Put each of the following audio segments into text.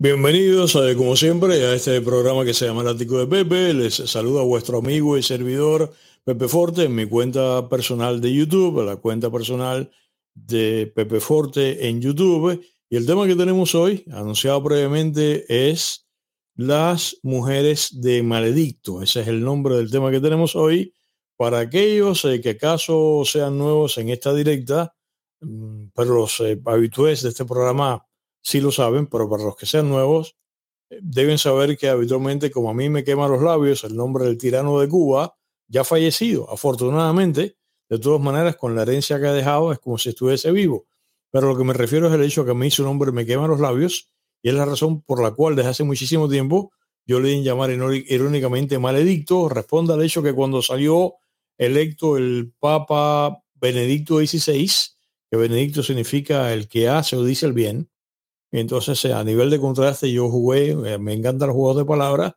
Bienvenidos, como siempre, a este programa que se llama El Ático de Pepe. Les saluda vuestro amigo y servidor Pepe Forte en mi cuenta personal de YouTube, la cuenta personal de Pepe Forte en YouTube. Y el tema que tenemos hoy, anunciado previamente, es las mujeres de Maledicto. Ese es el nombre del tema que tenemos hoy. Para aquellos que acaso sean nuevos en esta directa, pero los habitués de este programa sí lo saben, pero para los que sean nuevos, deben saber que habitualmente, como a mí me queman los labios, el nombre del tirano de Cuba, ya fallecido, afortunadamente, de todas maneras, con la herencia que ha dejado, es como si estuviese vivo. Pero lo que me refiero es el hecho que a mí su nombre me quema los labios, y es la razón por la cual desde hace muchísimo tiempo yo le di en llamar irónicamente Maledicto. Responde al hecho que cuando salió electo el Papa Benedicto XVI, que Benedicto significa el que hace o dice el bien. Entonces, a nivel de contraste, yo jugué, me encantan los juegos de palabras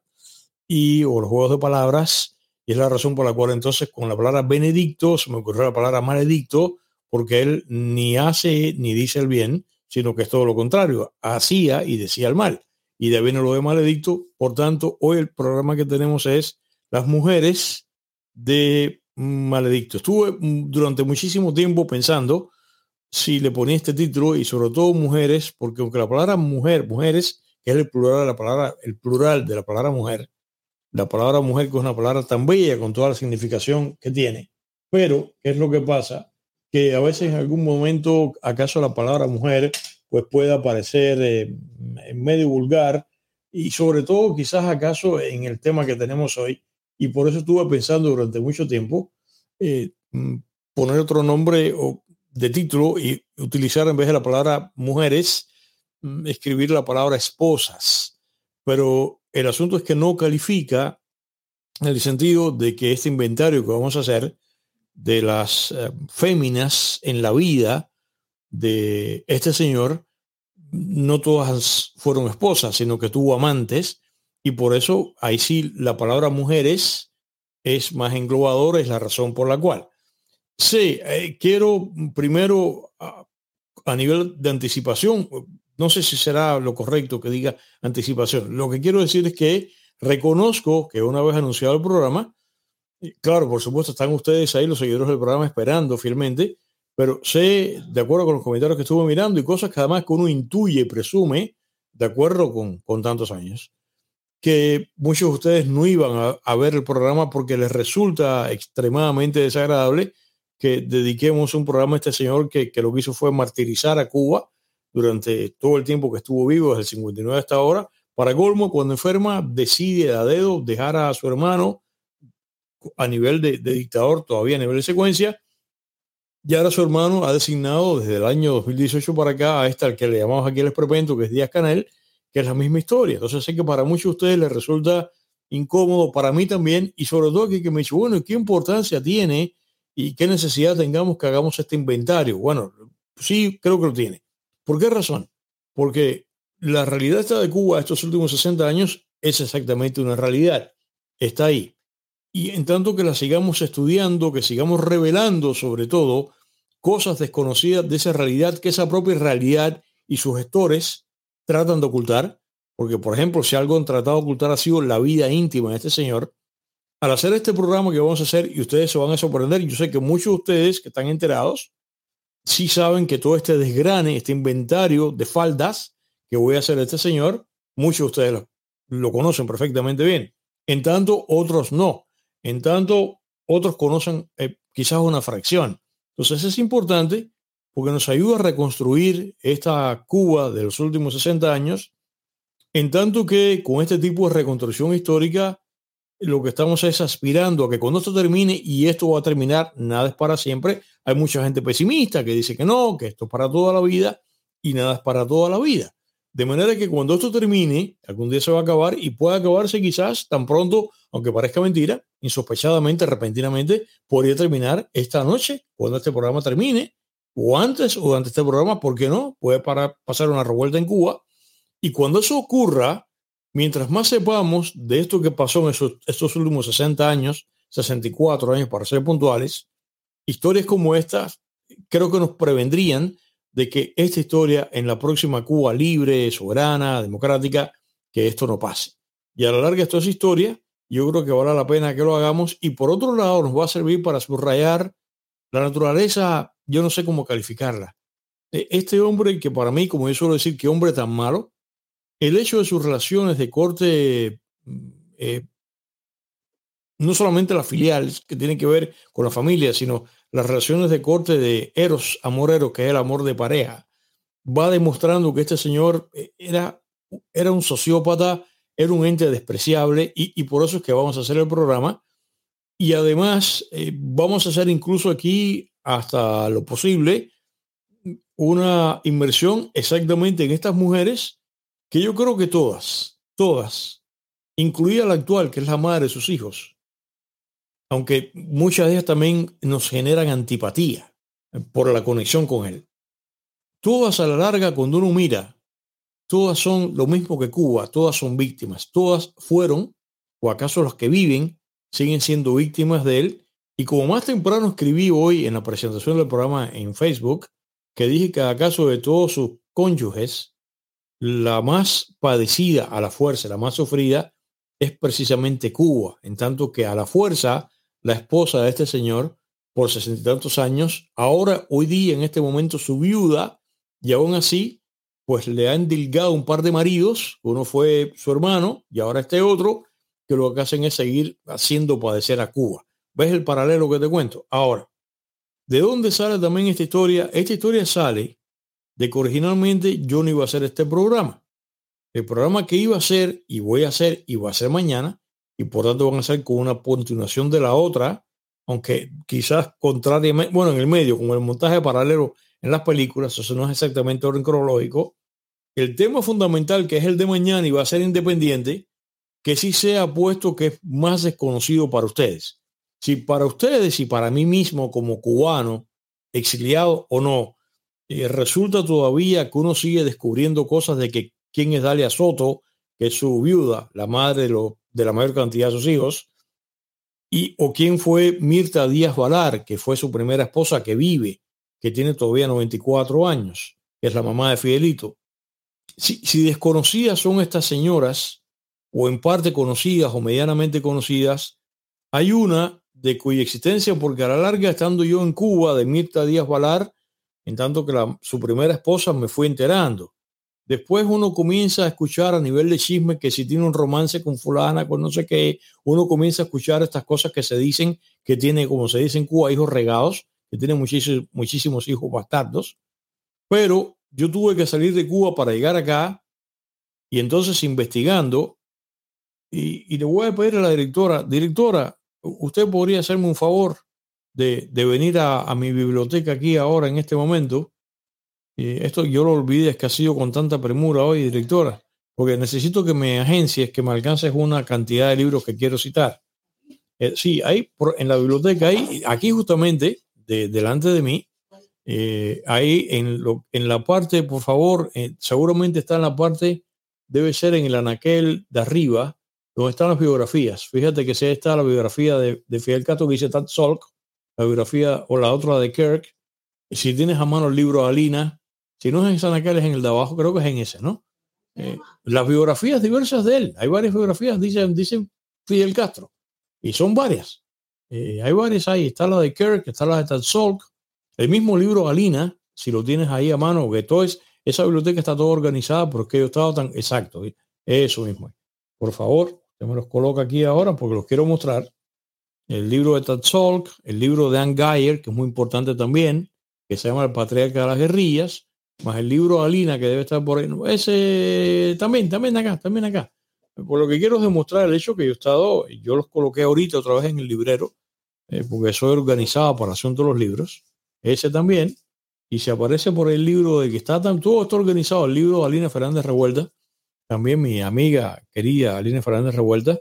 o los juegos de palabras, y es la razón por la cual entonces con la palabra Benedicto se me ocurrió la palabra Maledicto, porque él ni hace ni dice el bien, sino que es todo lo contrario, hacía y decía el mal. Y de ahí viene lo de Maledicto. Por tanto, hoy el programa que tenemos es las mujeres de Maledicto. Estuve durante muchísimo tiempo pensando si le ponía este título, y sobre todo mujeres, porque aunque la palabra mujeres, que es el plural de la palabra mujer, la palabra mujer que es una palabra tan bella con toda la significación que tiene, pero ¿qué es lo que pasa? Que a veces en algún momento, acaso la palabra mujer, pues puede aparecer medio vulgar, y sobre todo quizás acaso en el tema que tenemos hoy, y por eso estuve pensando durante mucho tiempo eh, poner otro nombre de título y utilizar en vez de la palabra mujeres, escribir la palabra esposas. Pero el asunto es que no califica en el sentido de que este inventario que vamos a hacer de las féminas en la vida de este señor, no todas fueron esposas, sino que tuvo amantes, y por eso ahí sí la palabra mujeres es más englobadora, es la razón por la cual. Sí, quiero primero a nivel de anticipación, no sé si será lo correcto que diga anticipación. Lo que quiero decir es que reconozco que una vez anunciado el programa, claro, por supuesto, están ustedes ahí, los seguidores del programa, esperando fielmente, pero sé, de acuerdo con los comentarios que estuve mirando y cosas que además que uno intuye y presume, de acuerdo con tantos años, que muchos de ustedes no iban a ver el programa porque les resulta extremadamente desagradable que dediquemos un programa a este señor que lo que hizo fue martirizar a Cuba durante todo el tiempo que estuvo vivo, desde el 59 hasta ahora. Para colmo, cuando enferma, decide a dedo dejar a su hermano a nivel de dictador, todavía a nivel de secuencia, y ahora su hermano ha designado desde el año 2018 para acá a al que le llamamos aquí el esperpento, que es Díaz Canel, que es la misma historia. Entonces sé que para muchos de ustedes les resulta incómodo, para mí también, y sobre todo aquí que me dice, bueno, ¿qué importancia tiene y qué necesidad tengamos que hagamos este inventario? Bueno, sí, creo que lo tiene. ¿Por qué razón? Porque la realidad esta de Cuba estos últimos 60 años es exactamente una realidad. Está ahí. Y en tanto que la sigamos estudiando, que sigamos revelando sobre todo cosas desconocidas de esa realidad, que esa propia realidad y sus gestores tratan de ocultar, porque por ejemplo, si algo han tratado de ocultar ha sido la vida íntima de este señor, al hacer este programa que vamos a hacer, y ustedes se van a sorprender, yo sé que muchos de ustedes que están enterados, sí saben que todo este desgrane, este inventario de faldas que voy a hacer de este señor, muchos de ustedes lo conocen perfectamente bien. En tanto, otros no. En tanto, otros conocen quizás una fracción. Entonces es importante porque nos ayuda a reconstruir esta Cuba de los últimos 60 años, en tanto que con este tipo de reconstrucción histórica lo que estamos es aspirando a que cuando esto termine, y esto va a terminar, nada es para siempre. Hay mucha gente pesimista que dice que no, que esto es para toda la vida, y nada es para toda la vida. De manera que cuando esto termine, algún día se va a acabar, y puede acabarse quizás tan pronto, aunque parezca mentira, insospechadamente, repentinamente, podría terminar esta noche, cuando este programa termine, o antes o durante este programa, ¿por qué no? Puede pasar una revuelta en Cuba, y cuando eso ocurra, mientras más sepamos de esto que pasó en estos últimos 60 años, 64 años para ser puntuales, historias como estas creo que nos prevendrían de que esta historia en la próxima Cuba libre, soberana, democrática, que esto no pase. Y a la larga esto es historia, yo creo que vale la pena que lo hagamos, y por otro lado nos va a servir para subrayar la naturaleza, yo no sé cómo calificarla. Este hombre que para mí, como yo suelo decir, que hombre tan malo, el hecho de sus relaciones de corte, eh, no solamente las filiales que tienen que ver con la familia, sino las relaciones de corte de eros, amor eros, que es el amor de pareja, va demostrando que este señor era un sociópata, era un ente despreciable, y por eso es que vamos a hacer el programa. Y además vamos a hacer incluso aquí, hasta lo posible, una inmersión exactamente en estas mujeres, que yo creo que todas, incluida la actual, que es la madre de sus hijos, aunque muchas de ellas también nos generan antipatía por la conexión con él. Todas a la larga, cuando uno mira, todas son lo mismo que Cuba, todas son víctimas, todas fueron, o acaso las que viven, siguen siendo víctimas de él. Y como más temprano escribí hoy en la presentación del programa en Facebook, que dije que acaso de todos sus cónyuges, la más padecida a la fuerza, la más sufrida, es precisamente Cuba, en tanto que a la fuerza, la esposa de este señor, por 60 y tantos años, ahora, hoy día, en este momento, su viuda, y aún así, pues le han endilgado un par de maridos, uno fue su hermano, y ahora este otro, que lo que hacen es seguir haciendo padecer a Cuba. ¿Ves el paralelo que te cuento? Ahora, ¿de dónde sale también esta historia? Esta historia sale de que originalmente yo no iba a hacer este programa. El programa que iba a hacer y voy a hacer y va a ser mañana, y por tanto van a ser con una continuación de la otra, aunque quizás contrariamente, bueno, en el medio, con el montaje paralelo en las películas, eso no es exactamente orden cronológico. El tema fundamental, que es el de mañana y va a ser independiente, que sí sea puesto que es más desconocido para ustedes. Si para ustedes y para mí mismo como cubano, exiliado o no, resulta todavía que uno sigue descubriendo cosas de que quién es Dalia Soto, que es su viuda, la madre de la mayor cantidad de sus hijos, o quién fue Mirta Díaz Valar, que fue su primera esposa que vive, que tiene todavía 94 años, que es la mamá de Fidelito. Si desconocidas son estas señoras, o en parte conocidas o medianamente conocidas, hay una de cuya existencia, porque a la larga, estando yo en Cuba, de Mirta Díaz Valar, en tanto que su primera esposa, me fui enterando. Después uno comienza a escuchar a nivel de chisme que si tiene un romance con fulana, con no sé qué, uno comienza a escuchar estas cosas que se dicen, que tiene, como se dice en Cuba, hijos regados, que tiene muchísimos hijos bastardos. Pero yo tuve que salir de Cuba para llegar acá, y entonces investigando, y le voy a pedir a la directora, usted podría hacerme un favor de venir a mi biblioteca aquí ahora en este momento. Esto yo lo olvidé, es que ha sido con tanta premura hoy, directora, porque necesito que me agencies, que me alcances una cantidad de libros que quiero citar. Sí, hay en la biblioteca, hay aquí justamente, delante de mí, ahí en la parte, por favor, seguramente está en la parte, debe ser en el anaquel de arriba, donde están las biografías. Fíjate que si está la biografía de Fidel Castro, que dice Tad Salk, la biografía, o la otra de Kirk. Si tienes a mano el libro de Alina, si no es en ese anaquel, es en el de abajo, creo que es en ese, ¿no? Las biografías diversas de él, hay varias biografías, dicen Fidel Castro, y son varias. Hay varias ahí, está la de Kirk, está la de Tad Salk, el mismo libro Alina, si lo tienes ahí a mano, que todo esa biblioteca está toda organizada porque yo estaba tan exacto. Eso mismo. Por favor, yo me los coloco aquí ahora porque los quiero mostrar. El libro de Tad Salk, el libro de Ann Geyer, que es muy importante también, que se llama El Patriarca de las Guerrillas, más el libro de Alina, que debe estar por ahí. Ese también acá. Por lo que quiero es demostrar el hecho que yo los coloqué ahorita otra vez en el librero, porque soy organizado para el asunto de los libros. Ese también. Y se aparece por el libro de que todo está organizado, el libro de Alina Fernández Revuelta, también mi amiga querida Alina Fernández Revuelta,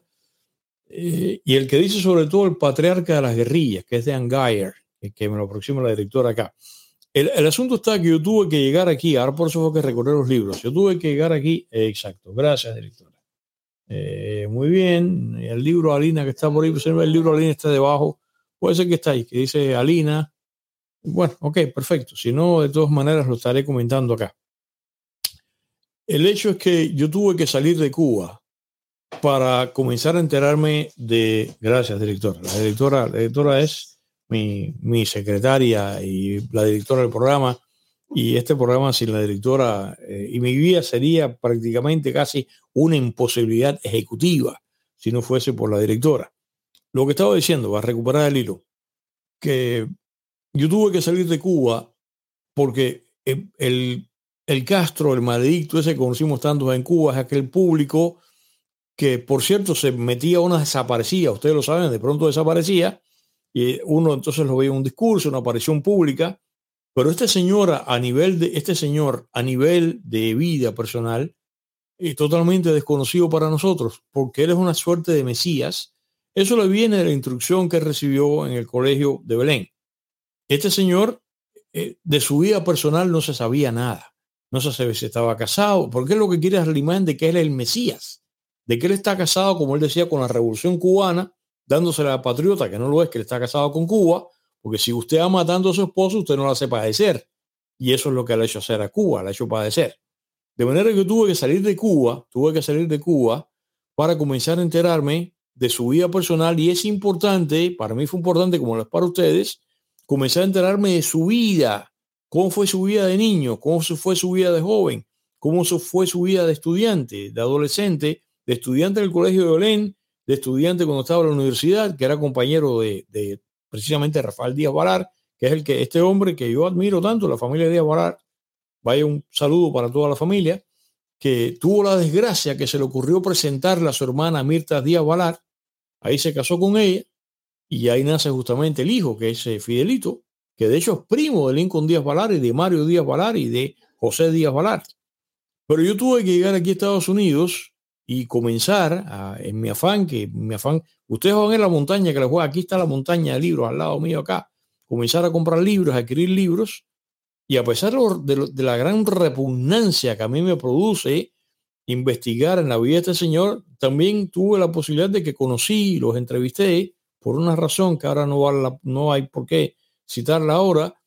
y el que dice sobre todo El Patriarca de las Guerrillas, que es de Ann Geyer, que me lo aproxima la directora acá. El asunto está que yo tuve que llegar aquí, ahora por eso fue que recorrer los libros, yo tuve que llegar aquí, exacto, gracias directora. Muy bien, el libro Alina que está por ahí, el libro Alina está debajo, puede ser que está ahí, que dice Alina, Bueno, ok, perfecto. Si no, de todas maneras lo estaré comentando acá. El hecho es que yo tuve que salir de Cuba para comenzar a enterarme de... Gracias, directora. La directora es mi secretaria y la directora del programa. Y este programa sin la directora y mi vida sería prácticamente casi una imposibilidad ejecutiva si no fuese por la directora. Lo que estaba diciendo, va a recuperar el hilo, que yo tuve que salir de Cuba porque el Castro, el maledicto ese que conocimos tantos en Cuba, es aquel público que, por cierto, se metía una desaparecía, ustedes lo saben, de pronto desaparecía, y uno entonces lo veía en un discurso, una aparición pública, pero este señor a nivel de vida personal es totalmente desconocido para nosotros, porque él es una suerte de Mesías. Eso le viene de la instrucción que recibió en el colegio de Belén. Este señor, de su vida personal no se sabía nada. No se sabe si estaba casado, porque es lo que quiere dar la imagen de que él es el Mesías, de que él está casado, como él decía, con la Revolución Cubana, dándosela a patriota, que no lo es, que él está casado con Cuba, porque si usted ama tanto a su esposo, usted no la hace padecer. Y eso es lo que le ha hecho hacer a Cuba, le ha hecho padecer. De manera que tuve que salir de Cuba para comenzar a enterarme de su vida personal, y es importante, para mí fue importante como lo es para ustedes, comenzar a enterarme de su vida, cómo fue su vida de niño, cómo fue su vida de joven, cómo fue su vida de estudiante, de adolescente, de estudiante en el colegio de Belén, de estudiante cuando estaba en la universidad, que era compañero de precisamente Rafael Díaz Balar, que es este hombre que yo admiro tanto, la familia Díaz Balar. Vaya un saludo para toda la familia, que tuvo la desgracia que se le ocurrió presentarle a su hermana Mirta Díaz Balar. Ahí se casó con ella y ahí nace justamente el hijo, que es Fidelito, que de hecho es primo de Lincoln Díaz Balar y de Mario Díaz Balar y de José Díaz Balar. Pero yo tuve que llegar aquí a Estados Unidos y comenzar en mi afán, ustedes van a ver la montaña que les juega, aquí está la montaña de libros al lado mío acá, comenzar a comprar libros, a adquirir libros. Y a pesar de la gran repugnancia que a mí me produce investigar en la vida de este señor, también tuve la posibilidad de que conocí, los entrevisté por una razón que ahora no hay por qué citarla ahora.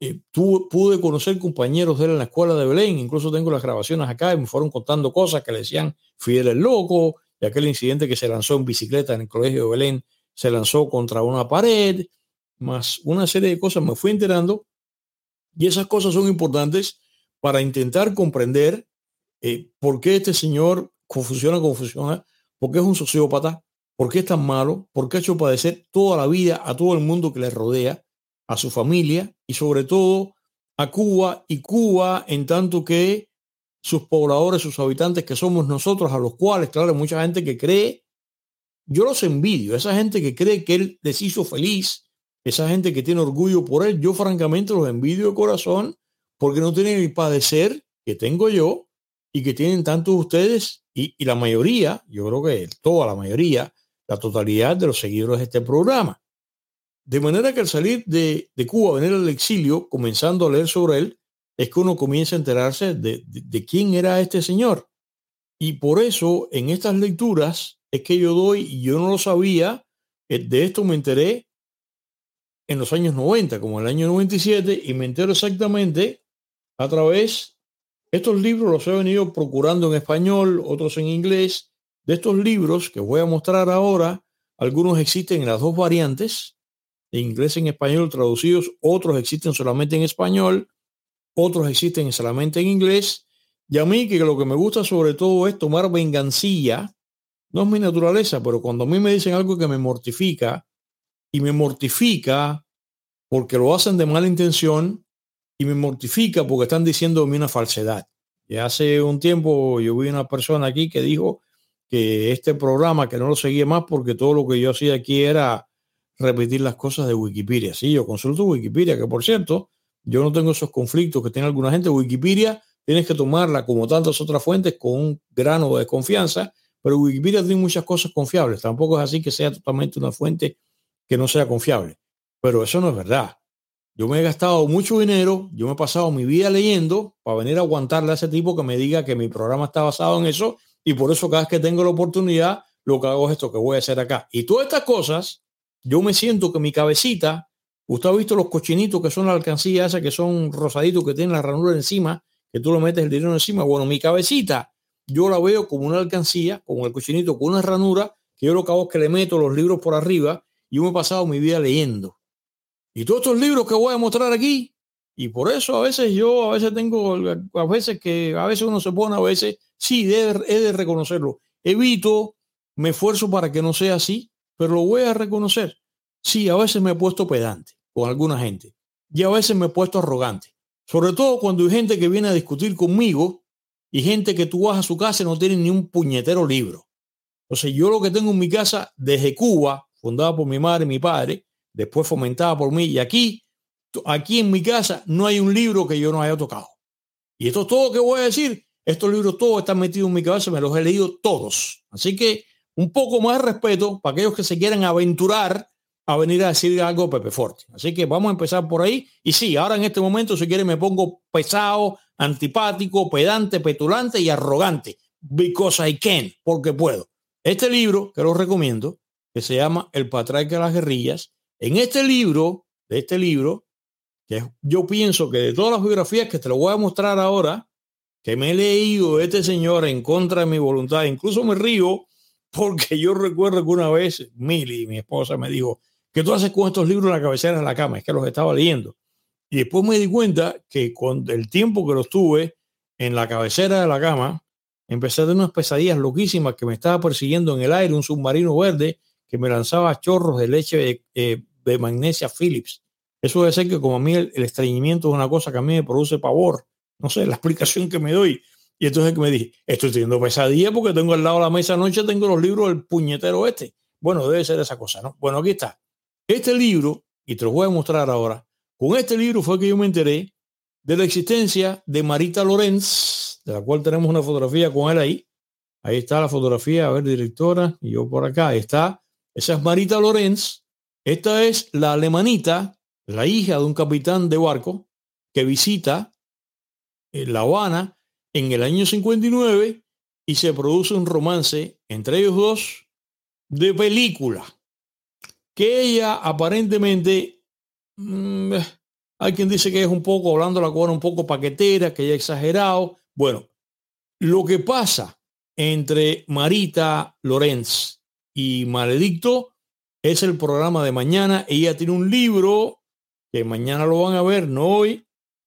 Pude conocer compañeros de él en la escuela de Belén, incluso tengo las grabaciones acá y me fueron contando cosas que le decían Fidel el loco, y aquel incidente que se lanzó en bicicleta en el colegio de Belén, se lanzó contra una pared, más una serie de cosas me fui enterando. Y esas cosas son importantes para intentar comprender por qué este señor funciona como funciona, por qué es un sociópata, por qué es tan malo, por qué ha hecho padecer toda la vida a todo el mundo que le rodea, a su familia y sobre todo a Cuba, y Cuba en tanto que sus pobladores, sus habitantes, que somos nosotros, a los cuales, claro, hay mucha gente que cree, yo los envidio, esa gente que cree que él les hizo feliz, esa gente que tiene orgullo por él, yo francamente los envidio de corazón porque no tienen el padecer que tengo yo y que tienen tantos ustedes y la mayoría, yo creo que toda la mayoría, la totalidad de los seguidores de este programa. De manera que al salir de Cuba, venir al exilio, comenzando a leer sobre él, es que uno comienza a enterarse de quién era este señor. Y por eso en estas lecturas es que yo doy, y yo no lo sabía, de esto me enteré en los años 90, como el año 97, y me entero exactamente a través, estos libros los he venido procurando en español, otros en inglés. De estos libros que voy a mostrar ahora, algunos existen en las dos variantes, en inglés y en español traducidos, otros existen solamente en español, otros existen solamente en inglés. Y a mí que lo que me gusta sobre todo es tomar vengancilla. No es mi naturaleza, pero cuando a mí me dicen algo que me mortifica, y me mortifica porque lo hacen de mala intención, y me mortifica porque están diciendo de mí una falsedad. Y hace un tiempo yo vi una persona aquí que dijo que este programa, que no lo seguía más porque todo lo que yo hacía aquí era repetir las cosas de Wikipedia. Sí, yo consulto Wikipedia, que por cierto, yo no tengo esos conflictos que tiene alguna gente. Wikipedia tienes que tomarla como tantas otras fuentes con un grano de confianza, pero Wikipedia tiene muchas cosas confiables. Tampoco es así que sea totalmente una fuente que no sea confiable. Pero eso no es verdad. Yo me he gastado mucho dinero, yo me he pasado mi vida leyendo para venir a aguantarle a ese tipo que me diga que mi programa está basado en eso, y por eso cada vez que tengo la oportunidad lo que hago es esto que voy a hacer acá. Y todas estas cosas, yo me siento que mi cabecita, Usted ha visto los cochinitos que son la alcancía esa, que son rosaditos, que tienen la ranura encima, que tú le metes el dinero encima. Bueno, mi cabecita, yo la veo como una alcancía, como el cochinito, con una ranura, que yo lo que hago es que le meto los libros por arriba y yo me he pasado mi vida leyendo. Y todos estos libros que voy a mostrar aquí, y por eso a veces tengo, a veces uno se pone, a veces, sí, he de reconocerlo. Evito, me esfuerzo para que no sea así, pero lo voy a reconocer. Sí, a veces me he puesto pedante con alguna gente y a veces me he puesto arrogante. Sobre todo cuando hay gente que viene a discutir conmigo y gente que tú vas a su casa y no tiene ni un puñetero libro. Entonces yo lo que tengo en mi casa desde Cuba, fundada por mi madre y mi padre, después fomentada por mí, y aquí en mi casa no hay un libro que yo no haya tocado. Y esto es todo lo que voy a decir. Estos libros todos están metidos en mi cabeza, me los he leído todos. Así que un poco más de respeto para aquellos que se quieran aventurar a venir a decir algo a Pepe Forte. Así que vamos a empezar por ahí. Y sí, ahora en este momento, si quieren, me pongo pesado, antipático, pedante, petulante y arrogante. Because I can, porque puedo. Este libro, que lo recomiendo, que se llama El Patriarca de las Guerrillas. En este libro, que yo pienso que de todas las biografías que te lo voy a mostrar ahora, que me he leído de este señor en contra de mi voluntad, incluso me río porque yo recuerdo que una vez Mili, mi esposa, me dijo, ¿qué tú haces con estos libros en la cabecera de la cama? Es que los estaba leyendo. Y después me di cuenta que con el tiempo que los tuve en la cabecera de la cama, empecé a tener unas pesadillas loquísimas, que me estaba persiguiendo en el aire un submarino verde que me lanzaba chorros de leche de magnesia Phillips. Eso debe ser que como a mí el estreñimiento es una cosa que a mí me produce pavor. No sé, la explicación que me doy. Y entonces que me dije, estoy teniendo pesadilla porque tengo al lado de la mesa anoche, tengo los libros del puñetero este. Bueno, debe ser esa cosa, ¿no? Bueno, aquí está. Este libro, y te lo voy a mostrar ahora, con este libro fue que yo me enteré de la existencia de Marita Lorenz, de la cual tenemos una fotografía con él ahí. Ahí está la fotografía, a ver, directora, y yo por acá. Ahí está. Esa es Marita Lorenz. Esta es la alemanita, la hija de un capitán de barco que visita La Habana en el año 59 y se produce un romance entre ellos dos de película, que ella aparentemente, hay quien dice que es un poco, hablando la cubana, un poco paquetera, que ella ha exagerado. Bueno, lo que pasa entre Marita Lorenz y Maledicto es el programa de mañana. Ella tiene un libro que mañana lo van a ver, no hoy,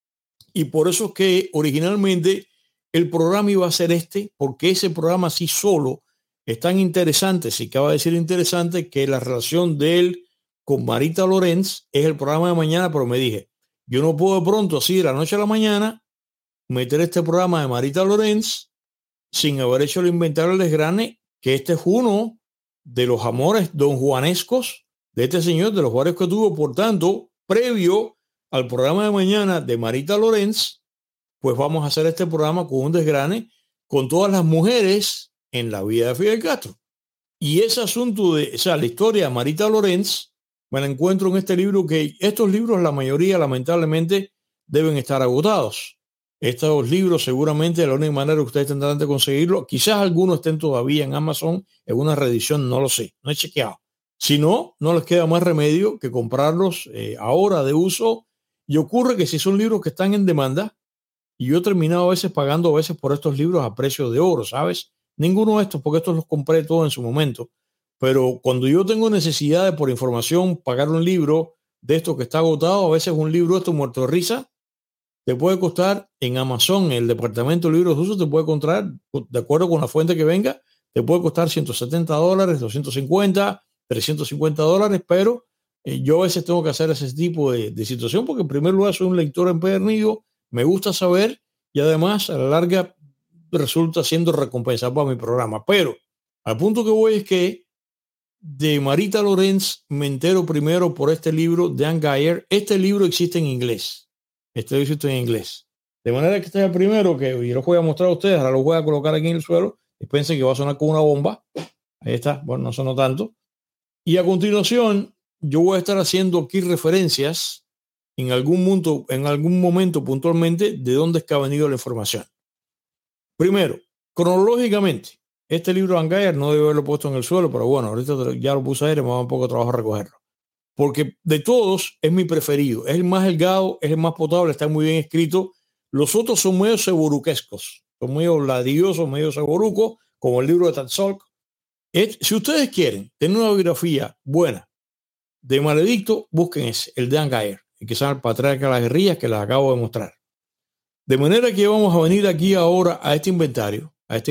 y por eso es que originalmente el programa iba a ser este, porque ese programa así solo es tan interesante, si acaba de decir interesante, que la relación de él con Marita Lorenz es el programa de mañana, pero me dije, yo no puedo de pronto así de la noche a la mañana meter este programa de Marita Lorenz sin haber hecho el inventario del desgrane, que este es uno de los amores donjuanescos de este señor, de los varios que tuvo. Por tanto, previo al programa de mañana de Marita Lorenz, pues vamos a hacer este programa con un desgrane con todas las mujeres en la vida de Fidel Castro. Y ese asunto de, o sea, la historia de Marita Lorenz, me la encuentro en este libro, que estos libros, la mayoría, lamentablemente, deben estar agotados. Estos libros, seguramente, la única manera que ustedes tendrán de conseguirlo, quizás algunos estén todavía en Amazon en una reedición, no lo sé, no he chequeado. Si no, no les queda más remedio que comprarlos ahora de uso. Y ocurre que si son libros que están en demanda, y yo he terminado a veces pagando a veces por estos libros a precio de oro, ¿sabes? Ninguno de estos, porque estos los compré todos en su momento. Pero cuando yo tengo necesidad de, por información, pagar un libro de estos que está agotado, a veces un libro de estos muerto de risa, te puede costar en Amazon, en el departamento de libros de uso, te puede costar, de acuerdo con la fuente que venga, te puede costar $170, $250, $350, pero yo a veces tengo que hacer ese tipo de situación, porque en primer lugar soy un lector empedernido, me gusta saber, y además a la larga resulta siendo recompensado para mi programa. Pero al punto que voy es que de Marita Lorenz me entero primero por este libro de Anne Geyer. Este libro existe en inglés. Este libro existe en inglés. De manera que este es el primero que yo los voy a mostrar a ustedes. Ahora los voy a colocar aquí en el suelo. Y piensen que va a sonar como una bomba. Ahí está. Bueno, no sonó tanto. Y a continuación, yo voy a estar haciendo aquí referencias en algún momento puntualmente de dónde es que ha venido la información. Primero, cronológicamente, este libro de Anne Geyer no debe haberlo puesto en el suelo, pero bueno, ahorita ya lo puse aire, me va un poco de trabajo a recogerlo. porque de todos es mi preferido. Es el más delgado, es el más potable, está muy bien escrito. Los otros son medio seboruquescos, son medio ladrillosos, medio seborucos, como el libro de Tatzolk. Si ustedes quieren tener una biografía buena de Maledicto, busquen ese, el de Angaer, el que se llama El Patriarca de las Guerrillas, que les acabo de mostrar. De manera que vamos a venir aquí ahora a este inventario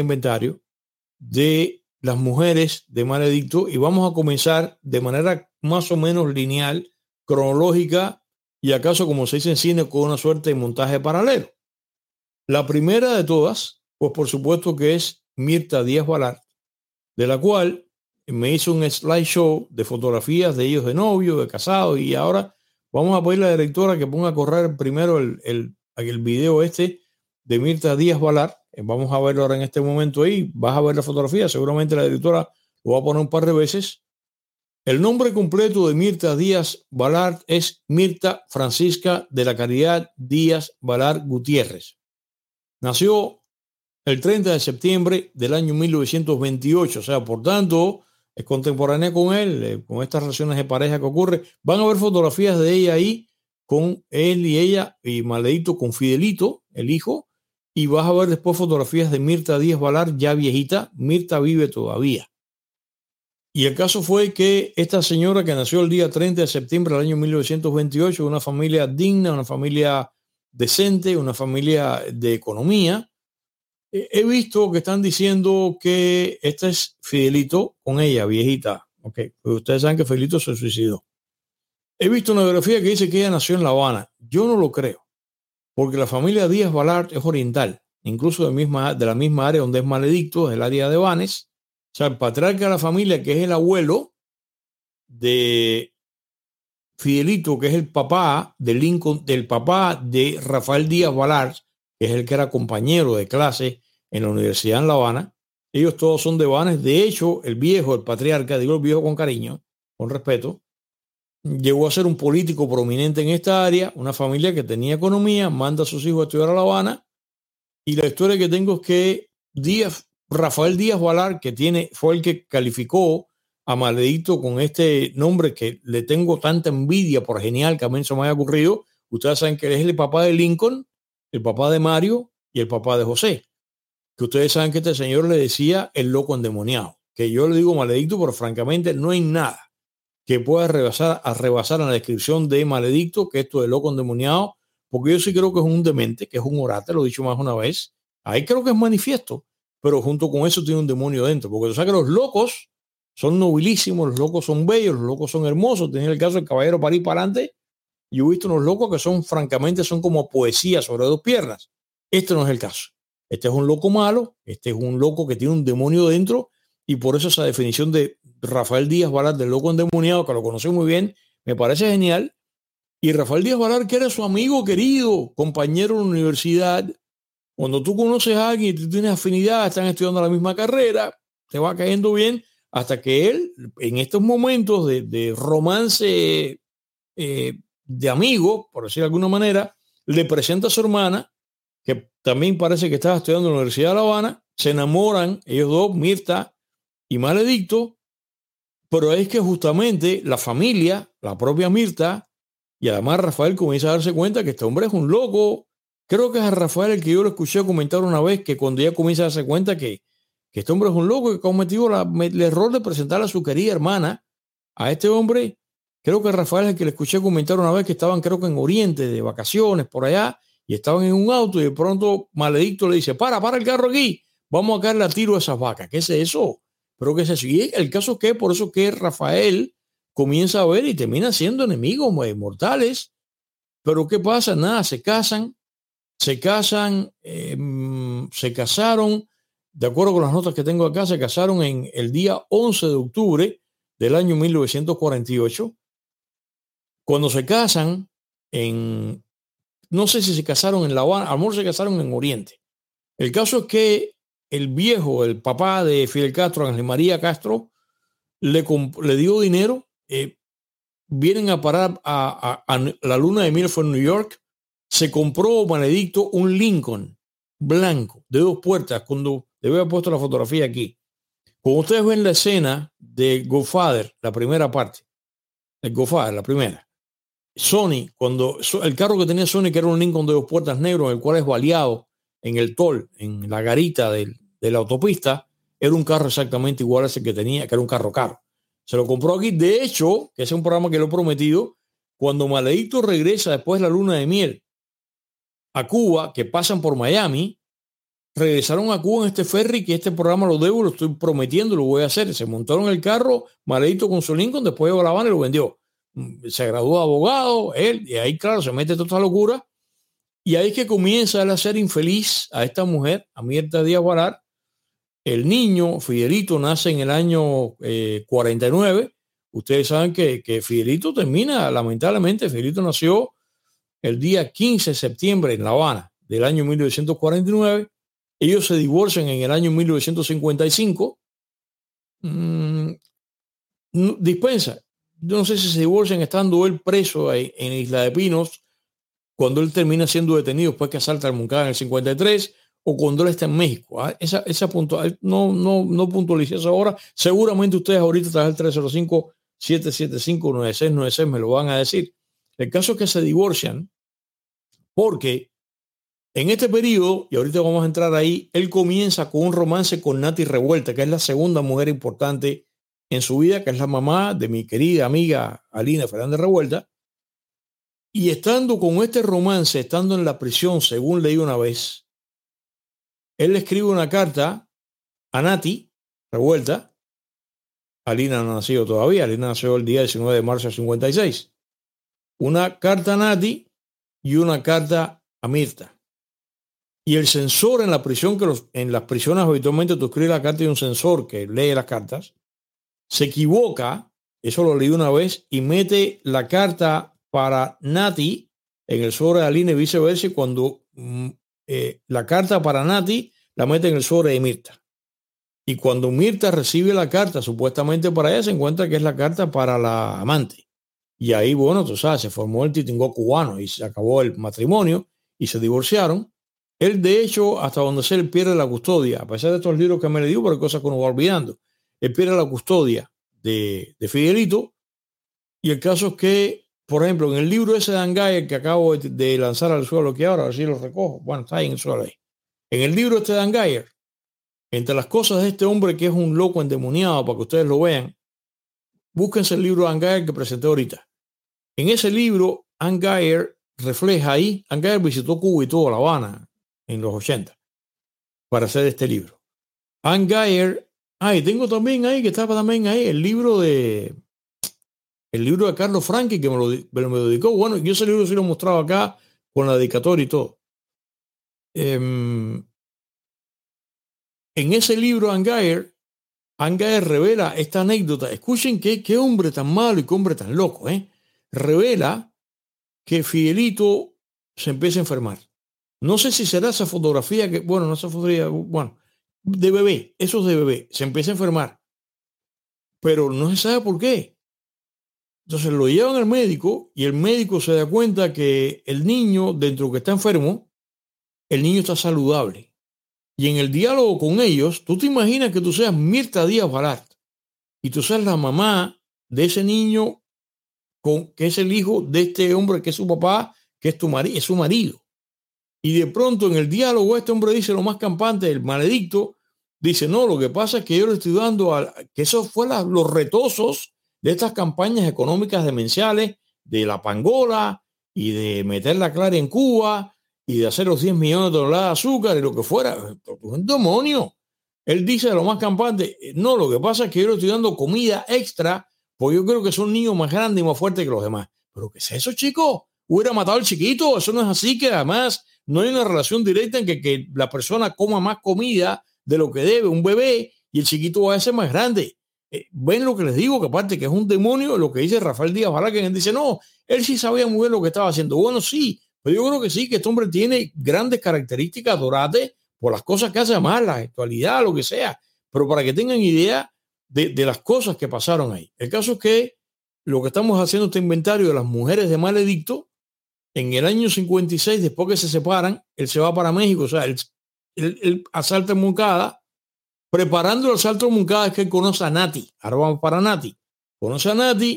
de las mujeres de Maledicto, y vamos a comenzar de manera más o menos lineal, cronológica, y acaso, como se dice en cine, con una suerte de montaje paralelo. La primera de todas, pues por supuesto que es Mirta Díaz Balart, de la cual me hizo un slideshow de fotografías de ellos de novio, de casados, y ahora vamos a pedirle a la directora que ponga a correr primero el video de Mirta Díaz Balart. Vamos a verlo ahora en este momento ahí. Vas a ver la fotografía. Seguramente la directora lo va a poner un par de veces. El nombre completo de Mirta Díaz Balart es Mirta Francisca de la Caridad Díaz Balart Gutiérrez. Nació el 30 de septiembre del año 1928. O sea, por tanto, es contemporánea con él, con estas relaciones de pareja que ocurre. Van a ver fotografías de ella ahí, con él y ella, y Maledicto con Fidelito, el hijo. Y vas a ver después fotografías de Mirta Díaz Balart, ya viejita. Mirta vive todavía. Y el caso fue que esta señora, que nació el día 30 de septiembre del año 1928, una familia digna, una familia decente, una familia de economía. He visto que están diciendo que este es Fidelito con ella, viejita. Okay. Pues ustedes saben que Fidelito se suicidó. He visto una biografía que dice que ella nació en La Habana. Yo no lo creo, porque la familia Díaz Balart es oriental, incluso de la misma área donde es Maledicto, es el área de Banes. O sea, el patriarca de la familia, que es el abuelo de Fidelito, que es el papá de Lincoln, del papá de Rafael Díaz Balart, que es el que era compañero de clase en la Universidad en La Habana. Ellos todos son de Banes. De hecho, el viejo, el patriarca, digo el viejo con cariño, con respeto, llegó a ser un político prominente en esta área, una familia que tenía economía, manda a sus hijos a estudiar a La Habana, y la historia que tengo es que Rafael Díaz Balart, fue el que calificó a Maledicto con este nombre que le tengo tanta envidia por genial que a mí se me haya ocurrido. Ustedes saben que es el papá de Lincoln, el papá de Mario y el papá de José. Que ustedes saben que este señor le decía el loco endemoniado. Que yo le digo Maledicto, pero francamente no hay nada que pueda rebasar a la descripción de Maledicto, que esto de loco endemoniado, porque yo sí creo que es un demente, que es un orate, lo he dicho más una vez. Ahí creo que es manifiesto, pero junto con eso tiene un demonio dentro, porque tú sabes que los locos son nobilísimos, los locos son bellos, los locos son hermosos. Tienes el caso del caballero para ir para adelante. Yo he visto unos locos que son como poesía sobre dos piernas. Este no es el caso. Este es un loco malo, este es un loco que tiene un demonio dentro, y por eso esa definición de Rafael Díaz Balart del loco endemoniado, que lo conocí muy bien, me parece genial. Y Rafael Díaz Balart, que era su amigo querido, compañero de la universidad. Cuando tú conoces a alguien y tú tienes afinidad, están estudiando la misma carrera, te va cayendo bien, hasta que él, en estos momentos de romance de amigo, por decir de alguna manera, le presenta a su hermana, que también parece que estaba estudiando en la Universidad de La Habana. Se enamoran ellos dos, Mirta y Maledicto, pero es que justamente la familia, la propia Mirta, y además Rafael comienza a darse cuenta que este hombre es un loco. Creo que es a Rafael el que yo lo escuché comentar una vez, que cuando ella comienza a darse cuenta que este hombre es un loco, que ha cometido el error de presentar a su querida hermana a este hombre. Creo que Rafael es el que le escuché comentar una vez que estaban, creo que en Oriente, de vacaciones, por allá, y estaban en un auto, y de pronto Maledicto le dice, para el carro aquí, vamos a caerle a tiro a esas vacas. ¿Qué es eso? Pero ¿qué es eso? Y el caso es que, por eso que Rafael comienza a ver y termina siendo enemigos mortales. Pero ¿qué pasa? Nada, se casaron, de acuerdo con las notas que tengo acá, se casaron en el día 11 de octubre del año 1948. Cuando se casan, no sé si se casaron en La Habana, a lo mejor se casaron en Oriente. El caso es que el papá de Fidel Castro, Ángel María Castro, le dio dinero. Vienen a parar a la luna de miel, fue en New York. Se compró Maledicto un Lincoln blanco de 2 puertas, cuando le había puesto la fotografía aquí. Como ustedes ven la escena de Godfather, la primera parte, el Godfather, la primera. Sony, cuando el carro que tenía Sony, que era un Lincoln de 2 puertas negro, en el cual es baleado en el toll, en la garita de la autopista, era un carro exactamente igual a ese que tenía, que era un carro caro. Se lo compró aquí. De hecho, que es un programa que lo he prometido, cuando Maledicto regresa después de la luna de miel a Cuba, que pasan por Miami, regresaron a Cuba en este ferry, que este programa lo debo, lo estoy prometiendo, lo voy a hacer. Se montaron el carro, Maledicto con su Lincoln, después llegó a La Habana y lo vendió. Se graduó de abogado, él, y ahí, claro, se mete toda esta locura. Y ahí es que comienza él a ser infeliz a esta mujer, a Mirta Díaz Valar. El niño, Fidelito, nace en el año 49. Ustedes saben que Fidelito termina, lamentablemente, Fidelito nació el día 15 de septiembre en La Habana del año 1949. Ellos se divorcian en el año 1955. Dispensa, yo no sé si se divorcian estando él preso en Isla de Pinos, cuando él termina siendo detenido después que asalta al Moncada en el 53, o cuando él está en México. Esa puntual, no puntualicé eso ahora. Seguramente ustedes ahorita tras el 305-775-9696 me lo van a decir. El caso es que se divorcian porque en este periodo, y ahorita vamos a entrar ahí, él comienza con un romance con Nati Revuelta, que es la segunda mujer importante en su vida, que es la mamá de mi querida amiga Alina Fernández Revuelta. Y estando con este romance, estando en la prisión, según leí una vez, él le escribe una carta a Nati Revuelta. Alina no ha nacido todavía, Alina nació el día 19 de marzo del 56. Una carta a Nati y una carta a Mirta. Y el censor en la prisión, en las prisiones habitualmente tú escribes la carta y un censor que lee las cartas, se equivoca, eso lo leí una vez, y mete la carta para Nati en el sobre de Alina y viceversa, y cuando la carta para Nati la mete en el sobre de Mirta. Y cuando Mirta recibe la carta supuestamente para ella, se encuentra que es la carta para la amante. Y ahí, bueno, tú sabes, se formó el titingó cubano y se acabó el matrimonio y se divorciaron. Él, de hecho, hasta donde se él pierde la custodia, a pesar de estos libros que me le dio, pero hay cosas que uno va olvidando. Él pierde la custodia de Fidelito. Y el caso es que, por ejemplo, en el libro ese de Angayer que acabo de lanzar al suelo, que ahora, a ver si lo recojo, bueno, está ahí en el suelo ahí. En el libro este de Angayer, entre las cosas de este hombre que es un loco endemoniado, para que ustedes lo vean, búsquense el libro de Angayer que presenté ahorita. En ese libro, Angayer refleja ahí, Angayer visitó Cuba y toda La Habana en los 80 para hacer este libro. Angayer, tengo también ahí, que estaba también ahí, el libro de Carlos Franchi, que me lo dedicó. Bueno, yo ese libro sí lo he mostrado acá con la dedicatoria y todo. En ese libro, Angayer revela esta anécdota. Escuchen qué hombre tan malo y qué hombre tan loco, Revela que Fidelito se empieza a enfermar. No sé si será esa fotografía de bebé, eso es de bebé, se empieza a enfermar, pero no se sabe por qué. Entonces lo llevan al médico y el médico se da cuenta que el niño, dentro que está enfermo, el niño está saludable. Y en el diálogo con ellos, tú te imaginas que tú seas Mirta Díaz Balart y tú seas la mamá de ese niño que es el hijo de este hombre que es su papá, que es es su marido. Y de pronto en el diálogo este hombre dice lo más campante, el Maledicto, dice, no, lo que pasa es que yo le estoy dando, que eso fue los retosos de estas campañas económicas demenciales, de la pangola y de meter la clara en Cuba y de hacer los 10 millones de toneladas de azúcar y lo que fuera. Es un demonio. Él dice de lo más campante, no, lo que pasa es que yo le estoy dando comida extra porque yo creo que son niños más grandes y más fuertes que los demás. ¿Pero qué es eso, chico? Hubiera matado al chiquito, eso no es así, que además no hay una relación directa en que la persona coma más comida de lo que debe un bebé y el chiquito va a ser más grande. Ven lo que les digo, que aparte que es un demonio, lo que dice Rafael Díaz Balart, que él dice, no, él sí sabía muy bien lo que estaba haciendo. Bueno, sí, pero yo creo que sí, que este hombre tiene grandes características doradas por las cosas que hace mal, la actualidad, lo que sea, pero para que tengan idea de las cosas que pasaron ahí. El caso es que lo que estamos haciendo este inventario de las mujeres de Maledicto, en el año 56, después que se separan, él se va para México, o sea, él asalta en Moncada. Preparando el asalto en Moncada es que él conoce a Nati. Ahora vamos para Nati. Conoce a Nati,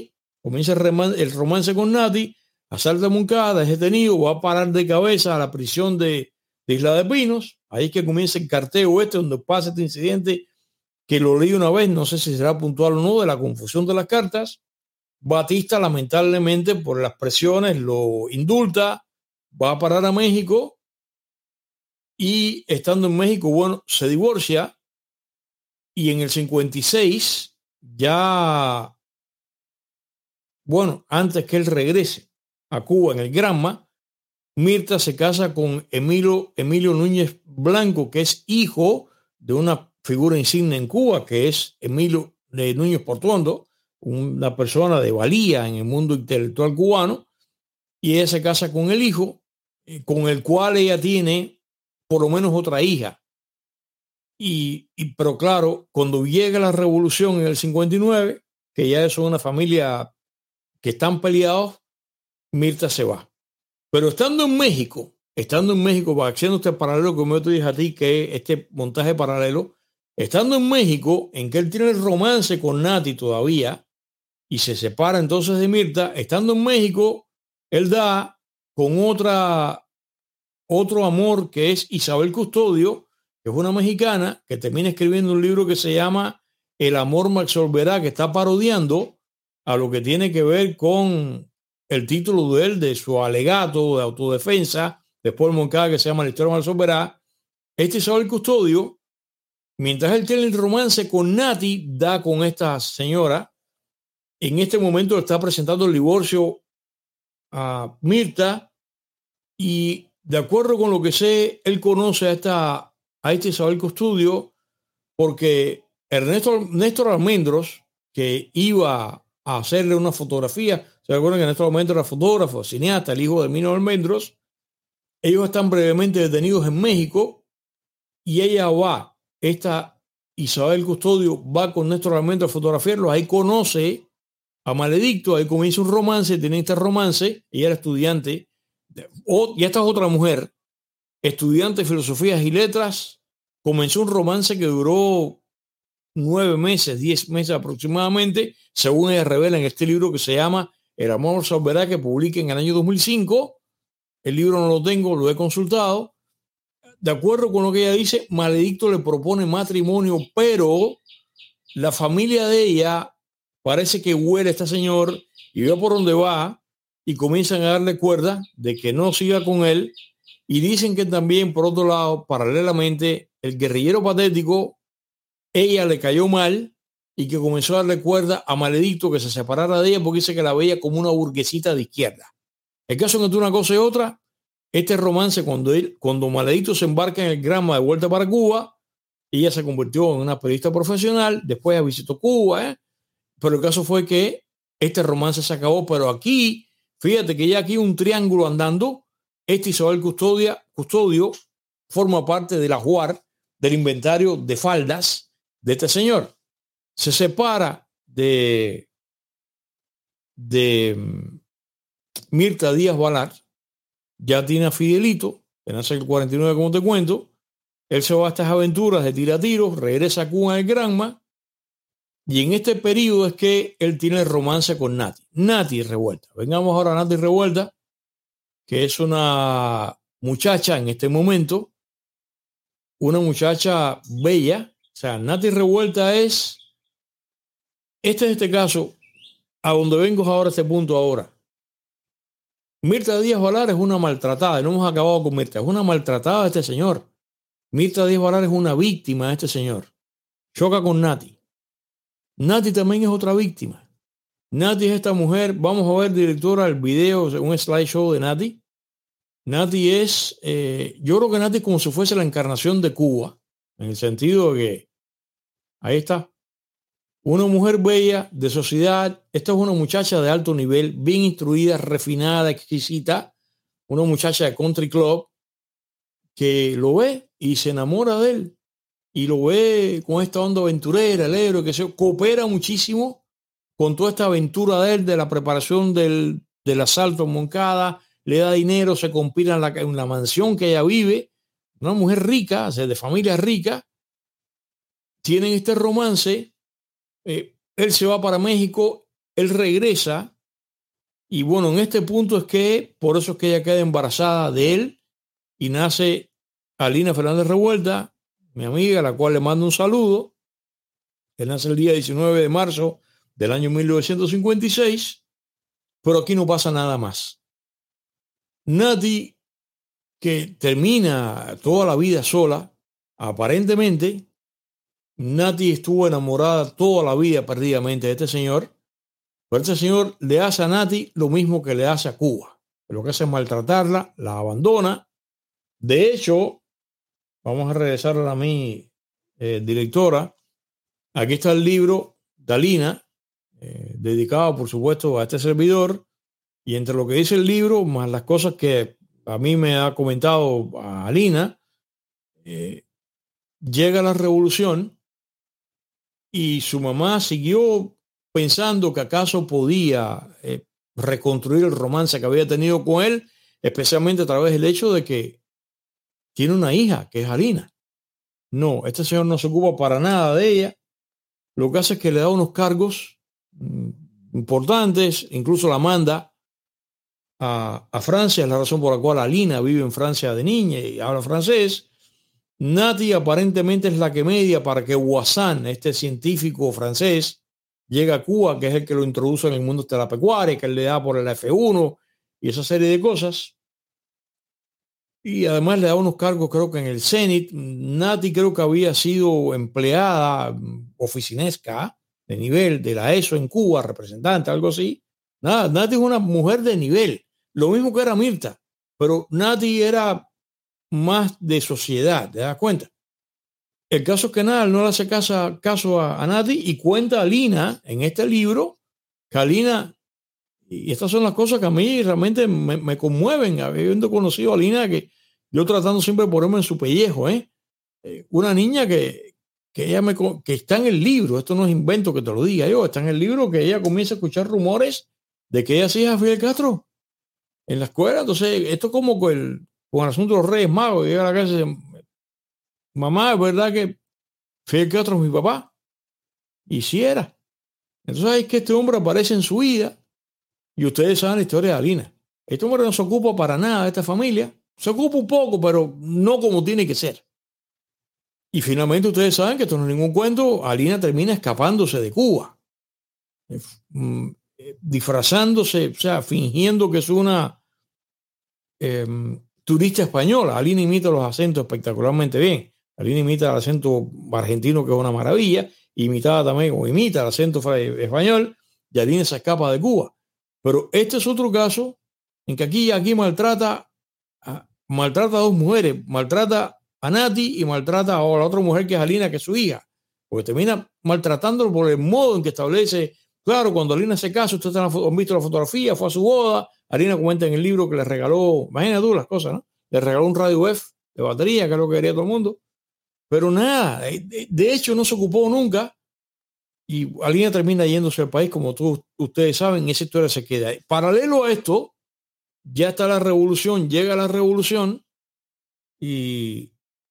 comienza el romance con Nati, asalta a Moncada, es detenido, va a parar de cabeza a la prisión de Isla de Pinos. Ahí es que comienza el carteo donde pasa este incidente que lo leí una vez, no sé si será puntual o no, de la confusión de las cartas. Batista, lamentablemente, por las presiones, lo indulta, va a parar a México y estando en México, bueno, se divorcia y en el 56 ya, bueno, antes que él regrese a Cuba en el Granma, Mirta se casa con Emilio Núñez Blanco, que es hijo de una figura insigne en Cuba, que es Emilio Núñez Portuondo, una persona de valía en el mundo intelectual cubano, y ella se casa con el hijo, con el cual ella tiene por lo menos otra hija. Pero claro, cuando llega la revolución en el 59, que ya es una familia que están peleados, Mirta se va. Pero estando en México, haciendo este paralelo, como yo te dije a ti, que es este montaje paralelo, estando en México, en que él tiene el romance con Nati todavía, y se separa entonces de Mirta, estando en México, él da con otro amor que es Isabel Custodio, que es una mexicana, que termina escribiendo un libro que se llama El amor me absolverá, que está parodiando a lo que tiene que ver con el título de él, de su alegato de autodefensa, después Moncada, que se llama La historia me absolverá. Este Isabel Custodio, mientras él tiene el romance con Nati, da con esta señora. En este momento le está presentando el divorcio a Mirta y de acuerdo con lo que sé, él conoce a este Isabel Custodio porque Néstor Almendros, que iba a hacerle una fotografía, se acuerdan que Néstor Almendros era fotógrafo, cineasta, el hijo de Mino Almendros, ellos están brevemente detenidos en México y esta Isabel Custodio va con Néstor Almendros a fotografiarlos, ahí conoce a Maledicto, ahí comienza un romance, tiene este romance, ella era estudiante, y esta es otra mujer, estudiante de filosofías y letras, comenzó un romance que duró 9 meses, 10 meses aproximadamente, según ella revela en este libro que se llama El amor absolverá, que publica en el año 2005. El libro no lo tengo, lo he consultado. De acuerdo con lo que ella dice, Maledicto le propone matrimonio, pero la familia de ella parece que huele a este señor y ve por dónde va y comienzan a darle cuerda de que no siga con él. Y dicen que también, por otro lado, paralelamente, el guerrillero patético, ella le cayó mal y que comenzó a darle cuerda a Maledicto que se separara de ella porque dice que la veía como una burguesita de izquierda. El caso entre una cosa y otra, este romance, cuando Maledicto se embarca en el Granma de vuelta para Cuba, ella se convirtió en una periodista profesional, después visitó Cuba, pero el caso fue que este romance se acabó. Pero aquí, fíjate que ya aquí un triángulo andando. Este Isabel Custodio forma parte de la JUAR, del inventario de faldas de este señor. Se separa de Mirta Díaz Balart, ya tiene a Fidelito, que nace en el 49, como te cuento. Él se va a estas aventuras de tira a tiros, regresa a Cuba en el Granma, y en este periodo es que él tiene el romance con Nati Revuelta. Vengamos ahora a Nati Revuelta, que es una muchacha en este momento, una muchacha bella. O sea, Nati Revuelta este caso, a donde vengo ahora, este punto ahora. Mirta Díaz Balart es una maltratada, no hemos acabado con Mirta, es una maltratada de este señor. Mirta Díaz Balart es una víctima de este señor. Choca con Nati. Nati también es otra víctima. Nati es esta mujer, vamos a ver, directora, el video, un slideshow de Nati. Nati es, yo creo que Nati es como si fuese la encarnación de Cuba, en el sentido de que, ahí está, una mujer bella, de sociedad. Esta es una muchacha de alto nivel, bien instruida, refinada, exquisita, una muchacha de country club que lo ve y se enamora de él. Y lo ve con esta onda aventurera, el héroe, que se coopera muchísimo con toda esta aventura de él, de la preparación del asalto en Moncada, le da dinero, se compila en la mansión que ella vive, una mujer rica, o sea, de familia rica. Tienen este romance, él se va para México, él regresa Y bueno, en este punto es que, por eso es que ella queda embarazada de él y nace Alina Fernández Revuelta, mi amiga, a la cual le mando un saludo, que nace el día 19 de marzo del año 1956, pero aquí no pasa nada más. Nati, que termina toda la vida sola, aparentemente, Nati estuvo enamorada toda la vida perdidamente de este señor, pero este señor le hace a Nati lo mismo que le hace a Cuba. Lo que hace es maltratarla, la abandona. De hecho, vamos a regresar a mi directora. Aquí está el libro de Alina, dedicado, por supuesto, a este servidor. Y entre lo que dice el libro, más las cosas que a mí me ha comentado a Alina, llega la revolución y su mamá siguió pensando que acaso podía reconstruir el romance que había tenido con él, especialmente a través del hecho de que tiene una hija, que es Alina. No, este señor no se ocupa para nada de ella. Lo que hace es que le da unos cargos importantes, incluso la manda a Francia, es la razón por la cual Alina vive en Francia de niña y habla francés. Nati aparentemente es la que media para que Ouazzane, este científico francés, llegue a Cuba, que es el que lo introduce en el mundo de la pecuaria, que él le da por el F1 y esa serie de cosas. Y además le da unos cargos, creo que en el Zenit. Nati creo que había sido empleada oficinesca de nivel de la ESO en Cuba, representante, algo así. Nada, Nati es una mujer de nivel, lo mismo que era Mirta, pero Nati era más de sociedad, ¿te das cuenta? El caso es que nada, no le hace caso a Nati y cuenta a Lina en este libro que Alina, y estas son las cosas que a mí realmente me conmueven, habiendo conocido a Lina, que yo tratando siempre de ponerme en su pellejo, una niña que ella que está en el libro, esto no es invento que te lo diga yo, está en el libro que ella comienza a escuchar rumores de que ella sí es a Fidel Castro en la escuela. Entonces, esto es como con el asunto de los Reyes Magos, llega a la casa y dice, mamá, ¿es verdad que Fidel Castro es mi papá? Y sí era. Entonces es que este hombre aparece en su vida y ustedes saben la historia de Alina. Este hombre no se ocupa para nada de esta familia, se ocupa un poco, pero no como tiene que ser. Y finalmente ustedes saben que esto no es ningún cuento, Alina termina escapándose de Cuba, disfrazándose, o sea, fingiendo que es una turista española. Alina imita los acentos espectacularmente bien. Alina imita el acento argentino, que es una maravilla, imitaba también, o imita el acento español, y Alina se escapa de Cuba. Pero este es otro caso en que aquí maltrata a dos mujeres, maltrata a Nati y maltrata a la otra mujer que es Alina, que es su hija, porque termina maltratándolo por el modo en que establece. Claro, cuando Alina se casa, ustedes han visto la fotografía, fue a su boda. Alina comenta en el libro que le regaló, imagina tú las cosas, ¿no? Le regaló un radio F de batería, que es lo que quería todo el mundo. Pero nada, de hecho no se ocupó nunca. Y Alina termina yéndose al país, como ustedes saben, y esa historia se queda ahí. Paralelo a esto, ya está la revolución, llega la revolución y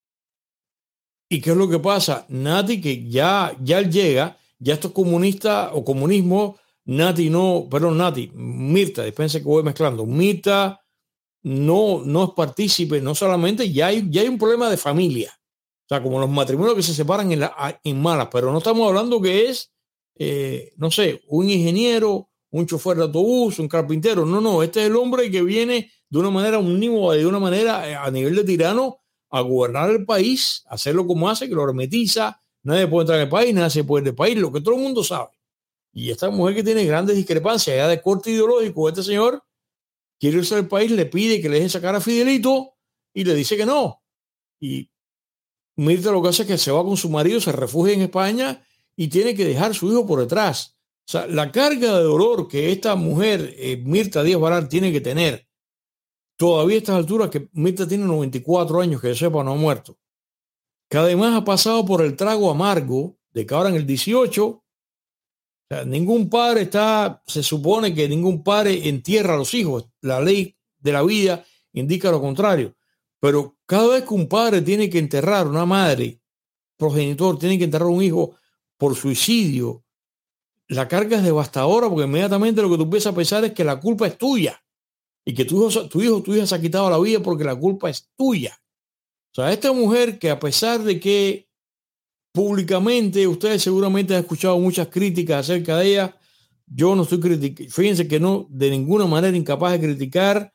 ¿qué es lo que pasa? Nati, que ya él llega, ya esto es comunista o comunismo. Nati no, perdón, Nati, Mirta, dispense que voy mezclando. Mirta no es partícipe, no solamente, ya hay un problema de familia. O sea, como los matrimonios que se separan en malas, pero no estamos hablando que es, no sé, un ingeniero, un chofer de autobús, un carpintero. No, este es el hombre que viene de una manera omnímoda, de una manera a nivel de tirano, a gobernar el país, hacerlo como hace, que lo hermetiza, nadie puede entrar en el país, nadie se puede ir del país, lo que todo el mundo sabe. Y esta mujer que tiene grandes discrepancias ya de corte ideológico, este señor quiere irse del país, le pide que le deje sacar a Fidelito y le dice que no. Y Mirta lo que hace es que se va con su marido, se refugia en España y tiene que dejar a su hijo por detrás. O sea, la carga de dolor que esta mujer, Mirta Díaz Baral, tiene que tener, todavía a estas alturas, que Mirta tiene 94 años, que yo sepa, no ha muerto, que además ha pasado por el trago amargo de que ahora en el 18, o sea, ningún padre se supone que ningún padre entierra a los hijos. La ley de la vida indica lo contrario. Pero cada vez que un padre tiene que enterrar, una madre, progenitor, tiene que enterrar a un hijo por suicidio, la carga es devastadora porque inmediatamente lo que tú empiezas a pensar es que la culpa es tuya y que tu hija se ha quitado la vida porque la culpa es tuya. O sea, esta mujer que a pesar de que públicamente ustedes seguramente han escuchado muchas críticas acerca de ella, yo no estoy criticando, fíjense que no, de ninguna manera incapaz de criticar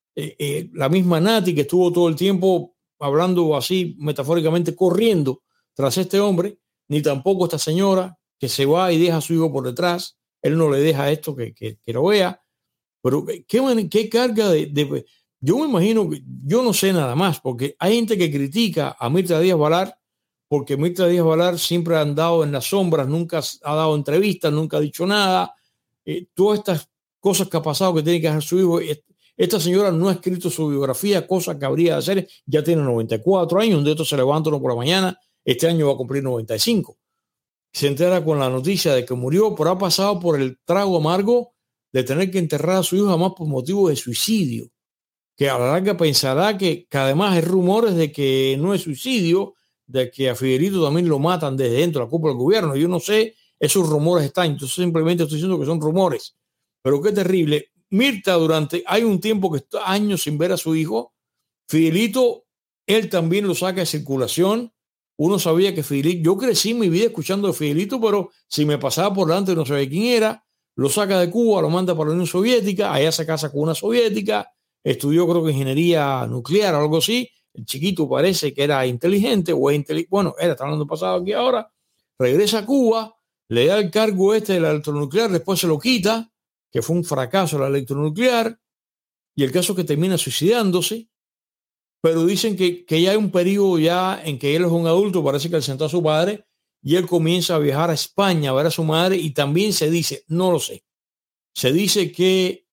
la misma Nati que estuvo todo el tiempo hablando así metafóricamente corriendo tras este hombre, ni tampoco esta señora que se va y deja a su hijo por detrás. Él no le deja esto que lo vea, pero qué carga yo me imagino que yo no sé nada más porque hay gente que critica a Mirta Díaz Balar porque Mirta Díaz Balar siempre ha andado en las sombras, nunca ha dado entrevistas, nunca ha dicho nada. Todas estas cosas que ha pasado que tiene que hacer su hijo, esta señora no ha escrito su biografía, cosa que habría de hacer, ya tiene 94 años, un día esto se levanta uno por la mañana, este año va a cumplir 95. Se entera con la noticia de que murió, pero ha pasado por el trago amargo de tener que enterrar a su hijo además por motivo de suicidio, que a la larga pensará que además hay rumores de que no es suicidio, de que a Fidelito también lo matan desde dentro de la cúpula del gobierno. Yo no sé, esos rumores están, entonces simplemente estoy diciendo que son rumores, pero qué terrible. Mirta hay un tiempo que está años sin ver a su hijo. Fidelito, él también lo saca de circulación. Uno sabía que Fidelito, yo crecí mi vida escuchando de Fidelito, pero si me pasaba por delante no sabía quién era. Lo saca de Cuba, lo manda para la Unión Soviética, allá se casa con una soviética, estudió creo que ingeniería nuclear o algo así. El chiquito parece que era inteligente o es inteligente. Bueno, está hablando pasado aquí ahora. Regresa a Cuba, le da el cargo de la electronuclear, después se lo quita, que fue un fracaso la electronuclear, y el caso es que termina suicidándose, pero dicen que ya hay un periodo ya en que él es un adulto, parece que él sentó a su padre, y él comienza a viajar a España a ver a su madre, y también se dice, no lo sé, se dice que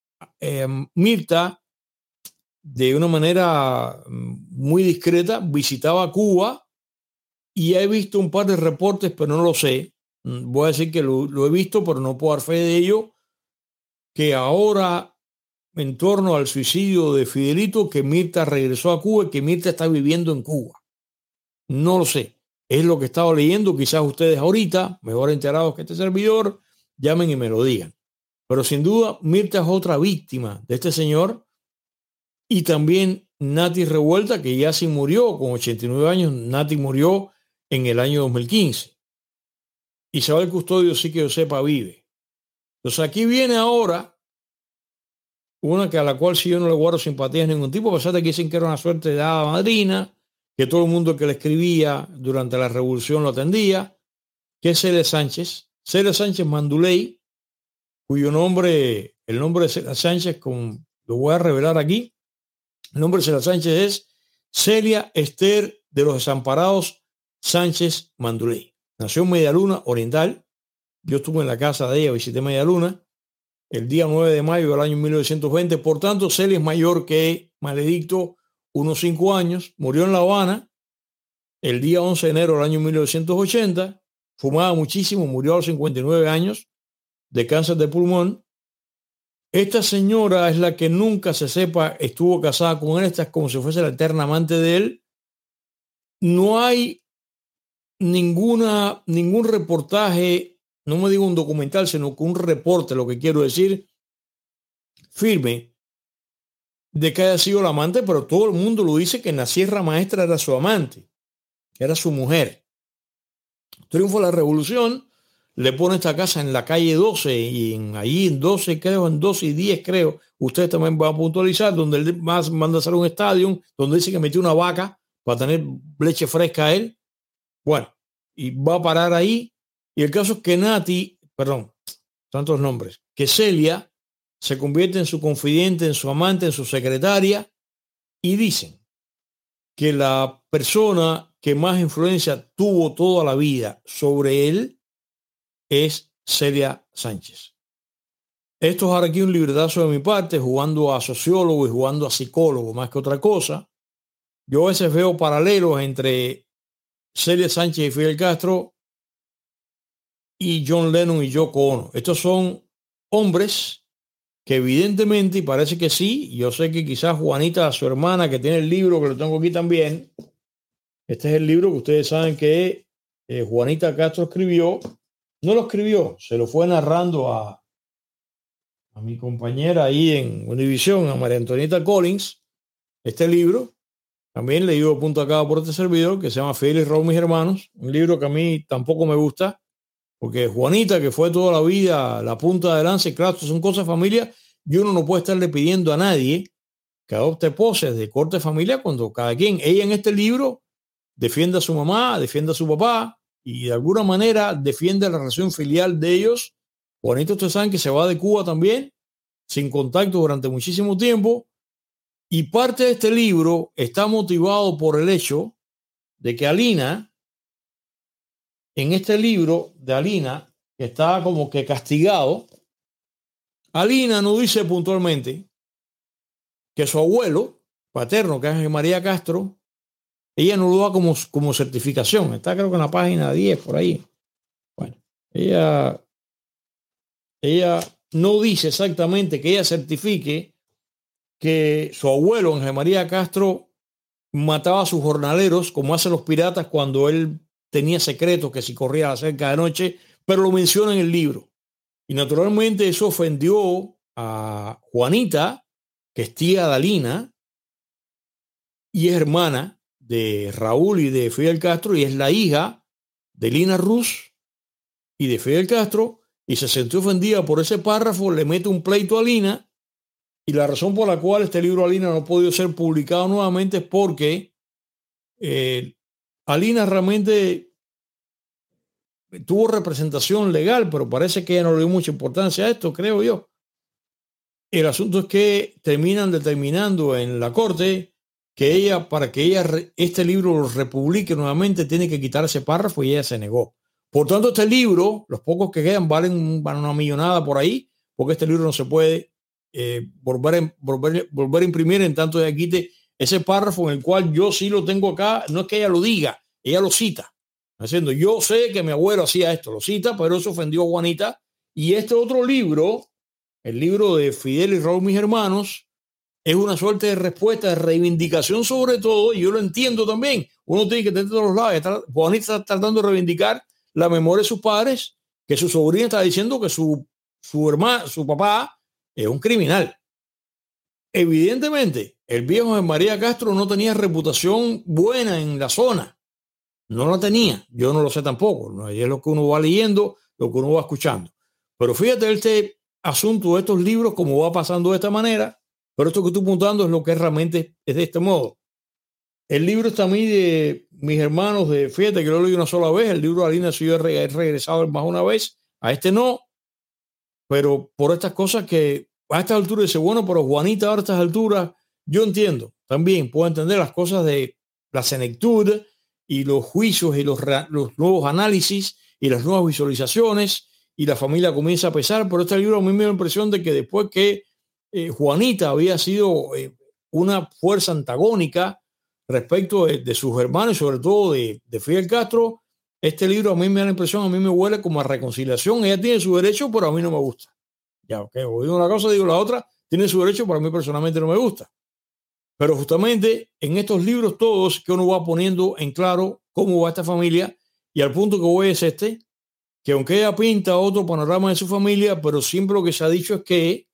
Mirta, de una manera muy discreta, visitaba Cuba, y he visto un par de reportes, pero no lo sé, voy a decir que lo he visto, pero no puedo dar fe de ello, que ahora, en torno al suicidio de Fidelito, que Mirta regresó a Cuba y que Mirta está viviendo en Cuba. No lo sé. Es lo que he estado leyendo. Quizás ustedes ahorita, mejor enterados que este servidor, llamen y me lo digan. Pero sin duda, Mirta es otra víctima de este señor. Y también Nati Revuelta, que ya sí murió con 89 años. Nati murió en el año 2015. Isabel Custodio, sí que yo sepa, vive. Entonces aquí viene ahora una que a la cual sí yo no le guardo simpatías de ningún tipo, a pesar de que dicen que era una suerte de hada madrina, que todo el mundo que le escribía durante la revolución lo atendía, que es Celia Sánchez. Celia Sánchez Manduley, cuyo nombre, el nombre de Celia Sánchez, lo voy a revelar aquí, el nombre de Celia Sánchez es Celia Esther de los Desamparados Sánchez Manduley. Nació en Medialuna Oriental. Yo estuve en la casa de ella, visité Medialuna el día 9 de mayo del año 1920. Por tanto, Celia es mayor que Maledicto, unos 5 años. Murió en La Habana el día 11 de enero del año 1980. Fumaba muchísimo, murió a los 59 años de cáncer de pulmón. Esta señora es la que nunca se sepa estuvo casada con él. Esta es como si fuese la eterna amante de él. No hay ningún reportaje, no me digo un documental, sino que un reporte, lo que quiero decir, firme, de que haya sido la amante, pero todo el mundo lo dice que en la Sierra Maestra era su amante, era su mujer. Triunfo de la Revolución, le pone esta casa en la calle 12 y ahí en 12 creo, en 12 y 10 creo, ustedes también van a puntualizar, donde él más manda a hacer un estadio, donde dice que metió una vaca para tener leche fresca a él. Bueno, y va a parar ahí. Y el caso es que tantos nombres, que Celia se convierte en su confidente, en su amante, en su secretaria, y dicen que la persona que más influencia tuvo toda la vida sobre él es Celia Sánchez. Esto es ahora aquí un libretazo de mi parte, jugando a sociólogo y jugando a psicólogo más que otra cosa. Yo a veces veo paralelos entre Celia Sánchez y Fidel Castro y John Lennon y Yoko Ono. Estos son hombres que evidentemente, y parece que sí, yo sé que quizás Juanita, su hermana, que tiene el libro, que lo tengo aquí también, este es el libro que ustedes saben que Juanita Castro escribió, no lo escribió, se lo fue narrando a mi compañera ahí en Univision, a María Antonieta Collins, este libro, también leído de punto a cabo por este servidor, que se llama Fidel y Raúl, mis hermanos, un libro que a mí tampoco me gusta, porque Juanita, que fue toda la vida la punta de lanza, y claro, esto son cosas de familia, y uno no puede estarle pidiendo a nadie que adopte poses de corte de familia cuando cada quien, ella en este libro, defiende a su mamá, defiende a su papá, y de alguna manera defiende la relación filial de ellos. Juanito, ustedes saben que se va de Cuba también, sin contacto durante muchísimo tiempo, y parte de este libro está motivado por el hecho de que Alina, en este libro de Alina, que está como que castigado, Alina no dice puntualmente que su abuelo paterno, que es Ángel María Castro, ella no lo da como certificación. Está creo que en la página 10 por ahí. Bueno, ella no dice exactamente que ella certifique que su abuelo, Ángel María Castro, mataba a sus jornaleros, como hacen los piratas cuando él tenía secretos que si corría cerca de noche, pero lo menciona en el libro. Y naturalmente eso ofendió a Juanita, que es tía de Alina y es hermana de Raúl y de Fidel Castro, y es la hija de Lina Ruz y de Fidel Castro, y se sintió ofendida por ese párrafo, le mete un pleito a Lina, y la razón por la cual este libro Alina no ha podido ser publicado nuevamente es porque Alina realmente tuvo representación legal, pero parece que ella no le dio mucha importancia a esto, creo yo. El asunto es que terminan determinando en la corte que ella, para que ella este libro lo republique nuevamente, tiene que quitar ese párrafo, y ella se negó. Por tanto, este libro, los pocos que quedan, valen una millonada por ahí, porque este libro no se puede volver a imprimir en tanto ella quite ese párrafo, en el cual yo sí lo tengo acá. No es que ella lo diga, ella lo cita. Haciendo, yo sé que mi abuelo hacía esto, lo cita, pero eso ofendió a Juanita. Y este otro libro, el libro de Fidel y Raúl, mis hermanos, es una suerte de respuesta, de reivindicación sobre todo, y yo lo entiendo también. Uno tiene que tener todos los lados. Juanita está tratando de reivindicar la memoria de sus padres, que su sobrina está diciendo que su hermano, su papá, es un criminal. Evidentemente, el viejo de María Castro no tenía reputación buena en la zona. No la tenía. Yo no lo sé tampoco. ¿No? Es lo que uno va leyendo, lo que uno va escuchando. Pero fíjate este asunto de estos libros, como va pasando de esta manera. Pero esto que estoy apuntando es lo que realmente es de este modo. El libro está a mí de mis hermanos, fíjate que lo leí una sola vez. El libro de Alina, si yo he regresado más una vez, a este no. Pero por estas cosas que a esta altura dice, bueno, pero Juanita, ahora a estas alturas, yo entiendo, también puedo entender las cosas de la senectud y los juicios y los nuevos análisis y las nuevas visualizaciones, y la familia comienza a pesar. Pero este libro a mí me da la impresión de que después que Juanita había sido una fuerza antagónica respecto de sus hermanos y sobre todo de Fidel Castro, este libro a mí me da la impresión, a mí me huele como a reconciliación. Ella tiene su derecho, pero a mí no me gusta. Ya, ok, digo una cosa, digo la otra, tiene su derecho, pero a mí personalmente no me gusta. Pero justamente en estos libros todos que uno va poniendo en claro cómo va esta familia, y al punto que voy es este, que aunque ella pinta otro panorama de su familia, pero siempre lo que se ha dicho es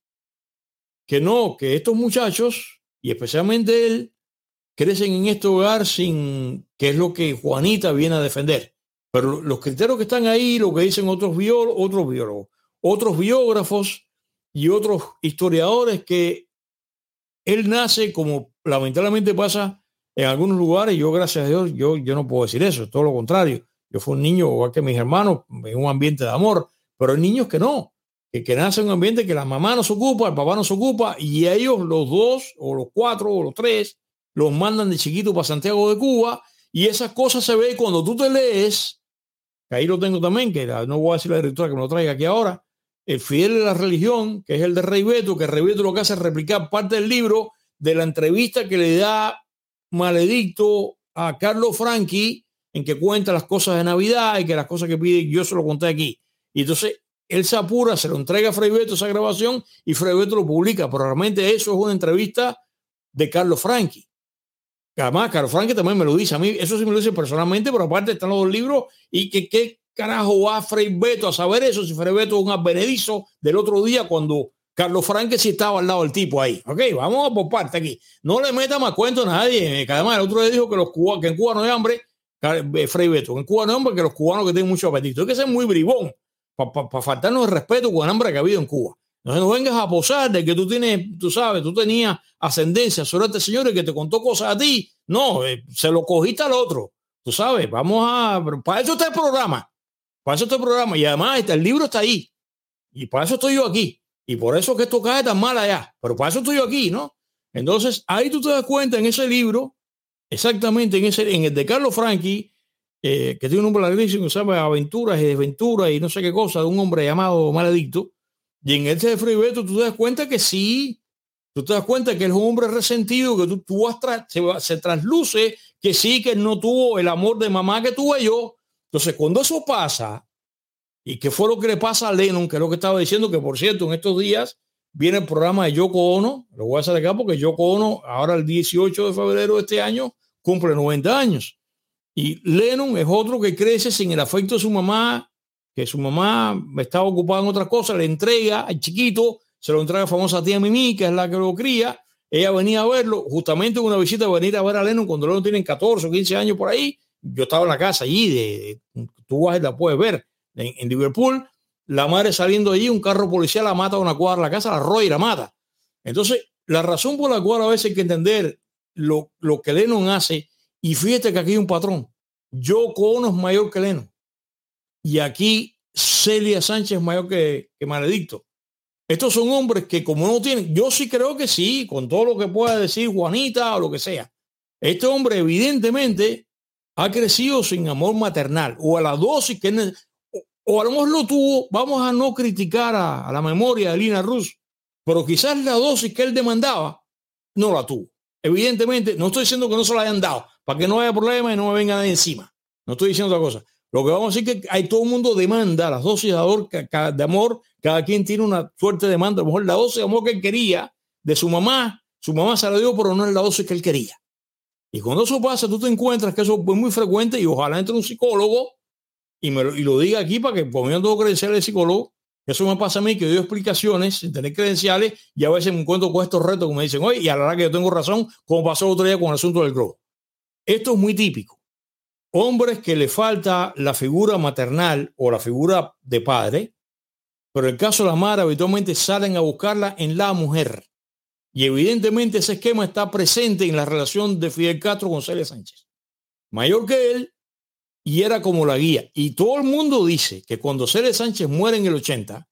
que no, que estos muchachos, y especialmente él, crecen en este hogar sin, que es lo que Juanita viene a defender. Pero los criterios que están ahí, lo que dicen otros biólogos, otros biógrafos y otros historiadores, que él nace, como lamentablemente pasa en algunos lugares. Yo, gracias a Dios, yo no puedo decir eso, todo lo contrario. Yo fui un niño, igual que mis hermanos, en un ambiente de amor, pero hay niños que no, que nacen en un ambiente que la mamá no se ocupa, el papá no se ocupa, y a ellos los dos, o los cuatro, o los tres, los mandan de chiquito para Santiago de Cuba, y esas cosas se ven cuando tú te lees, que ahí lo tengo también, que no voy a decir la directora que me lo traiga aquí ahora, El Fidel de la Religión, que es el de Rey Beto, que Rey Beto lo que hace es replicar parte del libro de la entrevista que le da Maledicto a Carlos Franchi, en que cuenta las cosas de Navidad y que las cosas que pide, yo se lo conté aquí. Y entonces él se apura, se lo entrega a Fray Beto esa grabación, y Fray Beto lo publica, pero realmente eso es una entrevista de Carlos Franchi. Además, Carlos Franchi también me lo dice a mí, eso sí me lo dice personalmente, pero aparte están los dos libros, y que carajo va Frei Beto a saber eso? Si Frei Beto es un advenedizo del otro día cuando Carlos Franque sí estaba al lado del tipo ahí. Ok, vamos por parte aquí. No le meta más cuento a nadie. Que además el otro día dijo que en Cuba no hay hambre. Frei Beto, en Cuba no hay hambre, que los cubanos que tienen mucho apetito. Hay que ser muy bribón para faltarnos el respeto con el hambre que ha habido en Cuba. No vengas a posar de que tú tienes, tú sabes, tú tenías ascendencia sobre este señor y que te contó cosas a ti. No, se lo cogiste al otro. Tú sabes, vamos a... Para eso está el programa. Para eso está el programa. Y además el libro está ahí. Y para eso estoy yo aquí. Y por eso que esto cae tan mal allá. Pero para eso estoy yo aquí, ¿no? Entonces, ahí tú te das cuenta en ese libro, exactamente en el de Carlos Franchi, que tiene un nombre larguísimo, que se llama Aventuras y Desventuras y no sé qué cosa, de un hombre llamado Maledicto. Y en este de Frei Beto tú te das cuenta que sí, tú te das cuenta que él es un hombre resentido, que se trasluce que sí, que él no tuvo el amor de mamá que tuve yo. Entonces, cuando eso pasa, y que fue lo que le pasa a Lennon, que es lo que estaba diciendo, que por cierto, en estos días viene el programa de Yoko Ono, lo voy a hacer acá porque Yoko Ono, ahora el 18 de febrero de este año, cumple 90 años. Y Lennon es otro que crece sin el afecto de su mamá, que su mamá estaba ocupada en otras cosas, le entrega al chiquito, se lo entrega a la famosa tía Mimi, que es la que lo cría. Ella venía a verlo, justamente en una visita, venir a ver a Lennon cuando Lennon tiene 14 o 15 años por ahí. Yo estaba en la casa allí, tú vas y la puedes ver en Liverpool. La madre saliendo allí, un carro policial la mata a una cuadra de la casa, la arrolla y la mata. Entonces, la razón por la cual a veces hay que entender lo que Lennon hace, y fíjate que aquí hay un patrón. Yoko Ono es mayor que Lennon. Y aquí Celia Sánchez es mayor que Maledicto. Estos son hombres que como no tienen, yo sí creo que sí, con todo lo que pueda decir Juanita o lo que sea. Este hombre evidentemente ha crecido sin amor maternal o a la dosis que o a lo mejor lo tuvo. Vamos a no criticar a la memoria de Lina Rus, pero quizás la dosis que él demandaba no la tuvo. Evidentemente, no estoy diciendo que no se la hayan dado, para que no haya problema y no me venga nadie encima. No estoy diciendo otra cosa. Lo que vamos a decir es que hay todo el mundo demanda las dosis de amor, cada quien tiene una suerte de demanda. A lo mejor la dosis de amor que él quería de su mamá se la dio, pero no es la dosis que él quería. Y cuando eso pasa, tú te encuentras que eso es muy frecuente y ojalá entre un psicólogo y lo diga aquí para que por mí no tengo credenciales de psicólogo. Eso me pasa a mí, que doy explicaciones sin tener credenciales y a veces me encuentro con estos retos que me dicen, oye, y a la verdad que yo tengo razón, como pasó el otro día con el asunto del globo. Esto es muy típico. Hombres que le falta la figura maternal o la figura de padre, pero en el caso de la madre habitualmente salen a buscarla en la mujer. Y evidentemente ese esquema está presente en la relación de Fidel Castro con Celia Sánchez. Mayor que él y era como la guía. Y todo el mundo dice que cuando Celia Sánchez muere en el 80,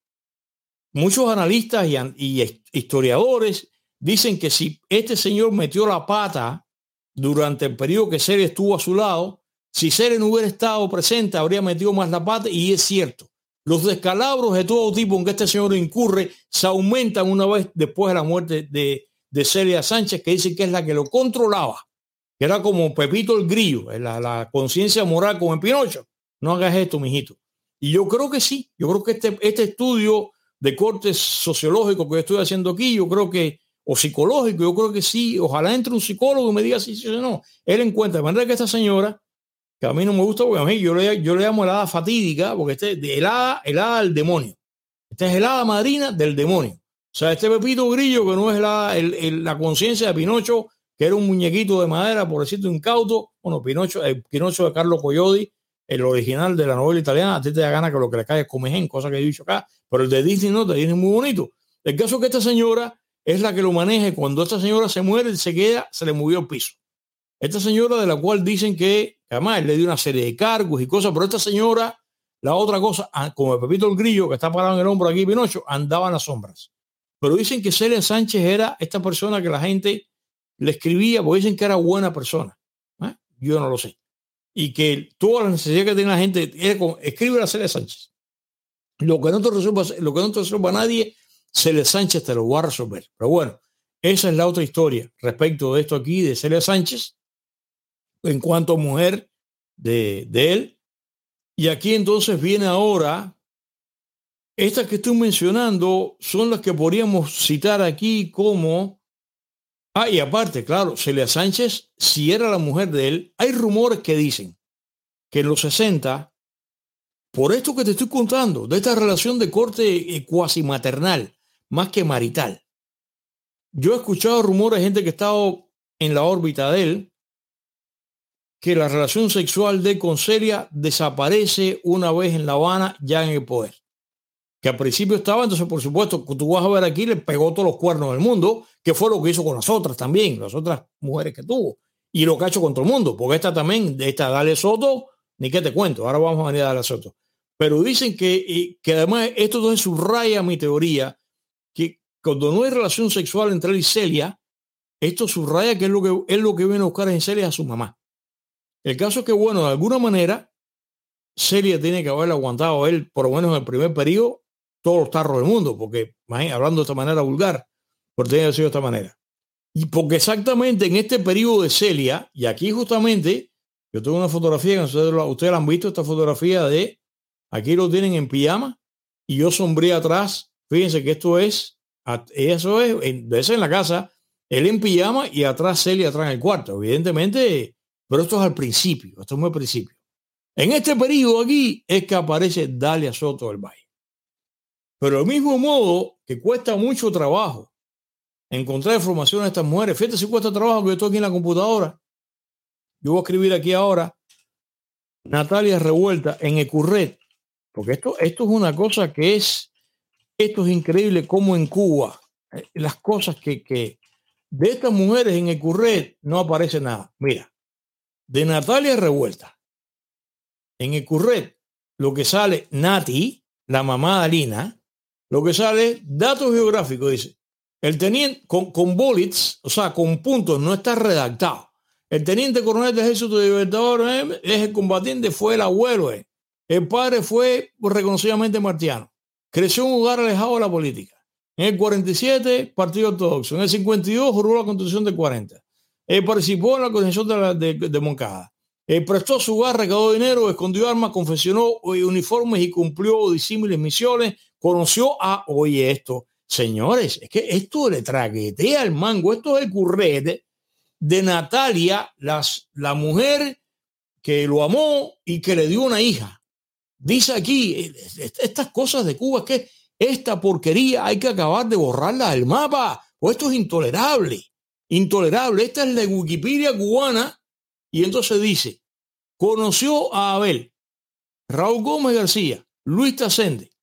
muchos analistas y historiadores dicen que si este señor metió la pata durante el periodo que Celia estuvo a su lado, si Celia no hubiera estado presente, habría metido más la pata, y es cierto. Los descalabros de todo tipo en que este señor incurre se aumentan una vez después de la muerte de Celia Sánchez, que dicen que es la que lo controlaba, que era como Pepito el Grillo, la conciencia moral como en Pinocho. No hagas esto, mijito. Y yo creo que sí, yo creo que este estudio de corte sociológico que estoy haciendo aquí, yo creo que, o psicológico, yo creo que sí, ojalá entre un psicólogo y me diga si sí o no. Él encuentra, de manera que esta señora, que a mí no me gusta, porque a mí yo le llamo el hada fatídica, porque el hada del demonio. Esta es el hada madrina del demonio. O sea, este Pepito Grillo, que no es la conciencia de Pinocho, que era un muñequito de madera, por decirte, un incauto. Bueno, el Pinocho de Carlo Collodi, el original de la novela italiana, a ti te da gana que lo que le cae es comején, cosa que he dicho acá, pero el de Disney no, de Disney es muy bonito. El caso es que esta señora es la que lo maneja, y cuando esta señora se muere, se le movió el piso. Esta señora, de la cual dicen que además le dio una serie de cargos y cosas, pero esta señora, la otra cosa, como el Pepito el Grillo, que está parado en el hombro aquí, Pinocho, andaba en las sombras. Pero dicen que Celia Sánchez era esta persona que la gente le escribía, porque dicen que era buena persona. Yo no lo sé. Y que toda la necesidad que tiene la gente era escribe a Celia Sánchez. Lo que no te resuelva nadie, Celia Sánchez te lo va a resolver. Pero bueno, esa es la otra historia respecto de esto aquí de Celia Sánchez en cuanto a mujer de él. Y aquí entonces viene ahora, estas que estoy mencionando son las que podríamos citar aquí como, y aparte, claro, Celia Sánchez, si era la mujer de él, hay rumores que dicen que en los 60 por esto que te estoy contando, de esta relación de corte cuasi maternal, más que marital. Yo he escuchado rumores de gente que ha estado en la órbita de él, que la relación sexual de con Celia desaparece una vez en La Habana, ya en el poder. Que al principio estaba, entonces por supuesto, tú vas a ver aquí, le pegó todos los cuernos del mundo, que fue lo que hizo con las otras también, las otras mujeres que tuvo, y lo que ha hecho con todo el mundo, porque esta también, esta Dalia Soto, ni qué te cuento, ahora vamos a venir a Dalia Soto. Pero dicen que además esto entonces subraya mi teoría, que cuando no hay relación sexual entre él y Celia, esto subraya que es lo que viene a buscar en Celia a su mamá. El caso es que, bueno, de alguna manera, Celia tiene que haberle aguantado a él, por lo menos en el primer periodo, todos los tarros del mundo, porque, hablando de esta manera vulgar, por tener que decirlo de esta manera. Y porque exactamente en este periodo de Celia, y aquí justamente, yo tengo una fotografía, ustedes la han visto, esta fotografía de, aquí lo tienen en pijama, y yo sombré atrás, fíjense que eso es en la casa, él en pijama y atrás Celia, atrás en el cuarto, evidentemente, pero esto es al principio, esto es muy al principio. En este periodo aquí es que aparece Dalia Soto del Valle. Pero del mismo modo que cuesta mucho trabajo encontrar información de estas mujeres, fíjate si cuesta trabajo que yo estoy aquí en la computadora. Yo voy a escribir aquí ahora Natalia Revuelta en Ecurret, porque esto es una cosa esto es increíble como en Cuba, las cosas que de estas mujeres en Ecurret no aparece nada. Mira, de Natalia Revuelta en Ecurret, lo que sale Nati, la mamá de Alina, lo que sale datos geográficos, dice, el teniente con bullets, o sea, con puntos, no está redactado. El teniente coronel del Ejército de Libertador es el combatiente, fue el abuelo. El padre fue reconocidamente martiano. Creció en un lugar alejado de la política. En el 47, Partido Ortodoxo. En el 52, juró la Constitución del 40. Participó en la Constitución de Moncada. Prestó su hogar, recaudó dinero, escondió armas, confeccionó uniformes y cumplió disímiles misiones. Conoció oye esto, señores, es que esto le traquetea al mango. Esto es el currete de Natalia, la mujer que lo amó y que le dio una hija. Dice aquí, estas cosas de Cuba, es que esta porquería hay que acabar de borrarla del mapa, o esto es intolerable, intolerable. Esta es la Wikipedia cubana, y entonces dice, conoció a Abel, Raúl Gómez García, Luis Tacende,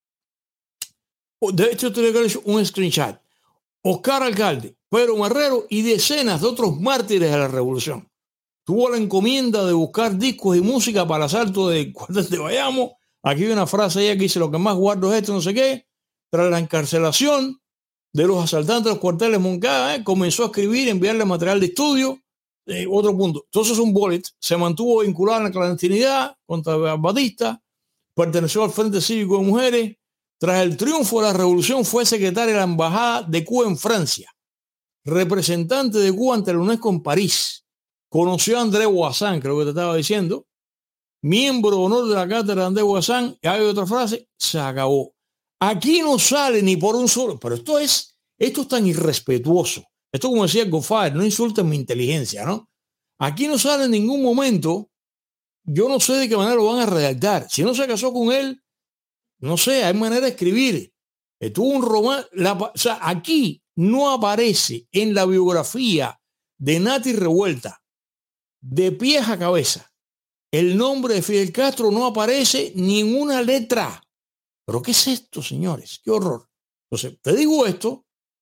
de hecho tengo un screenshot, Oscar Alcalde, Pedro Marrero y decenas de otros mártires de la revolución. Tuvo la encomienda de buscar discos y música para el asalto de cuando te vayamos. Aquí hay una frase ella que dice, lo que más guardo es esto, no sé qué. Tras la encarcelación de los asaltantes de los cuarteles Moncada, comenzó a escribir, enviarle material de estudio. Otro punto. Entonces un bullet se mantuvo vinculado a la clandestinidad contra Batista, perteneció al Frente Cívico de Mujeres. Tras el triunfo de la revolución fue secretaria de la Embajada de Cuba en Francia, representante de Cuba ante la UNESCO en París. Conoció a André Boissan, creo que te estaba diciendo, miembro de honor de la cátedra de André Boissan, y hay otra frase, se acabó. Aquí no sale ni por un solo, pero esto es tan irrespetuoso. Esto, como decía Godfather, no insulten mi inteligencia, ¿no? Aquí no sale en ningún momento, yo no sé de qué manera lo van a redactar. Si no se casó con él, no sé, hay manera de escribir. Tuvo un romance, o sea, aquí no aparece en la biografía de Nati Revuelta, de pies a cabeza, el nombre de Fidel Castro, no aparece ni en una letra. ¿Pero qué es esto, señores? ¡Qué horror! Entonces, te digo esto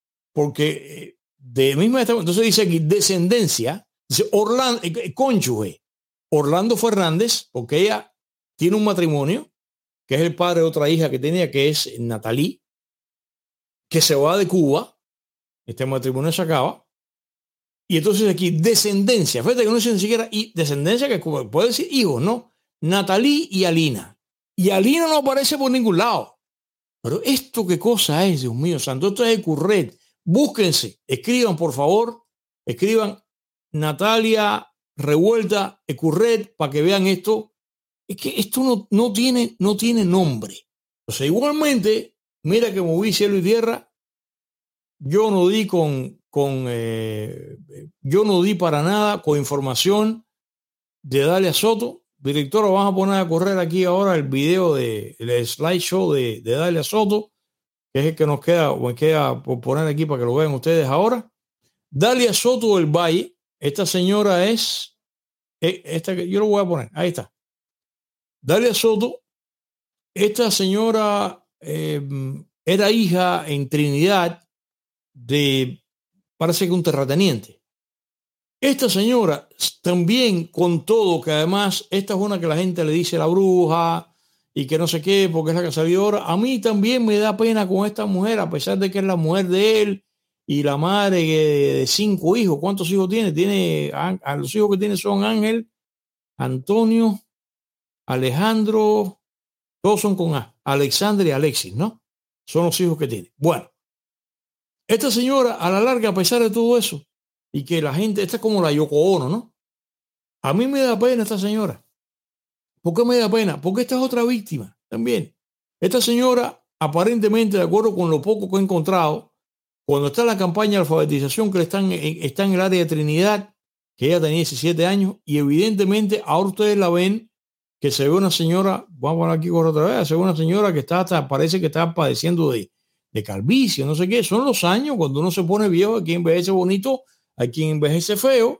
porque entonces dice aquí, descendencia, dice cónyuge, Orlando Fernández, porque ella tiene un matrimonio, que es el padre de otra hija que tenía, que es Natalie, que se va de Cuba, este matrimonio se acaba, y entonces aquí, descendencia, fíjate que no dice ni siquiera descendencia, que puede decir hijos, ¿no? Natalie y Alina. Y Alina no aparece por ningún lado. Pero esto qué cosa es, Dios mío santo, esto es el curret. Búsquense, escriban por favor, escriban Natalia Revuelta, Ecurret, para que vean esto. Es que esto no tiene nombre. O sea, igualmente, mira que moví cielo y tierra. Yo no di yo no di para nada con información de Dalia Soto. directora, vamos a poner a correr aquí ahora el video el slideshow de Dalia Soto, que es el que nos queda, o me queda por poner aquí para que lo vean ustedes ahora. Dalia Soto del Valle, esta señora es, esta que yo lo voy a poner, ahí está. Dalia Soto, esta señora era hija en Trinidad de, parece que un terrateniente. Esta señora también, con todo, que además esta es una que la gente le dice la bruja y que no sé qué, porque es la que salió ahora. A mí también me da pena con esta mujer, a pesar de que es la mujer de él y la madre de 5 hijos. ¿Cuántos hijos tiene? A los hijos que tiene son Ángel, Antonio, Alejandro, todos son con A, Alexander y Alexis, ¿no? Son los hijos que tiene. Bueno, esta señora, a la larga, a pesar de todo eso, y que la gente, esta es como la Yoko Ono, ¿no? A mí me da pena esta señora. ¿Por qué me da pena? Porque esta es otra víctima también. Esta señora, aparentemente, de acuerdo con lo poco que he encontrado, cuando está en la campaña de alfabetización que está en el área de Trinidad, que ella tenía 17 años, y evidentemente ahora ustedes la ven, que se ve una señora, vamos a poner aquí con otra vez, se ve una señora que parece que está padeciendo de calvicie, no sé qué. Son los años cuando uno se pone viejo, aquí envejece bonito, hay quien envejece feo,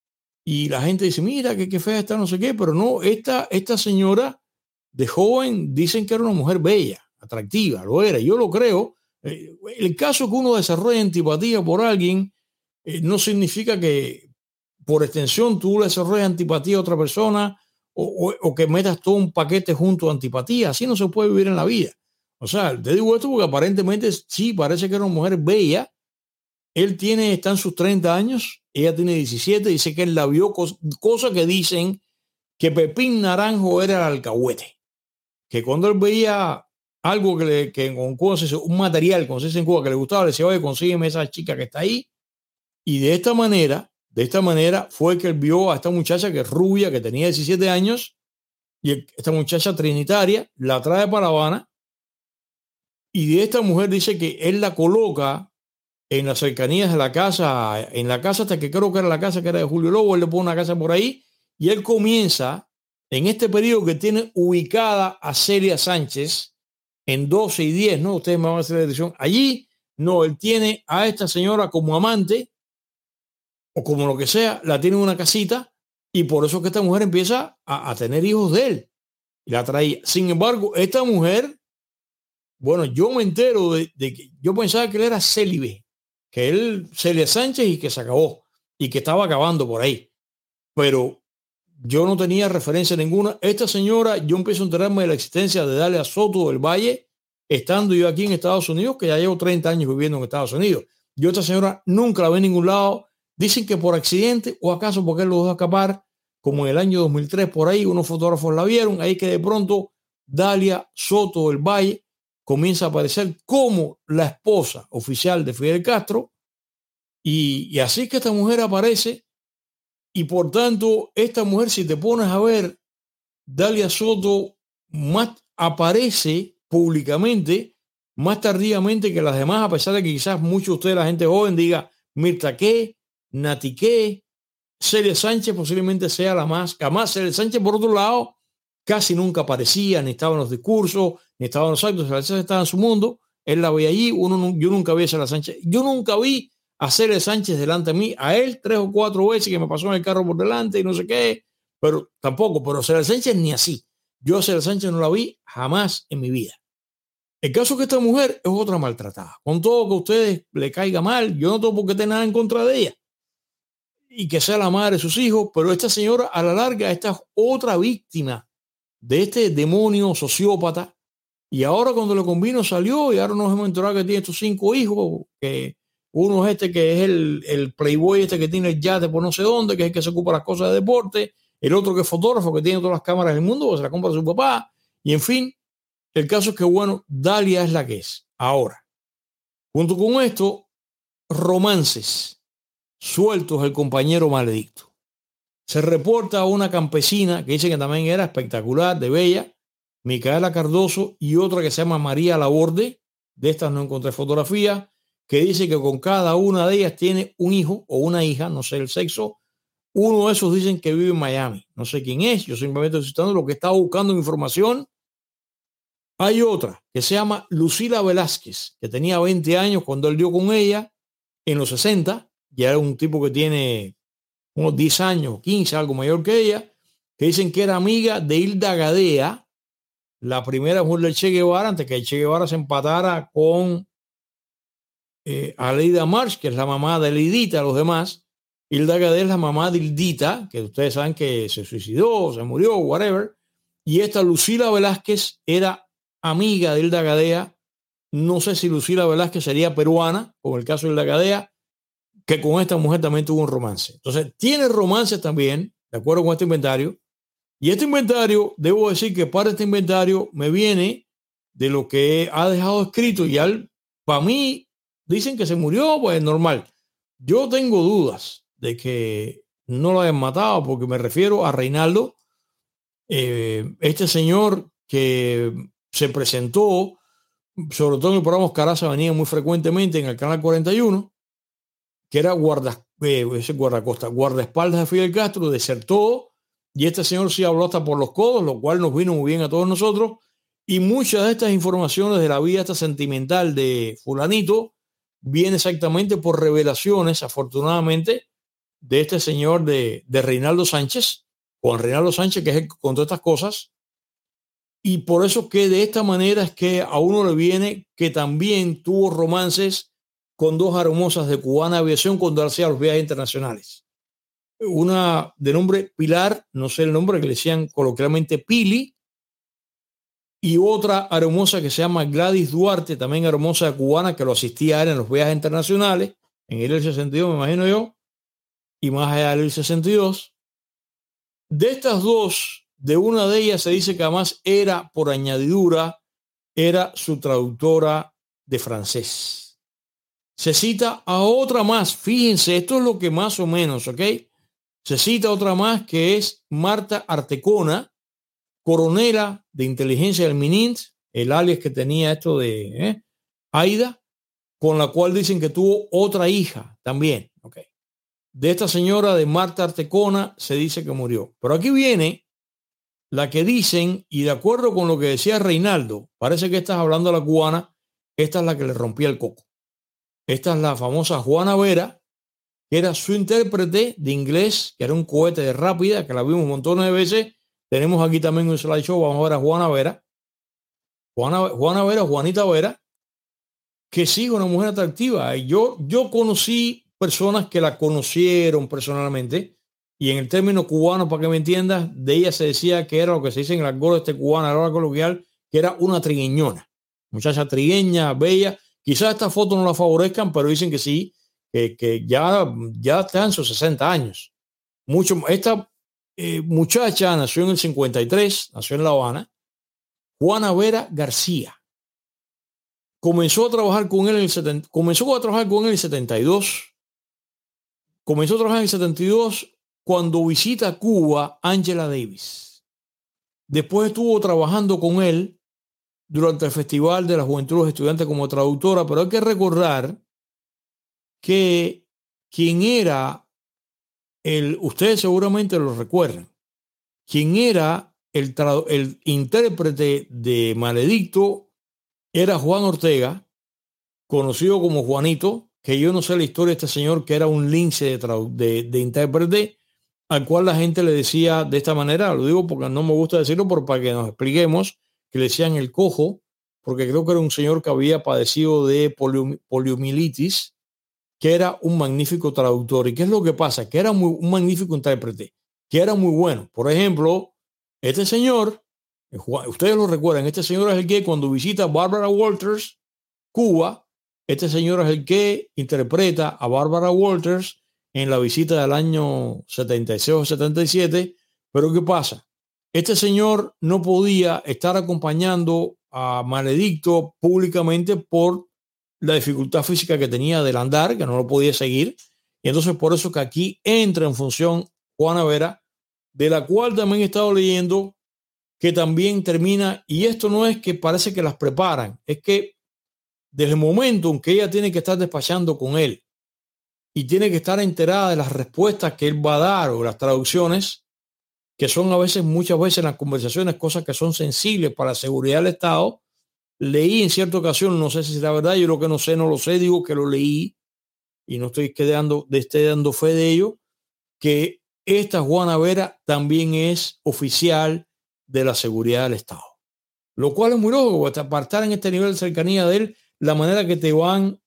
y la gente dice, mira, qué fea está, no sé qué, pero no, esta señora de joven dicen que era una mujer bella, atractiva, lo era, yo lo creo. El caso que uno desarrolla antipatía por alguien no significa que por extensión tú le desarrolles antipatía a otra persona o que metas todo un paquete junto a antipatía. Así no se puede vivir en la vida. O sea, te digo esto porque aparentemente sí, parece que era una mujer bella. Él está en sus 30 años, ella tiene 17, dice que él la vio, cosa que dicen que Pepín Naranjo era el alcahuete, que cuando él veía algo que en Cuba un material, como se dice en Cuba, que le gustaba, le decía, oye, consígueme esa chica que está ahí, y de esta manera fue que él vio a esta muchacha que es rubia, que tenía 17 años, y esta muchacha trinitaria la trae para La Habana, y de esta mujer dice que él la coloca en las cercanías de la casa, en la casa hasta que creo que era la casa que era de Julio Lobo, él le pone una casa por ahí y él comienza en este periodo que tiene ubicada a Celia Sánchez en 12 y 10, ¿no? Ustedes me van a hacer la dirección. Allí, no, él tiene a esta señora como amante o como lo que sea, la tiene en una casita y por eso es que esta mujer empieza a tener hijos de él y la traía. Sin embargo, esta mujer, bueno, yo me entero de que yo pensaba que él era célibe, que él, Celia Sánchez, y que se acabó, y que estaba acabando por ahí. Pero yo no tenía referencia ninguna. Esta señora, yo empiezo a enterarme de la existencia de Dalia Soto del Valle, estando yo aquí en Estados Unidos, que ya llevo 30 años viviendo en Estados Unidos. Yo esta señora nunca la vi en ningún lado. Dicen que por accidente, o acaso porque él lo dejó escapar, como en el año 2003, por ahí, unos fotógrafos la vieron, ahí que de pronto Dalia Soto del Valle comienza a aparecer como la esposa oficial de Fidel Castro, y así es que esta mujer aparece, y por tanto, esta mujer, si te pones a ver, Dalia Soto más aparece públicamente más tardíamente que las demás, a pesar de que quizás muchos de ustedes, la gente joven, diga Mirta qué, Nati qué, Celia Sánchez posiblemente sea la más. Además, Celia Sánchez, por otro lado, casi nunca aparecía, ni estaba en los discursos, ni estaba en los actos. Celia Sánchez estaba en su mundo, él la veía allí. Yo nunca vi a Celia Sánchez. Yo nunca vi a Celia Sánchez delante de mí, a él 3 o 4 veces que me pasó en el carro por delante y no sé qué, pero tampoco. Pero Celia Sánchez ni así. Yo a Celia Sánchez no la vi jamás en mi vida. El caso es que esta mujer es otra maltratada. Con todo que a ustedes le caiga mal, yo no tengo por qué tener nada en contra de ella y que sea la madre de sus hijos, pero esta señora a la larga, esta es otra víctima de este demonio sociópata, y ahora cuando le convino salió, y ahora nos hemos enterado que tiene estos 5 hijos, que uno es que es el playboy que tiene el yate por no sé dónde, que es el que se ocupa las cosas de deporte, el otro que es fotógrafo, que tiene todas las cámaras del mundo, que se la compra a su papá, y en fin, el caso es que, bueno, Dalia es la que es. Ahora, junto con esto, romances sueltos el compañero maledicto. Se reporta a una campesina que dice que también era espectacular, de bella, Micaela Cardoso, y otra que se llama María Laborde, de estas no encontré fotografía, que dice que con cada una de ellas tiene un hijo o una hija, no sé el sexo, Uno de esos dicen que vive en Miami. No sé quién es, yo simplemente estoy citando lo que estaba buscando información. Hay otra que se llama Lucila Velázquez, que tenía 20 años cuando él dio con ella en los 60. Ya era un tipo que tiene unos 10 años, 15, algo mayor que ella, que dicen que era amiga de Hilda Gadea, la primera mujer del Che Guevara, antes que el Che Guevara se empatara con Aleida March, que es la mamá de Lidita, los demás. Hilda Gadea es la mamá de Hildita, que ustedes saben que se suicidó, se murió, whatever. Y esta Lucila Velázquez era amiga de Hilda Gadea. No sé si Lucila Velázquez sería peruana, como el caso de Hilda Gadea, que con esta mujer también tuvo un romance. Entonces, tiene romances también, de acuerdo con este inventario. Y este inventario, debo decir que para este inventario me viene de lo que ha dejado escrito. Y para mí, dicen que se murió, pues normal. Yo tengo dudas de que no lo hayan matado, porque me refiero a Reinaldo, este señor que se presentó, sobre todo en el programa Caraza, venía muy frecuentemente en el canal 41, que era guardaespaldas de Fidel Castro, desertó, y este señor sí habló hasta por los codos, lo cual nos vino muy bien a todos nosotros. Y muchas de estas informaciones de la vida esta sentimental de fulanito viene exactamente por revelaciones, afortunadamente, de este señor de Reinaldo Sánchez, Juan Reinaldo Sánchez, que es el que contó estas cosas. Y por eso que de esta manera es que a uno le viene que también tuvo romances con dos hermosas de Cubana Aviación cuando hacía los viajes internacionales. Una de nombre Pilar, no sé el nombre, que le decían coloquialmente Pili, y otra hermosa que se llama Gladys Duarte, también hermosa cubana, que lo asistía a él en los viajes internacionales, en el 62, me imagino yo, y más allá del 62. De estas dos, de una de ellas se dice que además era, por añadidura, era su traductora de francés. Se cita a otra más, fíjense, esto es lo que más o menos, ¿ok? Se cita a otra más que es Marta Artecona, coronela de inteligencia del MININT, el alias que tenía esto de Aida, con la cual dicen que tuvo otra hija también, ¿ok? De esta señora de Marta Artecona se dice que murió. Pero aquí viene la que dicen, y de acuerdo con lo que decía Reinaldo, parece que estás hablando de la cubana, esta es la que le rompía el coco. Esta es la famosa Juana Vera, que era su intérprete de inglés, que era un cohete de rápida, que la vimos montones de veces. Tenemos aquí también un slideshow, vamos a ver a Juana Vera. Juana Vera, Juanita Vera, que sí, una mujer atractiva. Yo conocí personas que la conocieron personalmente, y en el término cubano, para que me entiendas, de ella se decía que era lo que se dice en el argot cubano, a la hora coloquial, que era una trigueñona, muchacha trigueña, bella. Quizás estas fotos no la favorezcan, pero dicen que sí, que ya está en sus 60 años. Esta muchacha nació en el 53, nació en La Habana. Juana Vera García. Comenzó a trabajar con él en el 72. Comenzó a trabajar en el 72 cuando visita Cuba Angela Davis. Después estuvo trabajando con él durante el Festival de la Juventud de los Estudiantes como traductora, pero hay que recordar que quien era ustedes seguramente lo recuerdan, quien era el intérprete de Maledicto era Juan Ortega, conocido como Juanito, que yo no sé la historia de este señor, que era un lince de intérprete, al cual la gente le decía de esta manera, lo digo porque no me gusta decirlo, pero para que nos expliquemos, que le decían el cojo, porque creo que era un señor que había padecido de poliomielitis, que era un magnífico traductor. ¿Y qué es lo que pasa? Que era un magnífico intérprete, que era muy bueno. Por ejemplo, este señor, ustedes lo recuerdan, este señor es el que cuando visita Barbara Walters, Cuba, este señor es el que interpreta a Barbara Walters en la visita del año 76 o 77. Pero ¿qué pasa? Este señor no podía estar acompañando a Maledicto públicamente por la dificultad física que tenía del andar, que no lo podía seguir. Y entonces por eso que aquí entra en función Juana Vera, de la cual también he estado leyendo que también termina, y esto no es que parece que las preparan, es que desde el momento en que ella tiene que estar despachando con él y tiene que estar enterada de las respuestas que él va a dar o las traducciones, que son muchas veces en las conversaciones, cosas que son sensibles para la seguridad del Estado. Leí en cierta ocasión, no sé si será verdad, yo lo que no sé, no lo sé, digo que lo leí y no estoy dando fe de ello, que esta Juana Vera también es oficial de la seguridad del Estado. Lo cual es muy lógico, para estar en este nivel de cercanía de él, la manera que te van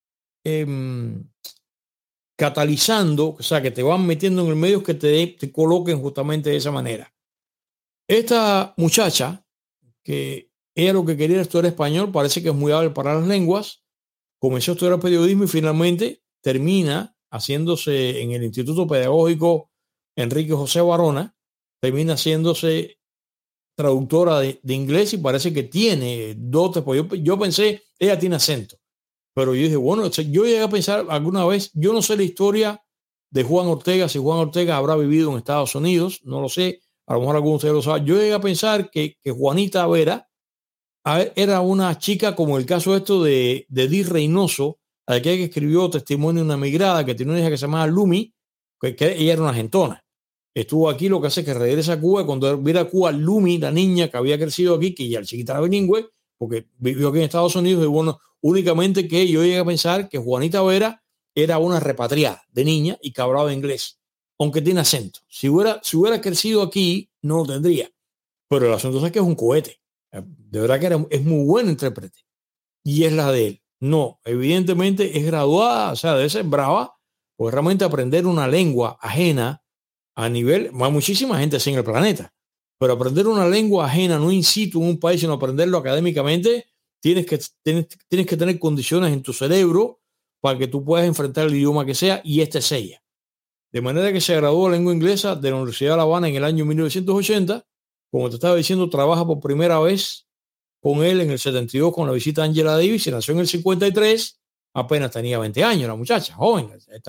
catalizando, o sea, que te van metiendo en el medio, que te coloquen justamente de esa manera. Esta muchacha, que ella lo que quería era estudiar español, parece que es muy hábil para las lenguas, comenzó a estudiar periodismo y finalmente termina haciéndose en el Instituto Pedagógico Enrique José Barona, termina haciéndose traductora de inglés y parece que tiene dotes, pues yo pensé, ella tiene acento, pero yo dije, bueno, yo llegué a pensar alguna vez, yo no sé la historia de Juan Ortega, si Juan Ortega habrá vivido en Estados Unidos, no lo sé, a lo mejor algunos de ustedes lo saben. Yo llegué a pensar que Juanita Vera era una chica como el caso de Di Reynoso, aquella que escribió Testimonio de una migrada, que tiene una hija que se llamaba Lumi, que ella era una gentona. Estuvo aquí, lo que hace es que regresa a Cuba. Cuando viene a Cuba, Lumi, la niña que había crecido aquí, que ya el chiquita era bilingüe, porque vivió aquí en Estados Unidos, y bueno, únicamente que yo llegué a pensar que Juanita Vera era una repatriada de niña y que hablaba inglés, aunque tiene acento. Si hubiera crecido aquí, no lo tendría. Pero el asunto es que es un cohete. De verdad que es muy buen intérprete. Y es la de él. No, evidentemente es graduada, o sea, debe ser brava, porque realmente aprender una lengua ajena a nivel, hay muchísima gente así en el planeta, pero aprender una lengua ajena, no in situ en un país, sino aprenderlo académicamente, tienes que tener condiciones en tu cerebro para que tú puedas enfrentar el idioma que sea, y este es ella. De manera que se graduó de lengua inglesa de la Universidad de La Habana en el año 1980. Como te estaba diciendo, trabaja por primera vez con él en el 72 con la visita a Angela Davis. Se nació en el 53, apenas tenía 20 años la muchacha, joven.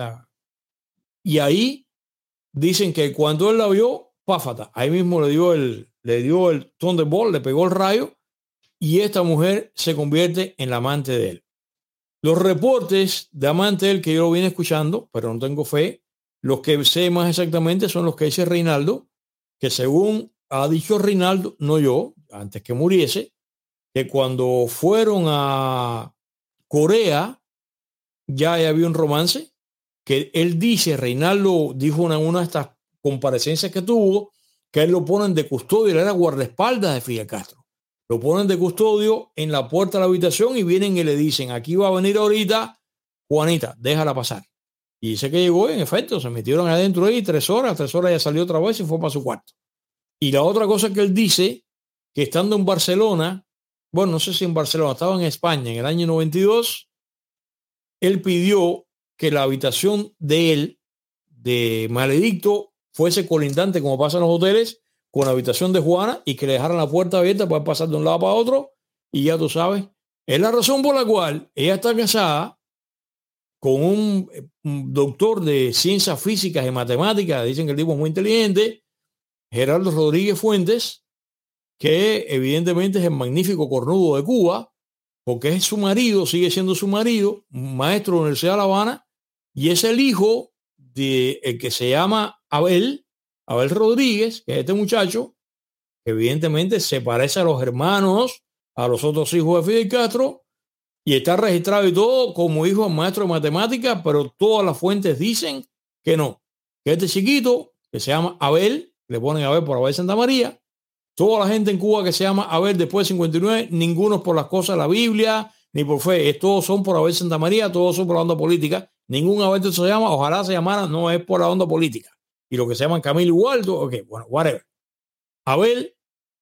Y ahí dicen que cuando él la vio, páfata, ahí mismo le dio el Thunderbolt, le pegó el rayo, y esta mujer se convierte en la amante de él. Los reportes de amante de él que yo lo vine escuchando, pero no tengo fe, los que sé más exactamente son los que dice Reinaldo, que según ha dicho Reinaldo, no yo, antes que muriese, que cuando fueron a Corea ya había un romance, que él dice, Reinaldo dijo en una de estas comparecencias que tuvo, que él lo ponen de custodio, él era guardaespaldas de Fidel Castro. Lo ponen de custodio en la puerta de la habitación y vienen y le dicen, aquí va a venir ahorita Juanita, déjala pasar. Y dice que llegó, en efecto, se metieron adentro ahí 3 horas ya salió otra vez y fue para su cuarto. Y la otra cosa que él dice, que estando en Barcelona, bueno, no sé si en Barcelona, estaba en España en el año 92, él pidió que la habitación de él, de Maledicto, fuese colindante, como pasa en los hoteles, con la habitación de Juana, y que le dejaran la puerta abierta para pasar de un lado para otro. Y ya tú sabes, es la razón por la cual ella está casada con un doctor de ciencias físicas y matemáticas. Dicen que el tipo es muy inteligente, Gerardo Rodríguez Fuentes, que evidentemente es el magnífico cornudo de Cuba, porque es su marido, sigue siendo su marido, maestro de la Universidad de La Habana, y es el hijo de el que se llama Abel Rodríguez, que es este muchacho, que evidentemente se parece a los hermanos, a los otros hijos de Fidel Castro, y está registrado y todo como hijo de maestro de matemáticas, pero todas las fuentes dicen que no, que este chiquito, que se llama Abel, le ponen Abel por Abel Santa María. Toda la gente en Cuba que se llama Abel después de 59, ninguno es por las cosas de la Biblia, ni por fe, todos son por Abel Santa María, todos son por la onda política. Ningún Abel se llama, ojalá se llamara, no es por la onda política. Y lo que se llaman Camilo y Waldo, ok, bueno, whatever. Abel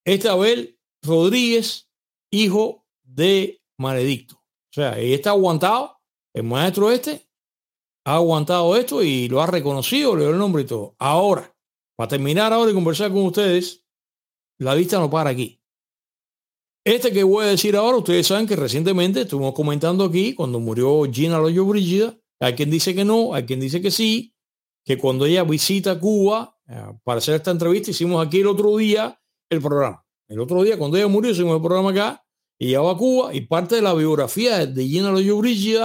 Rodríguez, hijo de Maledicto. O sea, y está aguantado, el maestro ha aguantado esto y lo ha reconocido, le dio el nombre y todo. Ahora, para terminar ahora y conversar con ustedes, la vista no para aquí. Que voy a decir ahora, ustedes saben que recientemente estuvimos comentando aquí cuando murió Gina Lollobrigida. Hay quien dice que no, hay quien dice que sí, que cuando ella visita Cuba para hacer esta entrevista, hicimos aquí el otro día el programa. El otro día, cuando ella murió, hicimos el programa acá y ella va a Cuba, y parte de la biografía de Gina Lollobrigida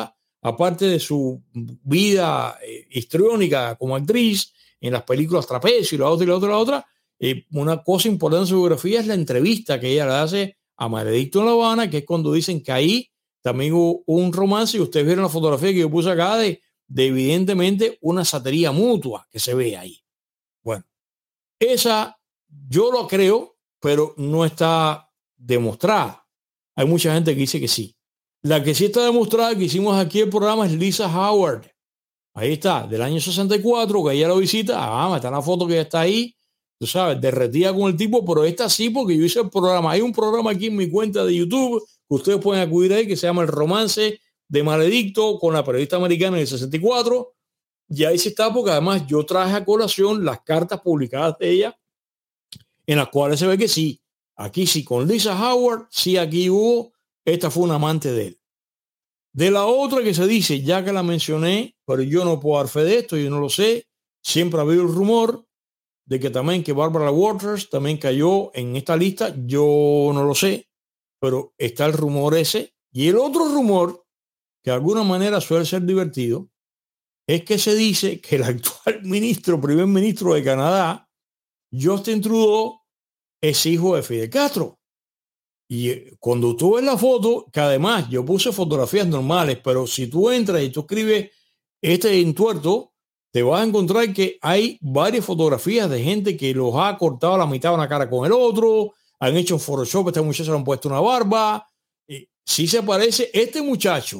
aparte de su vida histriónica como actriz en las películas Trapecio y la otra y la otra y la otra, una cosa importante de su biografía es la entrevista que ella le hace a Maledicto en La Habana, que es cuando dicen que ahí también hubo un romance, y ustedes vieron la fotografía que yo puse acá de evidentemente una satería mutua que se ve ahí. Bueno, esa yo lo creo, pero no está demostrada. Hay mucha gente que dice que sí. La que sí está demostrada, que hicimos aquí el programa, es Lisa Howard. Ahí está, del año 64, que ella lo visita. Está la foto que ya está ahí, tú sabes, derretida con el tipo, pero esta sí, porque yo hice el programa. Hay un programa aquí en mi cuenta de YouTube que ustedes pueden acudir ahí, que se llama El Romance de Maledicto con la periodista americana en el 64. Y ahí sí está, porque además yo traje a colación las cartas publicadas de ella, en las cuales se ve que sí, aquí sí, con Lisa Howard, sí, aquí hubo, esta fue una amante de él. De la otra que se dice, ya que la mencioné, pero yo no puedo dar fe de esto, yo no lo sé, siempre ha habido el rumor de que también que Barbara Walters también cayó en esta lista, yo no lo sé, pero está el rumor ese. Y el otro rumor, que de alguna manera suele ser divertido, es que se dice que el actual primer ministro de Canadá, Justin Trudeau, es hijo de Fidel Castro. Y cuando tú ves la foto, que además yo puse fotografías normales, pero si tú entras y tú escribes este entuerto, te vas a encontrar que hay varias fotografías de gente que los ha cortado la mitad de una cara con el otro, han hecho un Photoshop, este muchacho le han puesto una barba. Sí se parece, este muchacho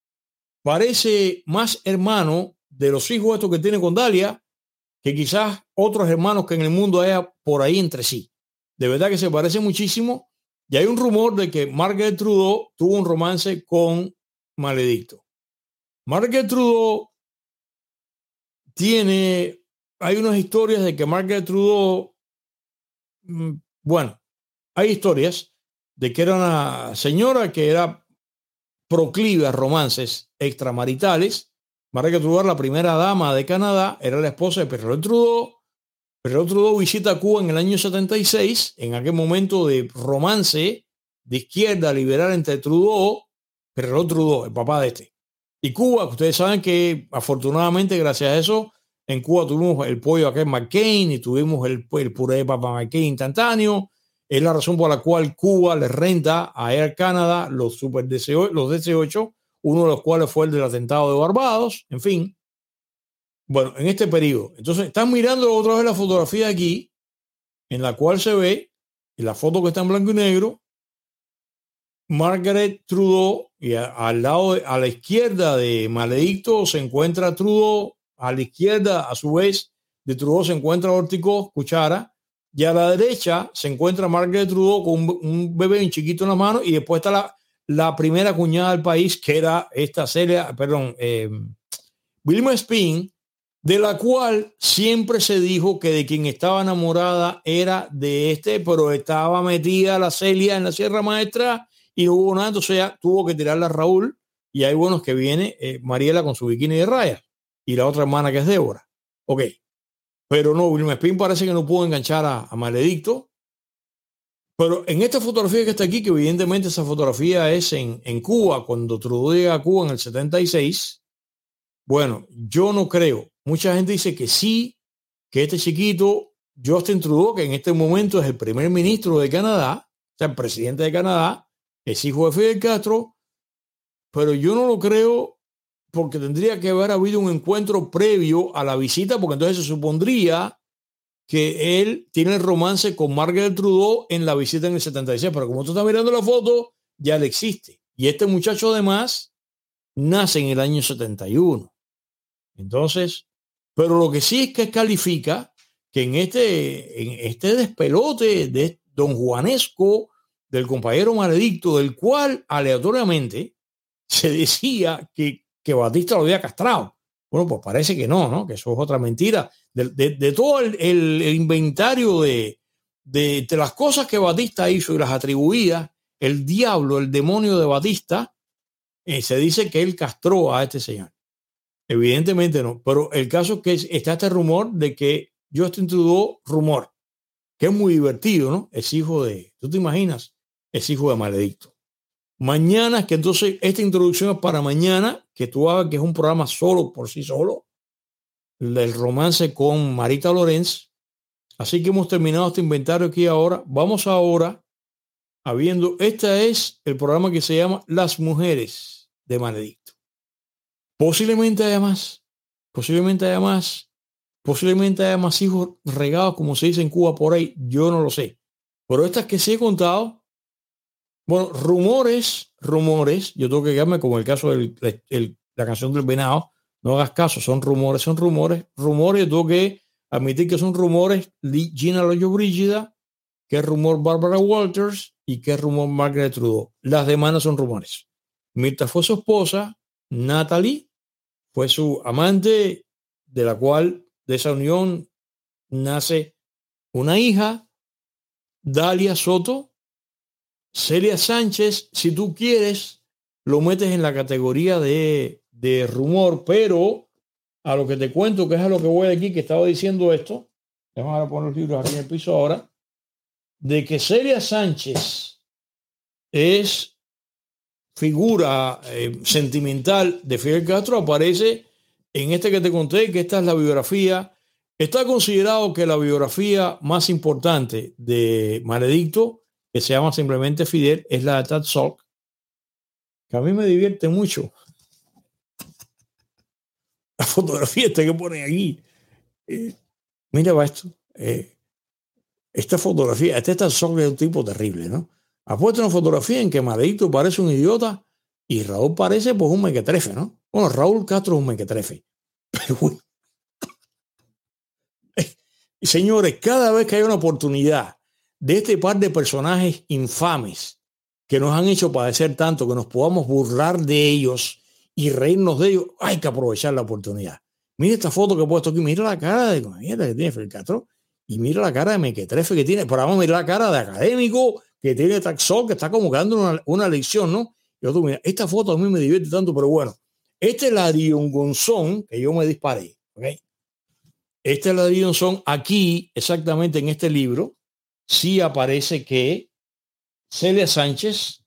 parece más hermano de los hijos estos que tiene con Dalia que quizás otros hermanos que en el mundo haya por ahí entre sí. De verdad que se parece muchísimo. Y hay un rumor de que Margaret Trudeau tuvo un romance con Maledicto. Margaret Trudeau hay unas historias de que Margaret Trudeau, bueno, hay historias de que era una señora que era proclive a romances extramaritales. Margaret Trudeau, la primera dama de Canadá, era la esposa de Pierre Trudeau. Pierre Trudeau visita Cuba en el año 76, en aquel momento de romance de izquierda liberal entre Trudeau, Pierre Trudeau, el papá de este, y Cuba. Ustedes saben que afortunadamente gracias a eso en Cuba tuvimos el pollo aquel McCain y tuvimos el puré de papa McCain instantáneo. Es la razón por la cual Cuba le renta a Air Canada los DC-8, uno de los cuales fue el del atentado de Barbados, en fin. Bueno, en este periodo. Entonces, están mirando otra vez la fotografía aquí, en la cual se ve, en la foto que está en blanco y negro, Margaret Trudeau, y al lado, a la izquierda de Maledicto se encuentra Trudeau, a la izquierda, a su vez, de Trudeau se encuentra Ortico, Cuchara, y a la derecha se encuentra Margaret Trudeau con un bebé, un chiquito en la mano, y después está la primera cuñada del país, que era esta Wilma Spin, de la cual siempre se dijo que de quien estaba enamorada era de este, pero estaba metida la Celia en la Sierra Maestra y no hubo nada, entonces ella tuvo que tirarla a Raúl. Y hay buenos que viene Mariela con su bikini de rayas y la otra hermana que es Débora. Ok, pero no, Wilma Spin parece que no pudo enganchar a Maledicto. Pero en esta fotografía que está aquí, que evidentemente esa fotografía es en Cuba, cuando Trudeau llega a Cuba en el 76. Bueno, yo no creo. Mucha gente dice que sí, que este chiquito, Justin Trudeau, que en este momento es el primer ministro de Canadá, o sea, el presidente de Canadá, es hijo de Fidel Castro, pero yo no lo creo porque tendría que haber habido un encuentro previo a la visita, porque entonces se supondría que él tiene el romance con Margaret Trudeau en la visita en el 76, pero como tú estás mirando la foto, ya le existe. Y este muchacho además nace en el año 71. Entonces, pero lo que sí es que califica que en este despelote de don Juanesco, del compañero Maledicto, del cual aleatoriamente se decía que Batista lo había castrado. Bueno, pues parece que no, que eso es otra mentira. De todo el inventario de las cosas que Batista hizo y las atribuía, el diablo, el demonio de Batista, se dice que él castró a este señor. Evidentemente no, pero el caso es que está este rumor de que Justin Trudeau, que es muy divertido, ¿no? Es hijo de, ¿tú te imaginas? Es hijo de Maledicto. Mañana, que entonces esta introducción es para mañana, que tú hagas que es un programa solo por sí solo, el romance con Marita Lorenz. Así que hemos terminado este inventario aquí ahora. Vamos ahora este es el programa que se llama Las Mujeres de Maledicto. Posiblemente haya más, posiblemente haya más, posiblemente haya más hijos regados, como se dice en Cuba por ahí, yo no lo sé. Pero estas que sí he contado, bueno, rumores, yo tengo que quedarme con el caso de la canción del venado, no hagas caso, son rumores, yo tengo que admitir que son rumores. Gina Lollobrigida, que es rumor Barbara Walters y que es rumor Margaret Trudeau. Las demás no son rumores. Mirta fue su esposa, Natalie fue su amante, de la cual de esa unión nace una hija, Dalia Soto. Celia Sánchez, si tú quieres, lo metes en la categoría de rumor, pero a lo que te cuento, que es a lo que voy aquí, que estaba diciendo esto, vamos a poner los libros aquí en el piso ahora, de que Celia Sánchez es figura sentimental de Fidel Castro, aparece en este que te conté, que esta es la biografía. Está considerado que la biografía más importante de Maledicto, que se llama simplemente Fidel, es la de Tad Salk, que a mí me divierte mucho. La fotografía que ponen aquí. Mira esto. Esta fotografía, Tad Salk es un tipo terrible, ¿no? Ha puesto una fotografía en que Maledicto parece un idiota y Raúl parece pues un mequetrefe, ¿no? Bueno, Raúl Castro es un mequetrefe. Pero bueno. Señores, cada vez que hay una oportunidad de este par de personajes infames que nos han hecho padecer tanto, que nos podamos burlar de ellos y reírnos de ellos, hay que aprovechar la oportunidad. Mira esta foto que he puesto aquí, mira la cara de mierda que tiene Fidel Castro y mira la cara de mequetrefe que tiene, pero vamos a mirar la cara de académico que tiene Taxol, que está como dando una lección, ¿no? Y otro, mira, esta foto a mí me divierte tanto, pero bueno, este es la diongonzón que yo me disparé, ¿ok? Este es la diongonzón. Aquí, exactamente en este libro, sí aparece que Celia Sánchez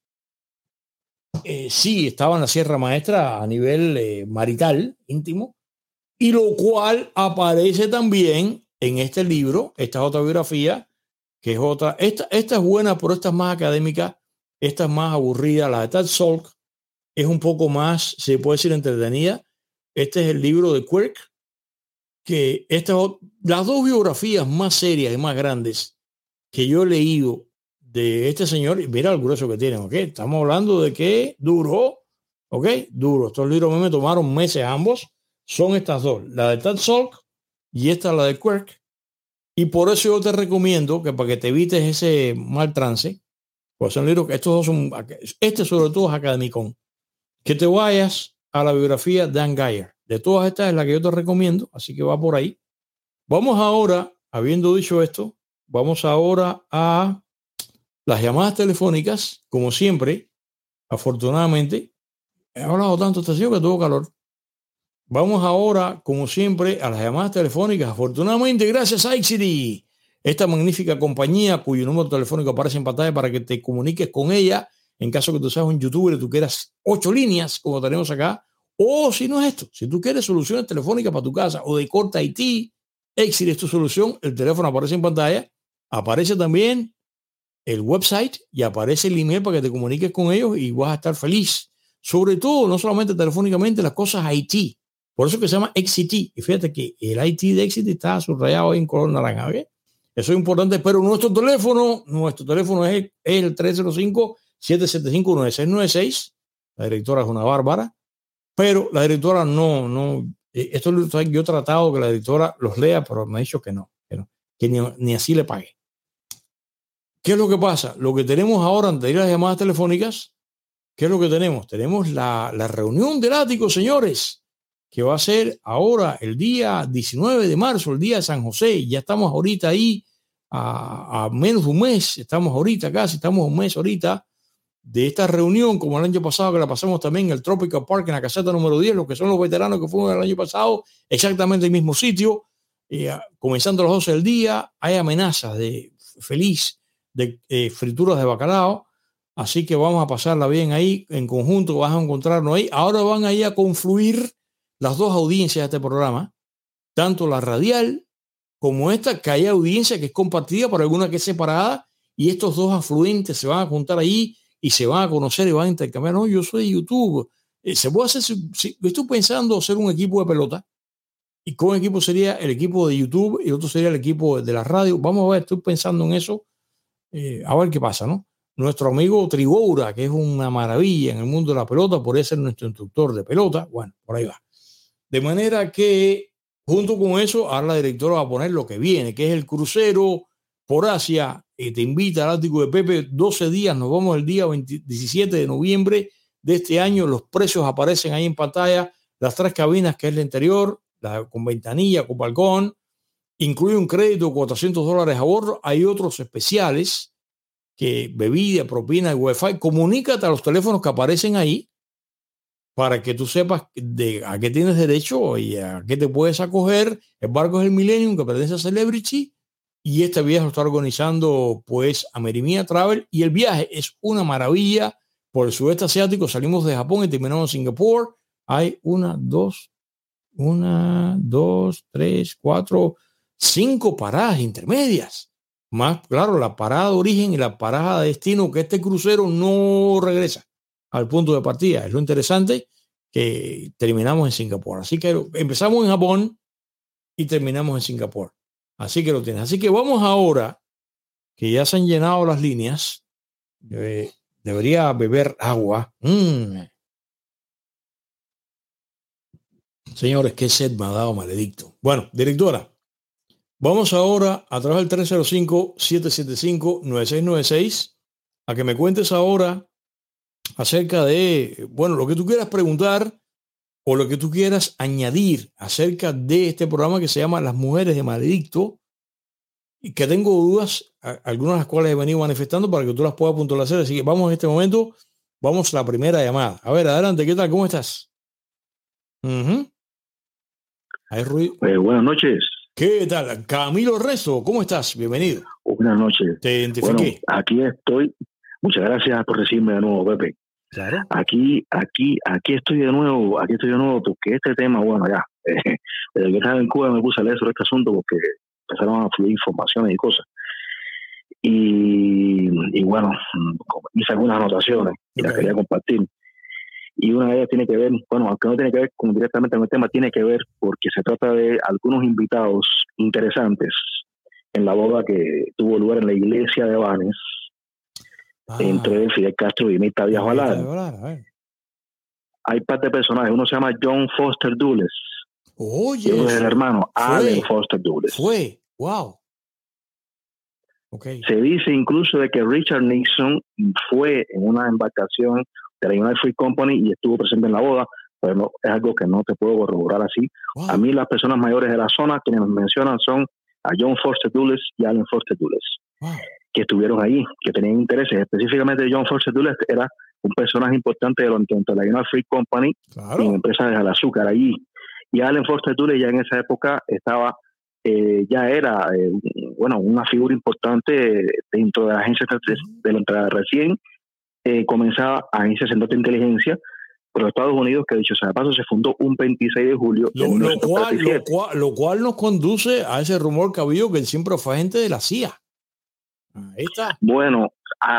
sí estaba en la Sierra Maestra a nivel marital, íntimo, y lo cual aparece también en este libro, esta otra biografía, que es otra. Esta es buena, pero esta es más académica, esta es más aburrida. La de Tad Salk es un poco más, se puede decir, entretenida. Este es el libro de Quirk, que las dos biografías más serias y más grandes que yo he leído de este señor, y mira el grueso que tienen, ¿ok? Estamos hablando de que duró, ¿ok? Duro. Estos libros a mí me tomaron meses ambos. Son estas dos, la de Tad Salk y esta la de Quirk. Y por eso yo te recomiendo que para que te evites ese mal trance, pues son libros que estos dos son, este sobre todo es académico, que te vayas a la biografía de Dan Geyer. De todas estas es la que yo te recomiendo, así que va por ahí. Vamos ahora, habiendo dicho esto, vamos ahora a las llamadas telefónicas, como siempre. Afortunadamente, he hablado tanto esta que tuvo calor. Vamos ahora, como siempre, a las llamadas telefónicas. Afortunadamente, gracias a iXcity, esta magnífica compañía cuyo número telefónico aparece en pantalla para que te comuniques con ella en caso que tú seas un youtuber y tú quieras 8 líneas, como tenemos acá. O si no es esto, si tú quieres soluciones telefónicas para tu casa o de corta IT, iXcity es tu solución. El teléfono aparece en pantalla. Aparece también el website y aparece el email para que te comuniques con ellos y vas a estar feliz. Sobre todo, no solamente telefónicamente, las cosas IT. Por eso que se llama iXcity. Y fíjate que el IT de iXcity está subrayado ahí en color naranja. ¿Okay? Eso es importante, pero nuestro teléfono es el 305-775-9696. La directora es una bárbara, pero la directora estos libros yo he tratado que la directora los lea, pero me ha dicho que ni así le pague. ¿Qué es lo que pasa? Lo que tenemos ahora, antes de ir a las llamadas telefónicas, ¿qué es lo que tenemos? Tenemos la reunión del ático, señores, que va a ser ahora el día 19 de marzo, el día de San José. Ya estamos ahorita ahí a menos de un mes, estamos un mes ahorita de esta reunión, como el año pasado que la pasamos también en el Tropical Park, en la caseta número 10, los que son los veteranos que fueron el año pasado, exactamente el mismo sitio, comenzando a las 12 del día. Hay amenazas de frituras de bacalao. Así que vamos a pasarla bien ahí, en conjunto vas a encontrarnos ahí. Ahora van ahí a confluir las dos audiencias de este programa, tanto la radial como esta, que hay audiencia que es compartida por alguna que es separada, y estos dos afluentes se van a juntar ahí y se van a conocer y van a intercambiar. No, yo soy de YouTube. Se puede hacer, estoy pensando hacer un equipo de pelota, y con un equipo sería el equipo de YouTube y otro sería el equipo de la radio. Vamos a ver, estoy pensando en eso, a ver qué pasa, ¿no? Nuestro amigo Trigoura, que es una maravilla en el mundo de la pelota, podría ser nuestro instructor de pelota. Bueno, por ahí va. De manera que, junto con eso, ahora la directora va a poner lo que viene, que es el crucero por Asia, y te invita al Ático de Pepe, 12 días, nos vamos el día 17 de noviembre de este año, los precios aparecen ahí en pantalla, las 3 cabinas, que es la interior, con ventanilla, con balcón, incluye un crédito de $400 a bordo, hay otros especiales, que bebida, propina y wifi. Comunícate a los teléfonos que aparecen ahí para que tú sepas a qué tienes derecho y a qué te puedes acoger. El barco es el Millennium, que pertenece a Celebrity, y este viaje lo está organizando pues Amerimia Travel, y el viaje es una maravilla por el sudeste asiático. Salimos de Japón y terminamos en Singapur. Hay 5 paradas intermedias, más claro la parada de origen y la parada de destino, que este crucero no regresa al punto de partida. Es lo interesante, que terminamos en Singapur. Así que empezamos en Japón y terminamos en Singapur. Así que lo tienes. Así que vamos ahora, que ya se han llenado las líneas. Debería beber agua. Señores, qué sed me ha dado, maledicto. Bueno, directora, vamos ahora a través del 305-775-9696 a que me cuentes ahora acerca de, bueno, lo que tú quieras preguntar o lo que tú quieras añadir acerca de este programa que se llama Las Mujeres de Maledicto, y que tengo dudas, algunas de las cuales he venido manifestando para que tú las puedas puntualizar. Así que vamos en este momento, vamos a la primera llamada. A ver, adelante, ¿qué tal? ¿Cómo estás? Hay ruido. Buenas noches. ¿Qué tal? Camilo Rezo, ¿cómo estás? Bienvenido. Buenas noches. Te identifiqué. Bueno, aquí estoy. Muchas gracias por recibirme de nuevo, Pepe. Claro. Aquí estoy de nuevo, porque este tema, bueno, ya, desde que estaba en Cuba me puse a leer sobre este asunto porque empezaron a fluir informaciones y cosas. Y bueno, hice algunas anotaciones y las quería compartir. Y una de ellas tiene que ver, bueno, aunque no tiene que ver directamente con el tema, tiene que ver porque se trata de algunos invitados interesantes en la boda que tuvo lugar en la iglesia de Banes, entre Fidel Castro y Mirta Díaz Balart. Hay parte de personajes, uno se llama John Foster Dulles. Oye, y uno es el hermano Allen Foster Dulles. Wow. Okay. Se dice incluso de que Richard Nixon fue en una embarcación de la United Fruit Company y estuvo presente en la boda, pero no, es algo que no te puedo corroborar así. Wow. A mí las personas mayores de la zona quienes nos mencionan son a John Foster Dulles y Allen Foster Dulles, que estuvieron ahí, que tenían intereses. Específicamente John Foster Dulles era un personaje importante de la United Fruit Company, en empresas del azúcar allí. Y Allen Foster Dulles ya en esa época estaba, ya era una figura importante dentro de la agencia de la entrada recién. Comenzaba Agencia Central de Inteligencia por los Estados Unidos, que dicho sea de paso se fundó un 26 de julio de 1937. Lo cual nos conduce a ese rumor que ha habido, que él siempre fue agente de la CIA. Ahí está. Bueno,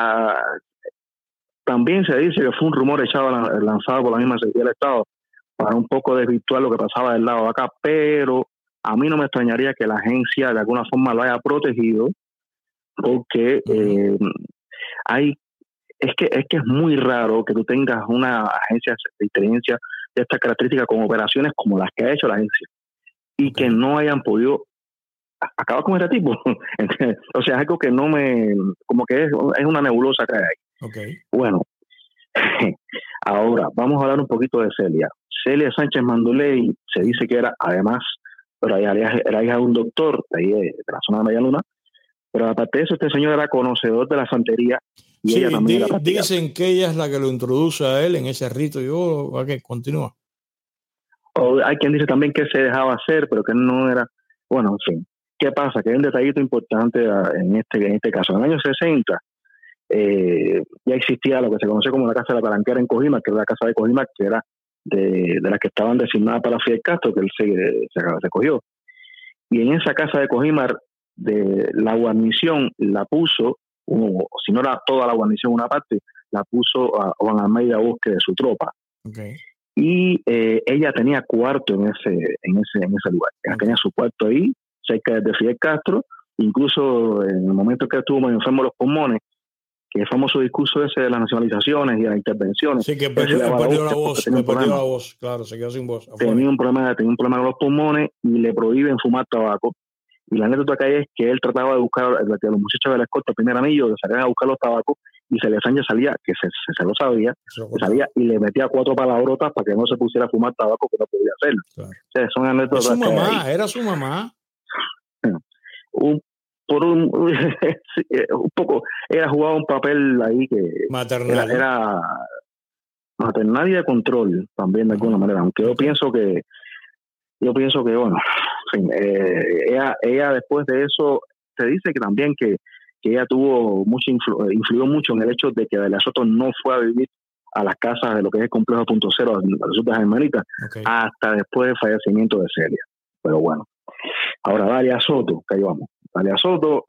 también se dice que fue un rumor lanzado por la misma Secretaría del Estado para un poco desvirtuar lo que pasaba del lado de acá, pero a mí no me extrañaría que la agencia de alguna forma lo haya protegido, porque es que es muy raro que tú tengas una agencia de inteligencia de esta característica con operaciones como las que ha hecho la agencia y que no hayan podido acabar con este tipo. O sea, es algo que no me, como que es una nebulosa que hay ahí. Bueno, ahora vamos a hablar un poquito de Celia. Celia Sánchez Mandoley se dice que era, además, pero era hija de un doctor de ahí de la zona de Medialuna, pero aparte de eso, este señor era conocedor de la santería. Y sí, ella también dicen que ella es la que lo introduce a él en ese rito. Continúa. O hay quien dice también que se dejaba hacer, pero que no era. Bueno, en fin. ¿Qué pasa? Que hay un detallito importante en este caso. En el año 60, ya existía lo que se conoce como la Casa de la Palanquera en Cojimar, que era la casa de Cojimar, que era de las que estaban designadas para Fidel Castro, que él se cogió. Y en esa casa de Cojimar, de la guarnición la puso, si no era toda la guarnición, una parte, la puso a Juan Almeida Bosque de su tropa. Okay. Y ella tenía cuarto en ese lugar. Ella tenía su cuarto ahí, cerca de Fidel Castro. Incluso en el momento que estuvo muy enfermo de los pulmones, que el famoso discurso ese de las nacionalizaciones y de las intervenciones. Sí, que perdió la voz, claro, se quedó sin voz. Tenía un problema con los pulmones y le prohíben fumar tabaco. Y la anécdota que hay es que él trataba de buscar a los muchachos de la escolta, el primer anillo, de salir a buscar los tabacos, y Sánchez salía, que se lo sabía, salía y le metía 4 palabrotas para que no se pusiera a fumar tabaco, que no podía hacerlo. Claro. O sea, son anécdotas. Su mamá, era su mamá. Un poco, ella jugaba un papel ahí que maternal. Era maternal y de control también de alguna manera, aunque yo pienso que bueno, en fin, ella después de eso se dice que también que ella tuvo influyó mucho en el hecho de que Dalia Soto no fue a vivir a las casas de lo que es el complejo .0 a las Sultas Hermanitas, hasta después del fallecimiento de Celia. Pero bueno, ahora Dalia Soto, que ahí vamos. Dalia Soto,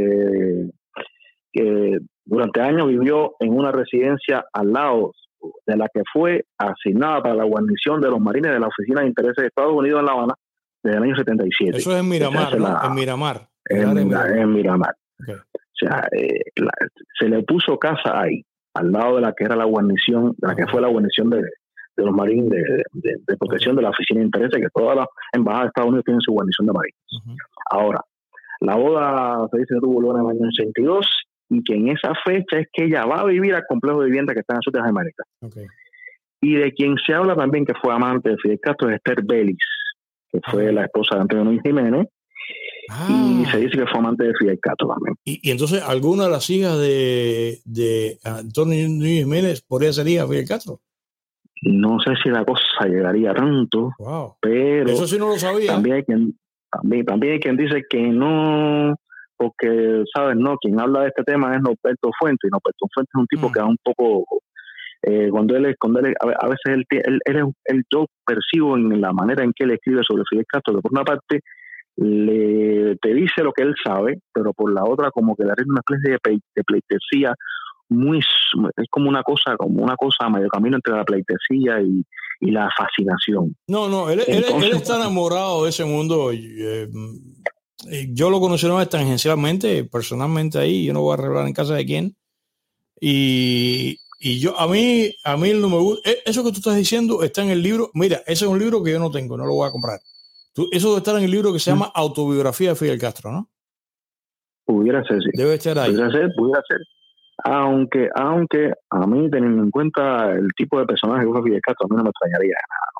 que durante años vivió en una residencia al lado de la que fue asignada para la guarnición de los marines de la Oficina de Intereses de Estados Unidos en La Habana desde el año 77. Eso es en Miramar, ¿no? En Miramar. En Miramar. Okay. O sea, se le puso casa ahí, al lado de la que era la guarnición, de la que fue la guarnición de los marines de protección de la Oficina de Intereses, que todas las embajadas de Estados Unidos tienen su guarnición de marines. Ahora, la boda se dice que tuvo lugar en el año 82 y que en esa fecha es que ella va a vivir al complejo de vivienda que está en las Sultas Hermanitas. Y de quien se habla también que fue amante de Fidel Castro es Esther Belis, que fue la esposa de Antonio Núñez Jiménez. Y se dice que fue amante de Fidel Castro también. Y entonces, ¿alguna de las hijas de Antonio Núñez Jiménez podría ser hija de Fidel Castro? No sé si la cosa llegaría tanto, pero eso sí no lo sabía. También hay quien dice que no, porque, ¿sabes? No, quien habla de este tema es Norberto Fuentes, y Norberto Fuentes es un tipo que da un poco, cuando él a veces yo percibo en la manera en que él escribe sobre Fidel Castro, que por una parte te dice lo que él sabe, pero por la otra como que le hace una especie de pleitesía es como una cosa a medio camino entre la pleitesía y la fascinación. No, él está enamorado de ese mundo. Yo lo conocí una vez tangencialmente, personalmente ahí, yo no voy a revelar en casa de quién. Y yo a mí no me gusta. Eso que tú estás diciendo está en el libro. Mira, ese es un libro que yo no tengo, no lo voy a comprar. Eso debe estar en el libro que se llama Autobiografía de Fidel Castro, ¿no? Pudiera ser, sí. Debe estar ahí. Pudiera ser. Aunque a mí, teniendo en cuenta el tipo de personaje que fue Fidel Castro, a mí no me extrañaría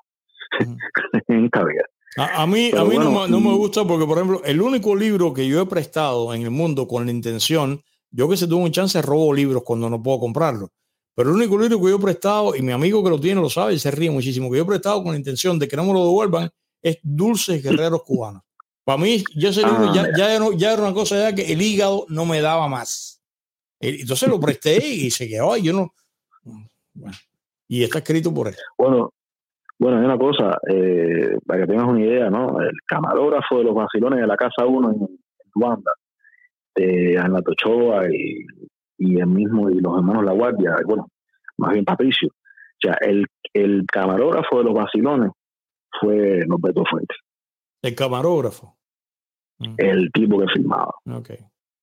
nada, ¿no? En esta vida. A mí bueno, no me gusta porque, por ejemplo, el único libro que yo he prestado en el mundo con la intención, yo que se tuvo un chance robo libros cuando no puedo comprarlos, pero el único libro que yo he prestado, y mi amigo que lo tiene lo sabe y se ríe muchísimo, que yo he prestado con la intención de que no me lo devuelvan, es Dulces Guerreros Cubanos. Para mí, yo ese libro ya era una cosa ya que el hígado no me daba más. Entonces lo presté y se quedó ahí. Yo no. Bueno, y está escrito por él. Bueno, hay una cosa, para que tengas una idea, ¿no? El camarógrafo de los vacilones de la Casa 1 en Luanda, de Arnaldo Ochoa y el mismo, y los hermanos La Guardia, bueno, más bien Patricio. O sea, el camarógrafo de los vacilones fue Norberto Fuentes. El camarógrafo. El tipo que filmaba. Ok.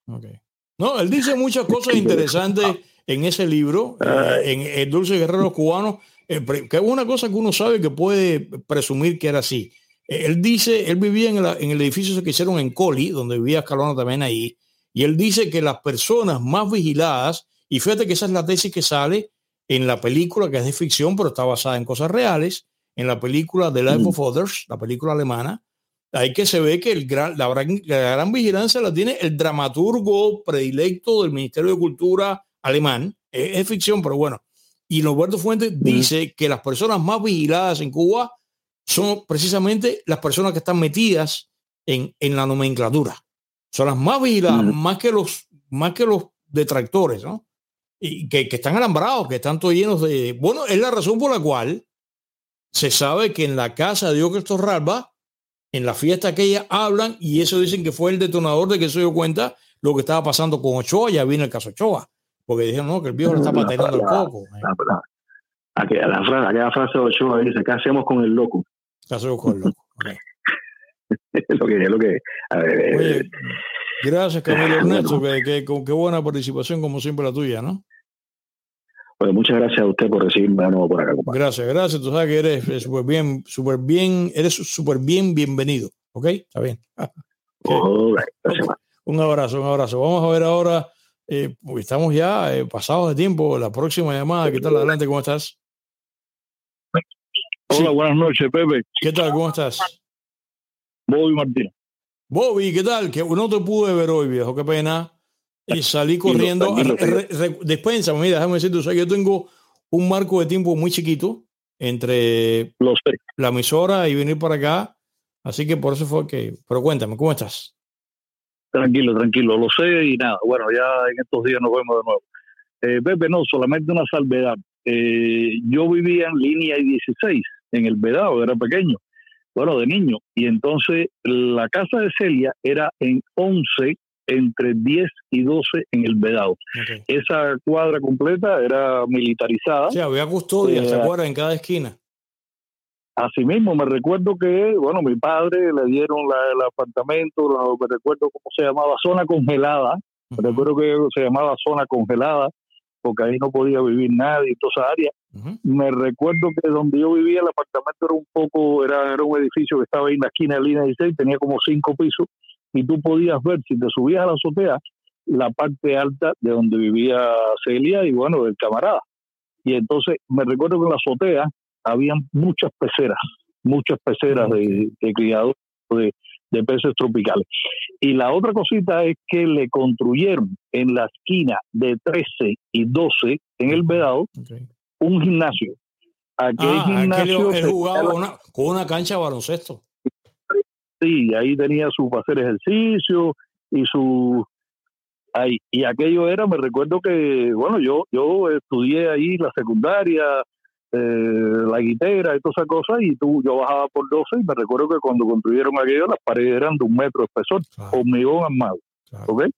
No, él dice muchas cosas interesantes en ese libro, en El Dulce Guerrero Cubano, que es una cosa que uno sabe que puede presumir que era así. Él dice, él vivía en el edificio que hicieron en Coli, donde vivía Escalona también ahí, y él dice que las personas más vigiladas, y fíjate que esa es la tesis que sale en la película, que es de ficción, pero está basada en cosas reales, en la película The Life of Others, la película alemana, ahí que se ve que la gran vigilancia la tiene el dramaturgo predilecto del Ministerio de Cultura alemán. Es ficción, pero bueno. Y Norberto Fuentes dice que las personas más vigiladas en Cuba son precisamente las personas que están metidas en la nomenclatura. Son las más vigiladas, más que los detractores, ¿no? y que están alambrados, que están todos llenos de... Bueno, es la razón por la cual se sabe que en la casa de Diógenes Torralba, en la fiesta aquella, hablan y eso dicen que fue el detonador de que se dio cuenta lo que estaba pasando con Ochoa. Ya viene el caso Ochoa, porque dijeron, no, que el viejo le está patinando el coco. Aquella frase de Ochoa dice, ¿qué hacemos con el loco? ¿Qué hacemos con el loco? Okay. es lo que a ver, oye, gracias, Camilo Ernesto, qué buena participación como siempre la tuya, ¿no? Pues muchas gracias a usted por recibirme de nuevo por acá, compadre. Gracias. Tú sabes que eres súper bien bienvenido. ¿Ok? Está bien. Okay. Un abrazo. Vamos a ver ahora, estamos ya pasados de tiempo. La próxima llamada, ¿qué tal? Adelante, ¿cómo estás? Hola, buenas noches, Pepe. ¿Qué tal? ¿Cómo estás? Bobby Martínez. Bobby, ¿qué tal? Que no te pude ver hoy, viejo, qué pena. Y salí corriendo. Despénsame, mira, déjame decirte, o sea, yo tengo un marco de tiempo muy chiquito entre la emisora y venir para acá. Así que por eso fue que... Pero cuéntame, ¿cómo estás? Tranquilo, lo sé y nada. Bueno, ya en estos días nos vemos de nuevo. Pepe, no, solamente una salvedad. Yo vivía en línea 16, en el Vedado, era pequeño. Bueno, de niño. Y entonces la casa de Celia era en 11, entre 10 y 12 en el Vedado. Okay. Esa cuadra completa era militarizada. Sí, había custodia, ¿se acuerdan? En cada esquina. Así mismo, me recuerdo que, bueno, mi padre le dieron el apartamento, me recuerdo cómo se llamaba, zona congelada. Uh-huh. Me recuerdo que se llamaba zona congelada, porque ahí no podía vivir nadie, en toda esa área. Uh-huh. Me recuerdo que donde yo vivía el apartamento era un edificio que estaba ahí en la esquina de línea 16, tenía como 5 pisos, y tú podías ver, si te subías a la azotea, la parte alta de donde vivía Celia y, bueno, del camarada. Y entonces me recuerdo que en la azotea habían muchas peceras de criadores de peces tropicales. Y la otra cosita es que le construyeron en la esquina de 13 y 12 en el Vedado un gimnasio. Aquel gimnasio él jugaba con una cancha de baloncesto. Sí, ahí tenía para hacer ejercicio y ahí. Y aquello era, me recuerdo que, bueno, yo estudié ahí la secundaria, la guitera y todas esas cosas, y yo bajaba por 12 y me recuerdo que cuando construyeron aquello las paredes eran de 1 metro de espesor, hormigón armado. Claro. ¿Okay?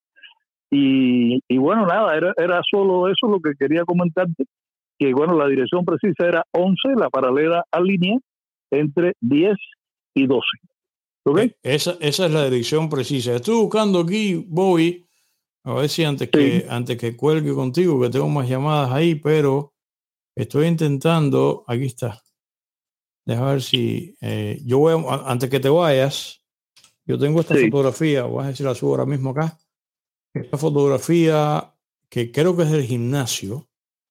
Y bueno, nada, era solo eso lo que quería comentarte, que bueno, la dirección precisa era 11, la paralela a línea, entre 10 y 12. ¿Okay? Esa es la dirección precisa. Estoy buscando aquí, Bobby, a ver si antes que cuelgue contigo, que tengo más llamadas ahí, pero estoy intentando, aquí está. Déjame ver si yo voy antes que te vayas, yo tengo esta fotografía, voy a ver si la subo ahora mismo acá. Esta fotografía que creo que es del gimnasio.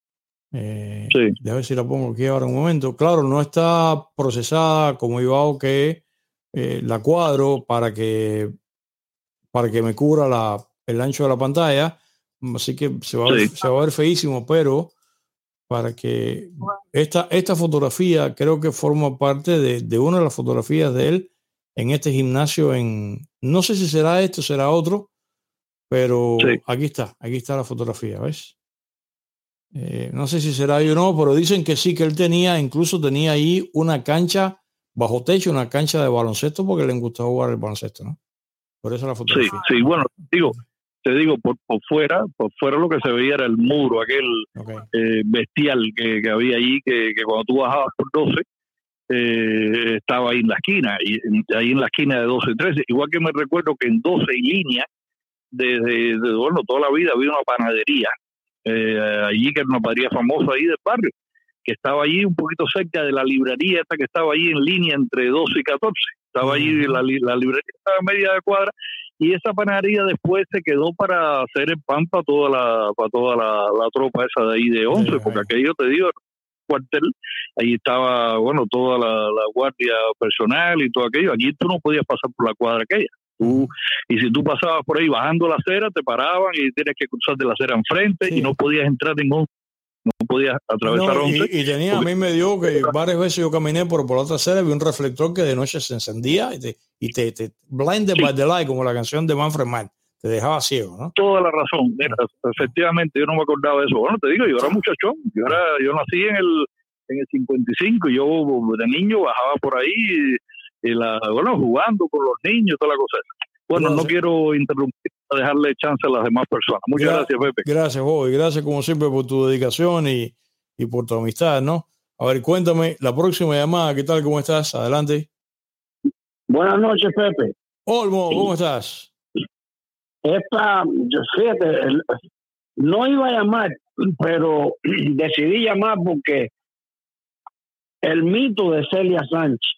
Déjame ver si la pongo aquí ahora un momento. Claro, no está procesada como yo hago que la cuadro para que me cubra el ancho de la pantalla, así que se va a ver feísimo, pero para que esta fotografía creo que forma parte de una de las fotografías de él en este gimnasio, no sé si será este o será otro, pero aquí está la fotografía, ¿ves? No sé si será yo o no, pero dicen que sí, que él incluso tenía ahí una cancha bajo techo, una cancha de baloncesto, porque le gustaba jugar el baloncesto, ¿no? Por eso la fotografía. Sí, bueno, te digo, por fuera lo que se veía era el muro, aquel bestial que había allí, que cuando tú bajabas por 12, estaba ahí en la esquina, y ahí en la esquina de 12 y 13, igual que me recuerdo que en 12 y línea, desde bueno, toda la vida había una panadería, allí que era una panadería famosa ahí del barrio, que estaba allí un poquito cerca de la librería esta que estaba allí en línea entre 12 y 14. Estaba allí, la librería estaba a media de cuadra, y esa panadería después se quedó para hacer el pan para toda la tropa esa de ahí de 11, porque aquello, te digo, cuartel, ahí estaba, bueno, toda la guardia personal y todo aquello. Aquí tú no podías pasar por la cuadra aquella. Y si tú pasabas por ahí bajando la acera, te paraban y tienes que cruzarte la acera enfrente, y no podías entrar en 11. No podías atravesar 11. Y tenía, a mí me dio que varias veces yo caminé por la otra acera, vi un reflector que de noche se encendía y te blinded by the light, como la canción de Manfred Mann. te dejaba ciego, ¿no? Toda la razón. Mira, efectivamente, yo no me acordaba de eso. Bueno, te digo, yo era muchachón. Yo nací en el 55. Yo de niño bajaba por ahí, jugando con los niños, toda la cosa. Bueno, gracias. No quiero interrumpir, dejarle chance a las demás personas. Muchas gracias, Pepe. Gracias, Bobby. Gracias, como siempre, por tu dedicación y por tu amistad, ¿no? A ver, cuéntame, la próxima llamada, ¿qué tal? ¿Cómo estás? Adelante. Buenas noches, Pepe. Olmo, ¿cómo estás? Fíjate, no iba a llamar, pero decidí llamar porque el mito de Celia Sánchez.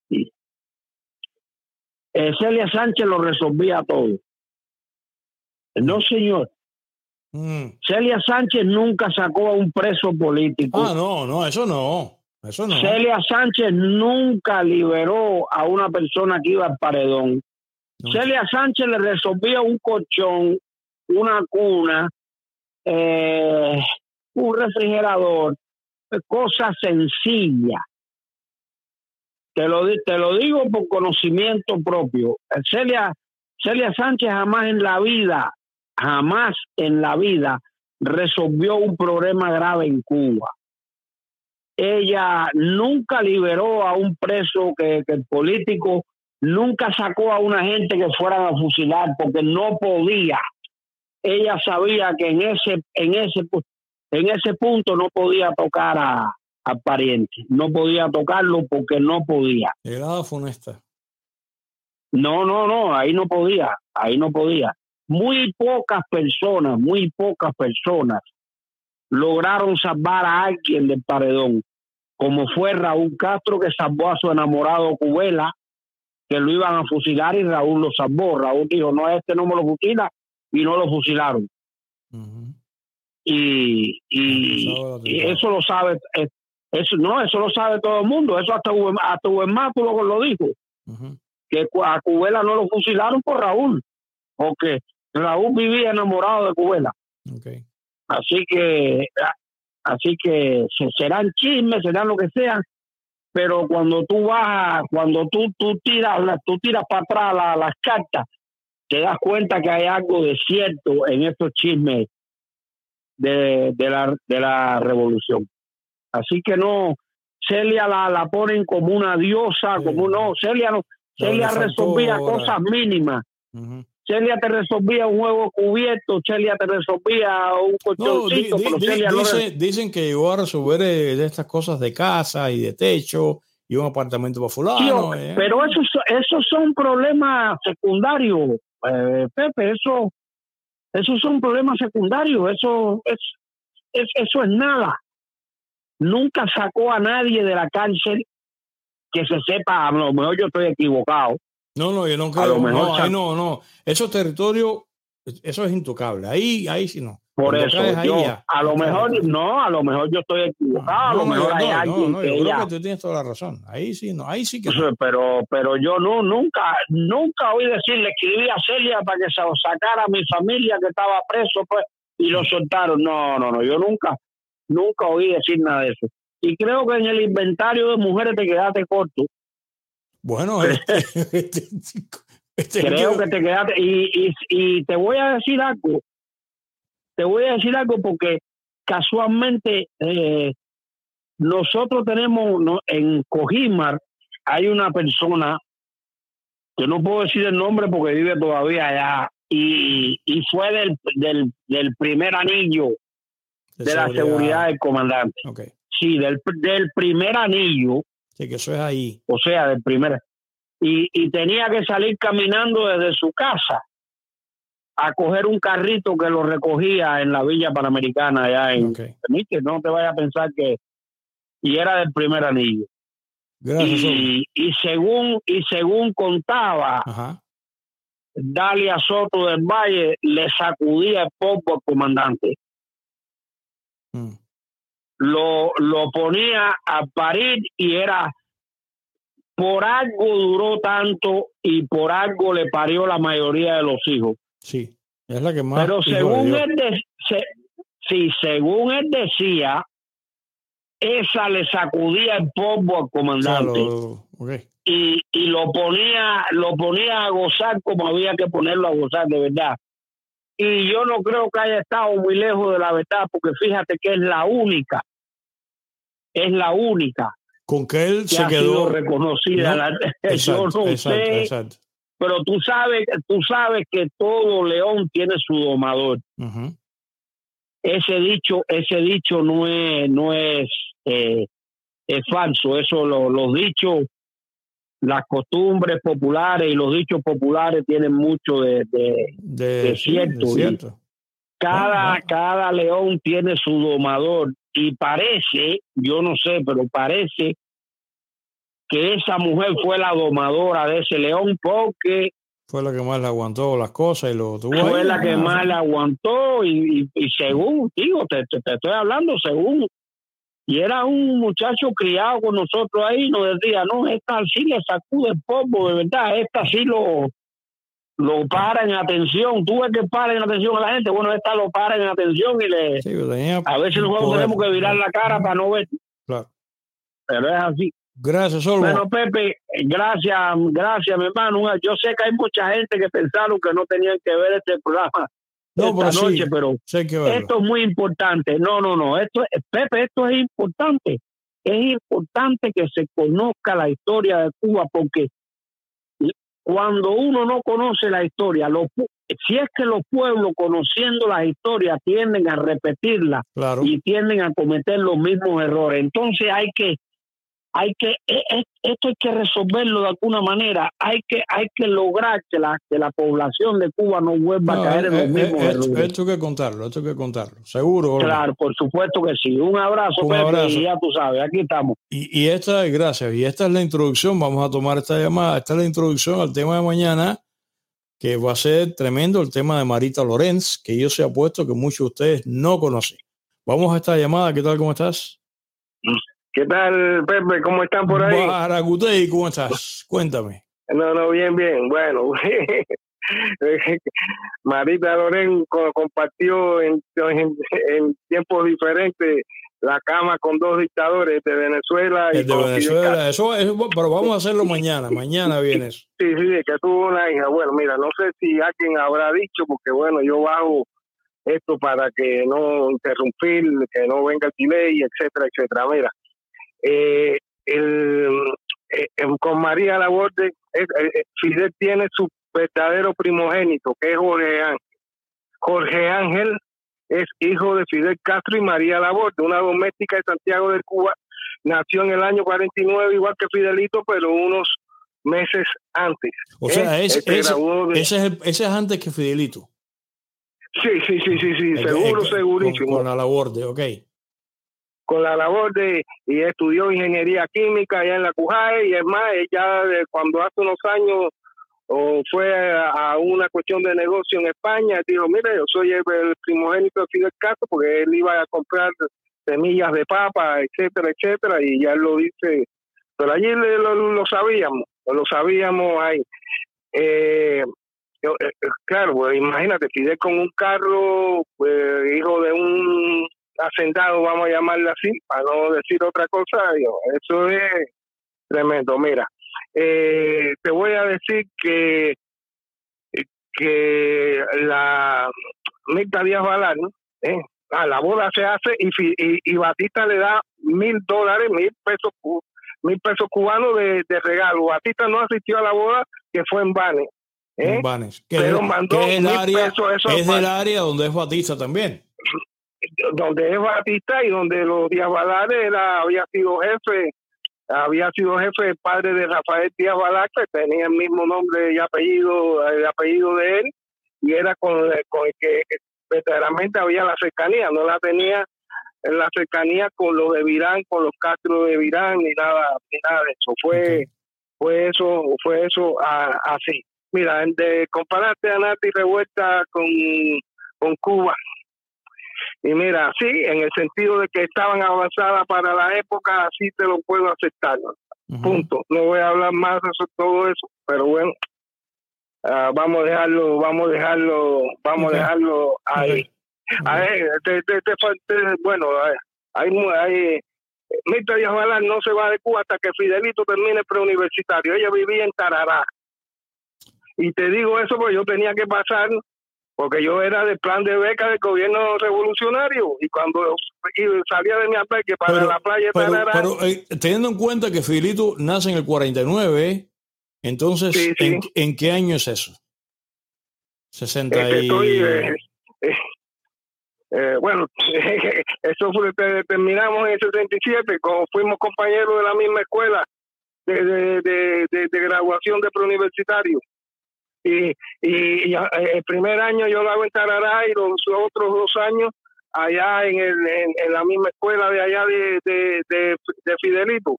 Celia Sánchez lo resolvía todo. No, señor. Celia Sánchez nunca sacó a un preso político. No, eso no. Celia Sánchez nunca liberó a una persona que iba al paredón. No. Celia Sánchez le resolvía un colchón, una cuna, un refrigerador, cosas sencillas. Te lo digo por conocimiento propio. Celia Sánchez jamás en la vida resolvió un problema grave en Cuba. Ella nunca liberó a un preso que el político, nunca sacó a una gente que fueran a fusilar porque no podía. Ella sabía que en ese punto no podía tocar al pariente. No podía tocarlo porque no podía. Era funesta. No, ahí no podía. Muy pocas personas lograron salvar a alguien del paredón, como fue Raúl Castro, que salvó a su enamorado Cubela, que lo iban a fusilar y Raúl lo salvó. Raúl dijo, no, no me lo fusila, y no lo fusilaron. Uh-huh. Y eso lo sabe, eso lo sabe todo el mundo, eso hasta Huermátulo lo dijo, uh-huh. Que a Cubela no lo fusilaron por Raúl, porque Raúl vivía enamorado de Cubela. Okay. Así que serán chismes, serán lo que sea, pero cuando tú tiras para atrás las cartas, te das cuenta que hay algo de cierto en estos chismes de la revolución. Así que no, Celia la ponen como una diosa, Celia resolvía cosas mínimas. Uh-huh. Celia te resolvía un huevo cubierto, Celia te resolvía un colchoncito. Dicen que llegó a resolver de estas cosas de casa y de techo y un apartamento para fulano. Sí, pero esos son problemas secundarios, Pepe, esos son problemas secundarios, eso es nada. Nunca sacó a nadie de la cárcel que se sepa, a lo mejor yo estoy equivocado. No, yo no creo. A lo mejor no. Esos territorios, eso es intocable. Ahí sí no. Por eso, a lo mejor yo estoy equivocado. A lo mejor hay alguien que yo creo que tú tienes toda la razón. Ahí sí no, ahí sí que no. Pero yo nunca oí decir, le escribí a Celia para que se sacara a mi familia que estaba preso, pues, y lo soltaron. No, yo nunca oí decir nada de eso. Y creo que en el inventario de mujeres te quedaste corto. Bueno, creo que te quedaste y te voy a decir algo. Porque casualmente nosotros tenemos en Cojimar hay una persona que no puedo decir el nombre porque vive todavía allá y fue del primer anillo de la seguridad del comandante. Okay. Sí, del primer anillo. Sí, que eso es ahí. O sea, del primer. Y tenía que salir caminando desde su casa a coger un carrito que lo recogía en la Villa Panamericana allá en... Okay. No te vayas a pensar que... Y era del primer anillo. Gracias. Y según contaba, ajá, Dalia Soto del Valle le sacudía el polvo al comandante. Lo ponía a parir y era... Por algo duró tanto y por algo le parió la mayoría de los hijos. Sí, es la que más. Pero según él decía, esa le sacudía el polvo al comandante. Okay. Y lo ponía a gozar como había que ponerlo a gozar, de verdad. y yo no creo que haya estado muy lejos de la verdad, porque fíjate que es la única con que él que se ha quedó sido reconocida. No, Yo no sé, pero tú sabes que todo león tiene su domador. Uh-huh. Ese dicho no es falso. Eso los dichos, las costumbres populares y los dichos populares tienen mucho de cierto. Sí, de cierto. Cada león tiene su domador, y parece, yo no sé, pero parece que esa mujer fue la domadora de ese león, porque fue la que más le aguantó las cosas y lo tuvo fue ahí, la que más le aguantó, y según, digo, te estoy hablando según, y era un muchacho criado con nosotros ahí, nos decía, no, esta sí le sacude el polvo, de verdad, esta sí lo para en atención. Tú ves que para en atención a la gente, bueno, esta lo para en atención y a veces nosotros tenemos que virar la cara para no ver. Claro. Pero es así. Gracias, Olmo. Bueno, Pepe, gracias, mi hermano. Yo sé que hay mucha gente que pensaron que no tenían que ver este programa esta noche, pero esto es muy importante. No. Pepe, esto es importante. Es importante que se conozca la historia de Cuba, porque cuando uno no conoce la historia, si es que los pueblos, conociendo las historias, tienden a repetirlas, claro, y tienden a cometer los mismos errores, entonces esto hay que resolverlo de alguna manera. Hay que lograr que la población de Cuba no vuelva a caer en los mismos errores. Esto hay que contarlo, seguro. Claro, por supuesto que sí. Un abrazo, Pepe, y ya tú sabes, aquí estamos. Y esta es la introducción. Vamos a tomar esta llamada. Esta es la introducción al tema de mañana, que va a ser tremendo, el tema de Marita Lorenz, que yo se ha puesto que muchos de ustedes no conocen. Vamos a esta llamada. ¿Qué tal? ¿Cómo estás? ¿Qué tal, Pepe? ¿Cómo están por ahí? Baracutey, ¿cómo estás? Cuéntame. No, bien. Bueno, Marita Lorenz compartió en tiempos diferentes la cama con dos dictadores de Venezuela. El de Venezuela, eso, pero vamos a hacerlo mañana. Mañana viene eso. Sí, que tuvo una hija. Bueno, mira, no sé si alguien habrá dicho, porque bueno, yo bajo esto para que no interrumpir, que no venga el delay, etcétera. Mira, con María Laborde, Fidel tiene su verdadero primogénito, que es Jorge Ángel. Jorge Ángel es hijo de Fidel Castro y María Laborde, una doméstica de Santiago de Cuba. Nació en el año 49, igual que Fidelito, pero unos meses antes. O sea, ese es antes que Fidelito. Sí, segurísimo. Con la Laborde, ok. Con la Laborde, y estudió ingeniería química allá en la CUJAE, y es más, ella cuando hace unos años fue a una cuestión de negocio en España, dijo, mire, yo soy el primogénito de Fidel Castro, porque él iba a comprar semillas de papa, etcétera, y ya lo dice, pero allí lo sabíamos ahí. Claro, pues imagínate, Fidel con un carro, pues, hijo de un hacendado, vamos a llamarle así, para no decir otra cosa, eso es tremendo. Mira, te voy a decir que la Mirta Díaz Balart, ¿no? La boda se hace y Batista le da $1,000, $1,000 pesos cubanos de regalo. Batista no asistió a la boda, que fue en Banes. Pero mandó $1,000 pesos. Es del área donde es Batista también. Donde es Batista y donde los Díaz Balart había sido jefe el padre de Rafael Díaz Balart, que tenía el mismo nombre y apellido de él, y era con el que verdaderamente había la cercanía, no la tenía en la cercanía con los de Virán, con los Castro de Virán, ni nada de eso. Fue eso así. Mira, de compararte a Nati Revuelta con Cuba, y mira, sí, en el sentido de que estaban avanzadas para la época, así te lo puedo aceptar. Punto. No voy a hablar más de todo eso, pero bueno, vamos a dejarlo ahí. Bueno, hay Mirta Díaz Balart no se va de Cuba hasta que Fidelito termine el preuniversitario. Ella vivía en Tarará. Y te digo eso porque yo tenía que pasar porque yo era del plan de beca del gobierno revolucionario, y cuando salía de mi albergue para la playa de Tarará. Pero teniendo en cuenta que Fidelito nace en el 49, entonces, sí, sí. ¿en qué año es eso? 60 bueno, eso fue, terminamos en el 67, como fuimos compañeros de la misma escuela de graduación de preuniversitario. Y el primer año yo lo hago en Tarará y los otros 2 años allá en la misma escuela de allá de Fidelito.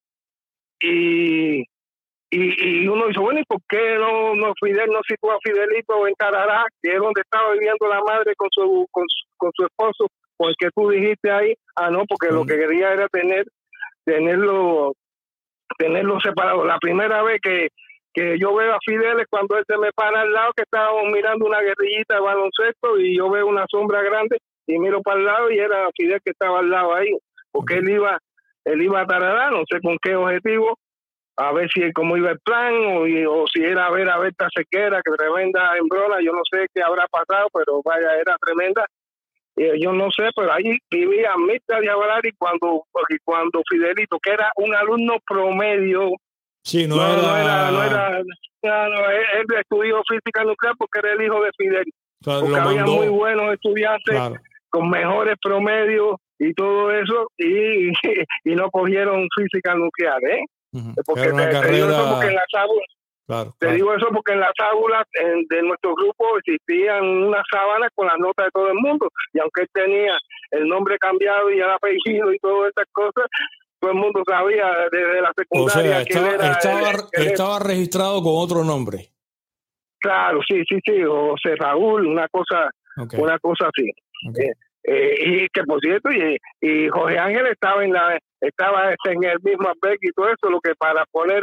Y uno dice, bueno, ¿y por qué no Fidel no sitúa a Fidelito en Tarará, que es donde estaba viviendo la madre con su esposo? Porque tú dijiste ahí, no, porque lo que quería era tenerlo separado. La primera vez que yo veo a Fidel es cuando él se me para al lado, que estábamos mirando una guerrillita de baloncesto, y yo veo una sombra grande y miro para el lado y era Fidel que estaba al lado ahí, porque él iba a Tarará, no sé con qué objetivo, a ver si cómo iba el plan o si era a ver a Berta Sequera, que tremenda hembrona, yo no sé qué habrá pasado, pero vaya, era tremenda. Yo no sé, pero ahí vivía Mirta Diabalari cuando Fidelito, que era un alumno promedio. Sí, no era, él estudió física nuclear porque era el hijo de Fidel. Claro, porque había muy buenos estudiantes con mejores promedios y todo eso, y no cogieron física nuclear, ¿eh? Porque te digo eso porque en las aulas, digo eso porque en las aulas de nuestro grupo existían unas sábanas con las notas de todo el mundo, y aunque él tenía el nombre cambiado y el apellido y todas estas cosas, todo el mundo sabía desde la secundaria. O sea, estaba registrado con otro nombre. Claro, sí, José Raúl, una cosa así. Okay. Y que por cierto, y Jorge Ángel estaba en el mismo albergue y todo eso, lo que para poner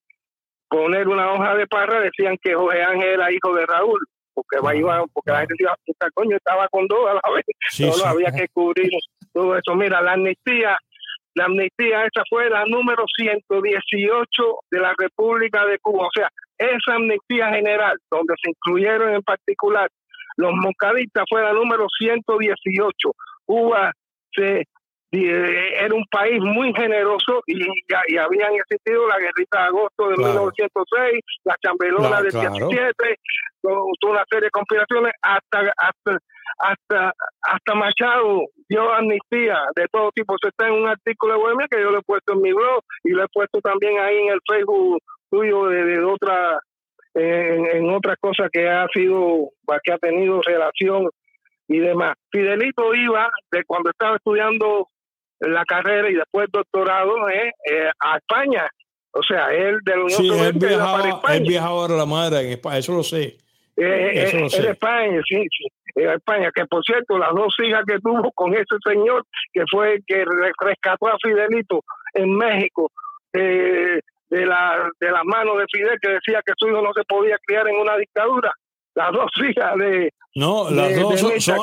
una hoja de parra decían que Jorge Ángel era hijo de Raúl, porque la gente iba a coño, estaba con 2 a la vez. No había que cubrir todo eso. Mira, la amnistía esa fue la número 118 de la República de Cuba. O sea, esa amnistía general, donde se incluyeron en particular los moncadistas, fue la número 118. Cuba era un país muy generoso y habían existido la guerrita de agosto de 1906, la chambelona del 17, toda una serie de conspiraciones, hasta Machado dio amnistía de todo tipo. Eso está en un artículo de Bohemia que yo lo he puesto en mi blog y lo he puesto también ahí en el Facebook tuyo de otra en otras cosas que ha tenido relación y demás. Fidelito iba de cuando estaba estudiando la carrera y después doctorado a España. O sea, él de la Unión Soviética iba para España. Él viajaba a la madre en España, eso lo sé. En España, sí, en España, que por cierto, las 2 hijas que tuvo con ese señor que fue el que rescató a Fidelito en México, de las manos de Fidel, que decía que su hijo no se podía criar en una dictadura. Las 2 hijas las dos son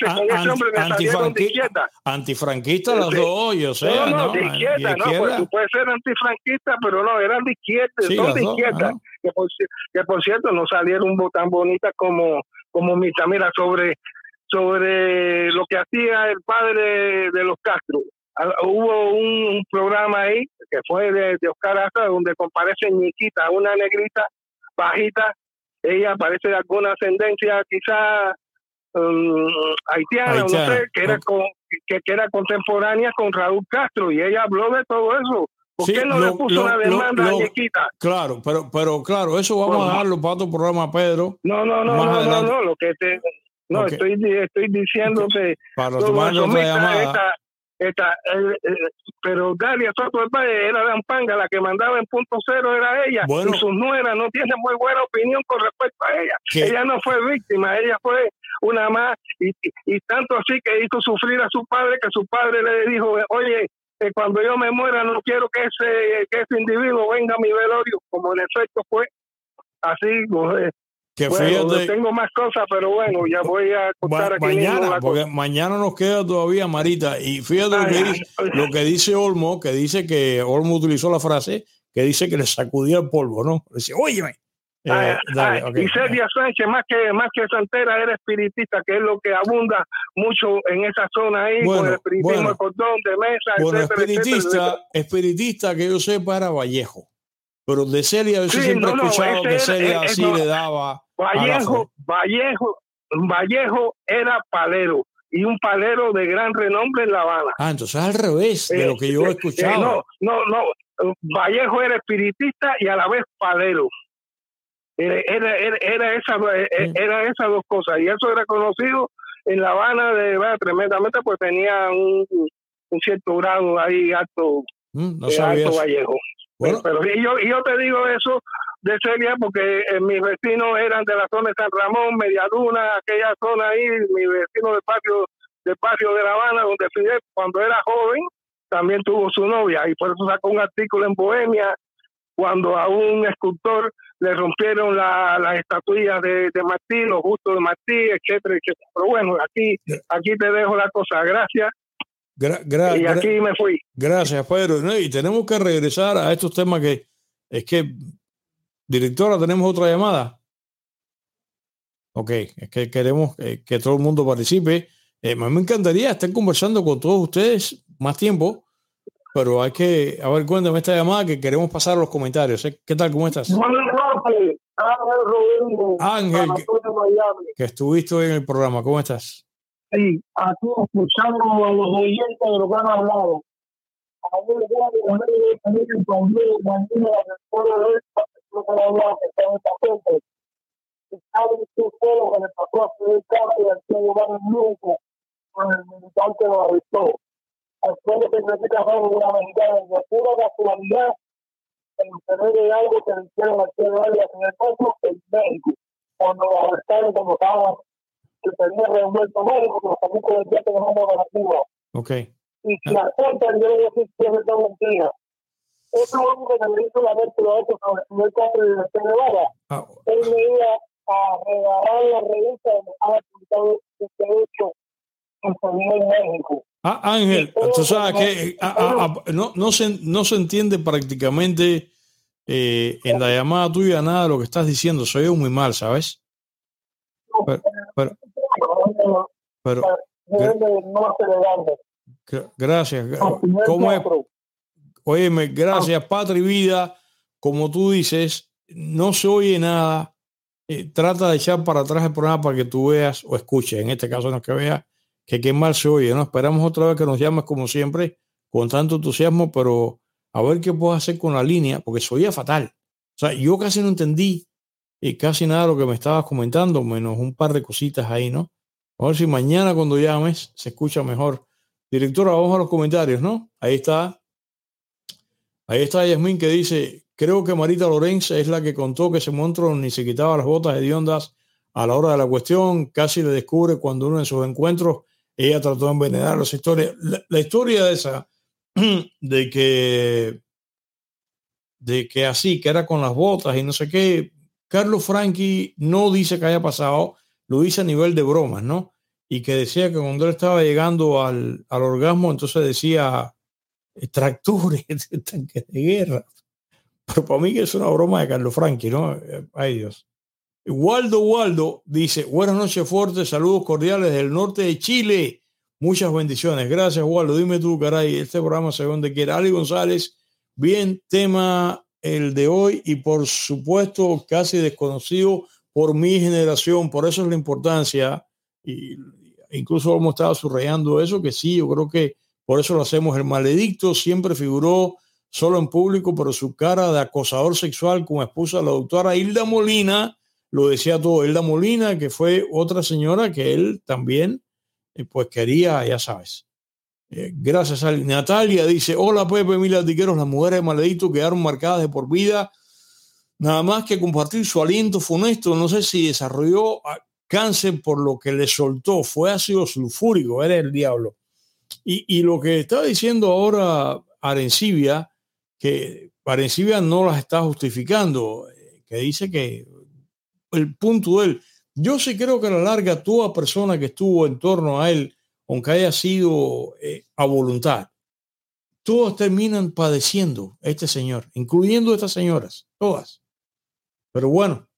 antifranquistas, las dos, yo sé. De izquierda, pues tú puedes ser antifranquista, pero no, eran de izquierda, sí, son de izquierda. Que por cierto no salieron tan bonitas como Mirta. Mira, sobre lo que hacía el padre de los Castro. Hubo un programa ahí que fue de Oscar Aza, donde comparece Ñiquita, una negrita bajita. Ella parece de alguna ascendencia quizá haitiana, no sé, que era contemporánea con Raúl Castro, y ella habló de todo eso. ¿Por qué no le puso una demanda a Ñiquita? Claro, pero claro, eso vamos a dejarlo para otro programa, Pedro. No, lo que estoy diciendo que para tomar otra llamada. Pero Dalia Soto del Valle era de Ampanga, la que mandaba en punto cero era ella, y sus nueras no tienen muy buena opinión con respecto a ella. Ella no fue víctima, ella fue una más, y tanto así que hizo sufrir a su padre, que su padre le dijo, oye, cuando yo me muera no quiero que ese individuo venga a mi velorio, como en efecto fue así. Que bueno, fíjate, tengo más cosas, pero bueno, ya voy a contar aquí mañana, porque mañana nos queda todavía, Marita, y fíjate lo que dice Olmo, que dice que Olmo utilizó la frase que dice que le sacudía el polvo, ¿no? Dice, óyeme, Dale, okay. Y Celia Sánchez, más que santera, era espiritista, que es lo que abunda mucho en esa zona ahí, con el espiritismo de cordón, de mesa, bueno, etcétera. Espiritista que yo sepa era Vallejo. Pero de Celia yo siempre he escuchado que Celia sí le daba. Vallejo era palero, y un palero de gran renombre en La Habana. Entonces al revés de lo que yo he escuchado. No. Vallejo era espiritista y a la vez palero. Era esas dos cosas, y eso era conocido en La Habana tremendamente, pues tenía un cierto grado ahí alto, alto Vallejo. Bueno. Pero yo te digo eso de Celia porque mis vecinos eran de la zona de San Ramón, Medialuna, aquella zona ahí, mi vecino del patio de La Habana, donde Fidel, cuando era joven, también tuvo su novia, y por eso sacó un artículo en Bohemia cuando a un escultor le rompieron las estatuillas de Martí, los bustos de Martí, etcétera. Pero bueno, aquí te dejo la cosa. Gracias. Y aquí me fui. Gracias, Pedro. ¿No? Y tenemos que regresar a estos temas directora, tenemos otra llamada. Ok, es que queremos que todo el mundo participe. Me encantaría estar conversando con todos ustedes más tiempo, pero hay que, cuéntame esta llamada que queremos pasar a los comentarios. ¿Qué tal? ¿Cómo estás? Ángel, que estuviste hoy en el programa. ¿Cómo estás? Sí, aquí escuchando a los oyentes de lo que han hablado. Después que critica a una mexicana de pura casualidad, el tener de algo que le hicieron al cielo en el caso en México, cuando lo arrestaron, cuando estaban, que tenía revuelto México, pero también con el día que nos vamos a la Cuba. Okay. Y si aceptan, yo le voy a decir que es esta mentira. Otro hombre que me hizo la vez que lo ha hecho con el primer caso de Nevada, él me iba a regalar la revista donde estaba publicado este hecho que se dio en México. Ángel, tú sabes que no se entiende prácticamente en la llamada tuya nada de lo que estás diciendo. Se oye muy mal, ¿sabes? Pero gracias. ¿Cómo es? Óyeme, gracias, Patria y Vida. Como tú dices, no se oye nada. Trata de echar para atrás el programa para que tú veas o escuches. En este caso no es que veas que qué mal se oye, ¿no? Esperamos otra vez que nos llames como siempre, con tanto entusiasmo, pero a ver qué puedo hacer con la línea, porque se oía fatal. O sea, yo casi no entendí casi nada de lo que me estabas comentando, menos un par de cositas ahí, ¿no? A ver si mañana cuando llames se escucha mejor. Directora, vamos a los comentarios, ¿no? Ahí está Yasmín que dice, creo que Marita Lorenz es la que contó que ese monstruo ni se quitaba las botas hediondas a la hora de la cuestión, casi le descubre cuando uno en sus encuentros ella trató de envenenar las historias. La historia esa de que así, que era con las botas y no sé qué, Carlos Franchi no dice que haya pasado, lo dice a nivel de bromas, ¿no? Y que decía que cuando él estaba llegando al orgasmo, entonces decía tractores, tanques de guerra. Pero para mí que es una broma de Carlos Franchi, ¿no? Ay Dios. Waldo dice, buenas noches fuertes, saludos cordiales del norte de Chile, muchas bendiciones. Gracias, Waldo. Dime tú, caray, este programa se ve donde quiera. Ali González, bien tema el de hoy y por supuesto casi desconocido por mi generación, por eso es la importancia, y incluso hemos estado subrayando eso, que sí, yo creo que por eso lo hacemos. El maledicto siempre figuró solo en público, pero su cara de acosador sexual como esposa de la doctora Hilda Molina lo decía todo. Hilda Molina, que fue otra señora que él también pues quería, ya sabes. Gracias a Natalia dice, hola Pepe, mil latiqueros, las mujeres de Maledicto quedaron marcadas de por vida, nada más que compartir su aliento funesto. No sé si desarrolló cáncer por lo que le soltó, fue ácido sulfúrico, era el diablo. Y lo que está diciendo ahora Arencibia, que Arencibia no las está justificando, que dice que el punto de él, yo sí creo que a la larga toda persona que estuvo en torno a él, aunque haya sido a voluntad, todos terminan padeciendo este señor, incluyendo estas señoras, todas. Pero bueno,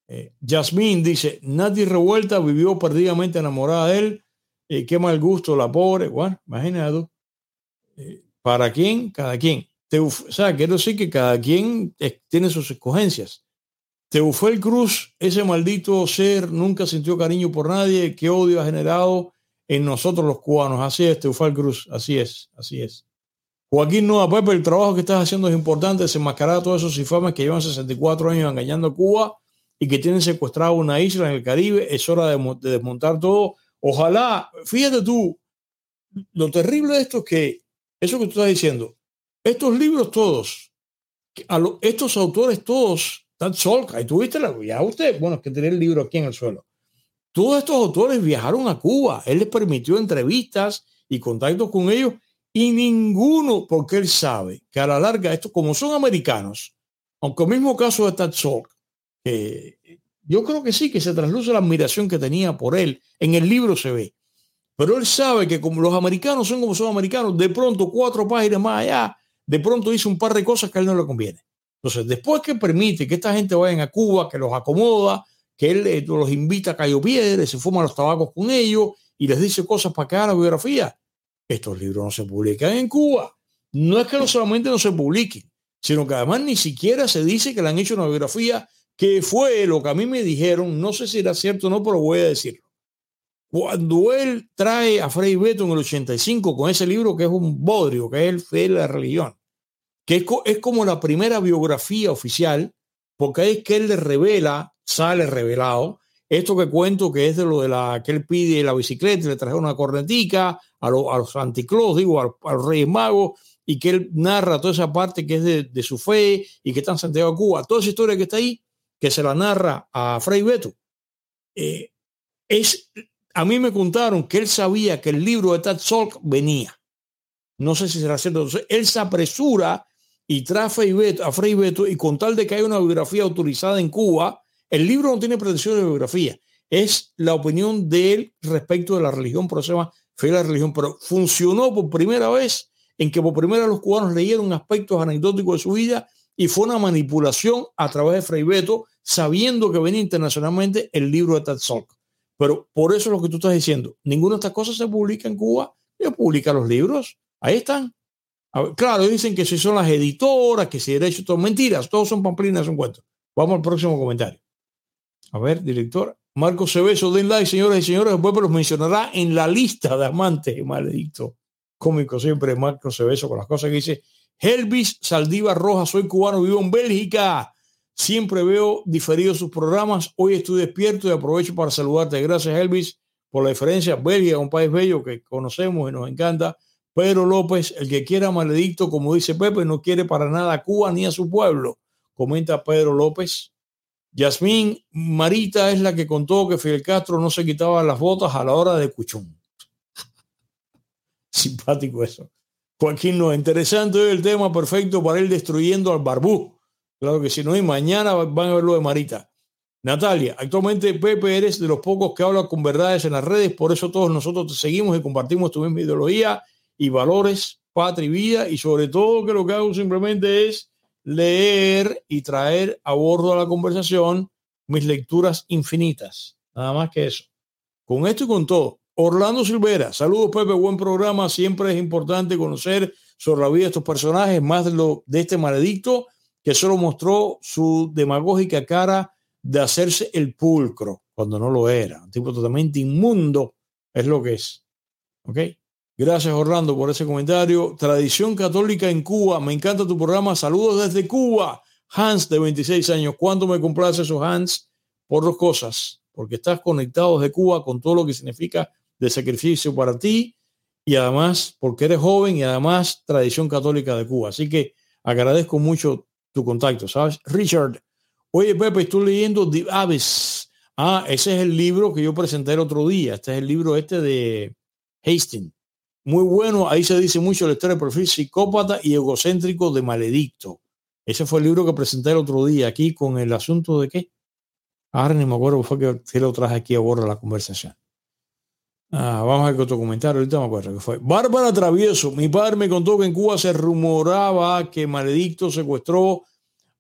Yasmín dice, Nati Revuelta vivió perdidamente enamorada de él. Qué mal gusto la pobre. Bueno, imagínate tú. ¿Para quién? Cada quien. O sea, quiero decir que cada quien tiene sus escogencias. Teufel Cruz, ese maldito ser, nunca sintió cariño por nadie. Qué odio ha generado en nosotros los cubanos. Así es, Teufel Cruz. Así es. Joaquín Noa, Pepe, el trabajo que estás haciendo es importante. Desenmascarar a todos esos infames que llevan 64 años engañando a Cuba y que tienen secuestrado una isla en el Caribe. Es hora de desmontar todo. Ojalá, fíjate tú, lo terrible de esto es que, eso que tú estás diciendo, estos libros todos, estos autores todos, Tad Solk, ahí tuviste ya usted, bueno, es que tenía el libro aquí en el suelo. Todos estos autores viajaron a Cuba. Él les permitió entrevistas y contactos con ellos y ninguno, porque él sabe que a la larga, esto, como son americanos, aunque el mismo caso de Tad Solk, yo creo que sí, que se trasluce la admiración que tenía por él. En el libro se ve. Pero él sabe que como los americanos son como son americanos, de pronto 4 páginas más allá, de pronto dice un par de cosas que a él no le conviene. Entonces, después que permite que esta gente vayan a Cuba, que los acomoda, que él los invita a Cayo Piedra, se fuma los tabacos con ellos y les dice cosas para que hagan la biografía, estos libros no se publican en Cuba. No es que no solamente no se publiquen, sino que además ni siquiera se dice que le han hecho una biografía, que fue lo que a mí me dijeron, no sé si era cierto o no, pero voy a decirlo. Cuando él trae a Frei Beto en el 85 con ese libro que es un bodrio, que es el Fe de la Religión, que es como la primera biografía oficial, porque es que él le revela, sale revelado, esto que cuento que es de lo de que él pide la bicicleta y le trajeron una cornetica a los anticlós, digo, a los Reyes Magos, y que él narra toda esa parte que es de su fe y que está en Santiago de Cuba. Toda esa historia que está ahí, que se la narra a Frei Beto, a mí me contaron que él sabía que el libro de Tad Solk venía. No sé si será cierto. Entonces, él se apresura y trae a Frei Beto, y con tal de que haya una biografía autorizada en Cuba, el libro no tiene pretensión de biografía. Es la opinión de él respecto de la religión, pero se llama Fe de la Religión. Pero funcionó por primera vez en que por primera vez los cubanos leyeron aspectos anecdóticos de su vida y fue una manipulación a través de Frei Beto, sabiendo que venía internacionalmente el libro de Tad Solk. Pero por eso es lo que tú estás diciendo. Ninguna de estas cosas se publica en Cuba. Ellos publican los libros. Ahí están. Claro, dicen que si son las editoras, que si derechos, todo mentiras. Todos son pamplinas, son cuentos. Vamos al próximo comentario. A ver, director. Marco Cebeso, den like, señoras y señores. Después los mencionará en la lista de amantes. Maledicto. Cómico siempre Marco Cebeso con las cosas que dice. Elvis Saldívar Rojas, soy cubano, vivo en Bélgica. Siempre veo diferidos sus programas. Hoy estoy despierto y aprovecho para saludarte. Gracias, Elvis, por la diferencia. Bélgica, un país bello que conocemos y nos encanta. Pedro López, el que quiera Maledicto, como dice Pepe, no quiere para nada a Cuba ni a su pueblo. Comenta Pedro López. Yasmín Marita es la que contó que Fidel Castro no se quitaba las botas a la hora de Cuchún. Simpático eso. Joaquín, no, interesante el tema, perfecto para ir destruyendo al Barbú. Claro que sí, no, y mañana van a ver lo de Marita. Natalia, actualmente Pepe eres de los pocos que habla con verdades en las redes, por eso todos nosotros te seguimos y compartimos tu misma ideología y valores, patria y vida, y sobre todo que lo que hago simplemente es leer y traer a bordo a la conversación mis lecturas infinitas. Nada más que eso. Con esto y con todo. Orlando Silvera, saludos Pepe, buen programa. Siempre es importante conocer sobre la vida de estos personajes, más de este Maledicto, que solo mostró su demagógica cara de hacerse el pulcro cuando no lo era. Un tipo totalmente inmundo es lo que es. ¿Ok? Gracias, Orlando, por ese comentario. Tradición católica en Cuba. Me encanta tu programa. Saludos desde Cuba. Hans, de 26 años. ¿Cuánto me complace eso, Hans? Por 2 cosas. Porque estás conectado desde Cuba con todo lo que significa de sacrificio para ti, y además porque eres joven, y además tradición católica de Cuba. Así que agradezco mucho tu contacto, ¿sabes? Richard, oye Pepe, estoy leyendo The Abyss. Ese es el libro que yo presenté el otro día. Este es el libro de Hastings. Muy bueno, ahí se dice mucho la historia del perfil psicópata y egocéntrico de Maledicto. Ese fue el libro que presenté el otro día aquí con el asunto de qué. Ahora ni me acuerdo, fue que lo traje aquí a bordo la conversación. Vamos a ver otro comentario, ahorita me acuerdo que fue. Bárbara Travieso, mi padre me contó que en Cuba se rumoraba que Maledicto secuestró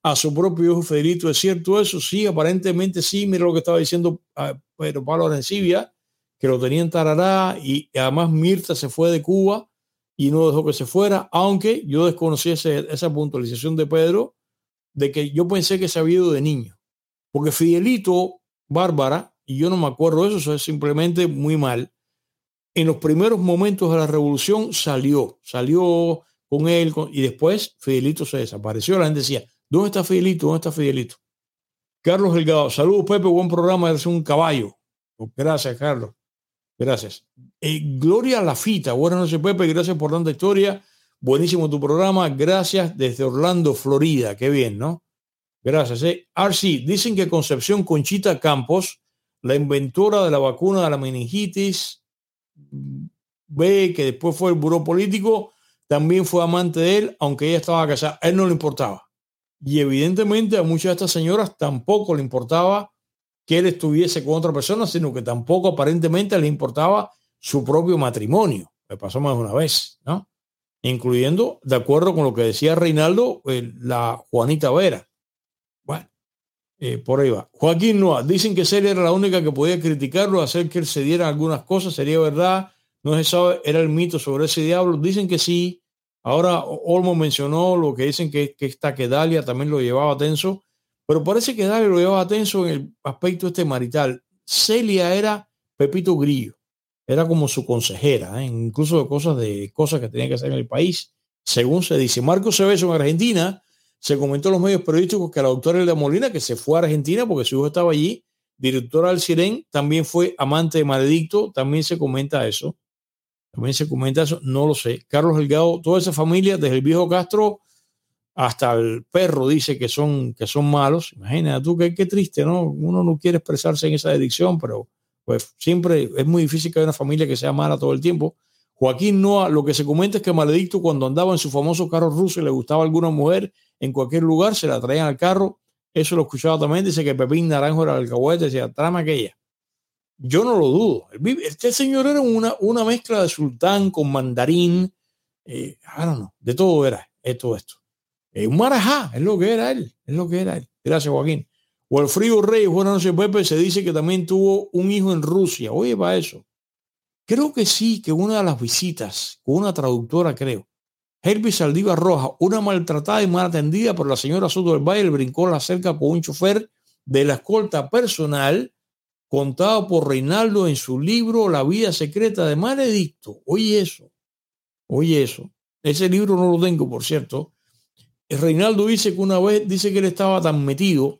a su propio hijo Fidelito. ¿Es cierto eso? Sí, aparentemente sí. Mira lo que estaba diciendo Pedro Pablo Arencibia, que lo tenía en Tarará, y además Mirta se fue de Cuba y no dejó que se fuera, aunque yo desconocí esa puntualización de Pedro, de que yo pensé que se había ido de niño, porque Fidelito, Bárbara, y yo no me acuerdo de eso es simplemente muy mal, en los primeros momentos de la revolución salió con él, y después Fidelito se desapareció. La gente decía, ¿dónde está Fidelito? ¿Dónde está Fidelito? Carlos Delgado, saludos Pepe, buen programa, eres un caballo. Gracias, Carlos. Gracias. Gloria Lafita, buenas noches Pepe, gracias por tanta historia. Buenísimo tu programa, gracias desde Orlando, Florida. Qué bien, ¿no? Gracias. RC, dicen que Concepción Conchita Campos, la inventora de la vacuna de la meningitis B, que después fue el buró político, también fue amante de él, aunque ella estaba casada. A él no le importaba. Y evidentemente a muchas de estas señoras tampoco le importaba que él estuviese con otra persona, sino que tampoco aparentemente le importaba su propio matrimonio. Me pasó más de una vez, ¿no? Incluyendo, de acuerdo con lo que decía Reinaldo, la Juanita Vera. Bueno, por ahí va. Joaquín Noa, dicen que Celia era la única que podía criticarlo, hacer que él se diera algunas cosas, sería verdad, no se sabe, era el mito sobre ese diablo. Dicen que sí. Ahora Olmo mencionó lo que dicen que Dalia también lo llevaba tenso, pero parece que Dalia lo llevaba tenso en el aspecto marital. Celia era Pepito Grillo, era como su consejera, incluso de cosas que tenía que hacer en el país, según se dice. Marco Cebeso en Argentina, se comentó en los medios periodísticos que la doctora Elda Molina, que se fue a Argentina porque su hijo estaba allí, directora del CIREN, también fue amante de Maledicto, también se comenta eso. No lo sé. Carlos Delgado, toda esa familia, desde el viejo Castro hasta el perro, dice que son malos. Imagínate tú, qué triste, ¿no? Uno no quiere expresarse en esa dirección, pero pues siempre es muy difícil que haya una familia que sea mala todo el tiempo. Joaquín Noa, lo que se comenta es que Maledicto, cuando andaba en su famoso carro ruso y le gustaba a alguna mujer en cualquier lugar, se la traían al carro. Eso lo escuchaba también. Dice que Pepín Naranjo era el alcahuete, decía, tráeme aquella. Yo no lo dudo. Este señor era una mezcla de sultán con mandarín. De todo era todo esto. Un marajá, es lo que era él. Gracias, Joaquín. Walfrido Reyes, buenas noches, Pepe. Se dice que también tuvo un hijo en Rusia. Oye, para eso. Creo que sí, que una de las visitas, con una traductora, creo. Herbie Saldívar Rojas, una maltratada y mal atendida por la señora Soto del Valle, brincó la cerca con un chofer de la escolta personal, contado por Reinaldo en su libro La vida secreta de Maledicto. Oye eso. Ese libro no lo tengo, por cierto. Reinaldo dice que una vez, él estaba tan metido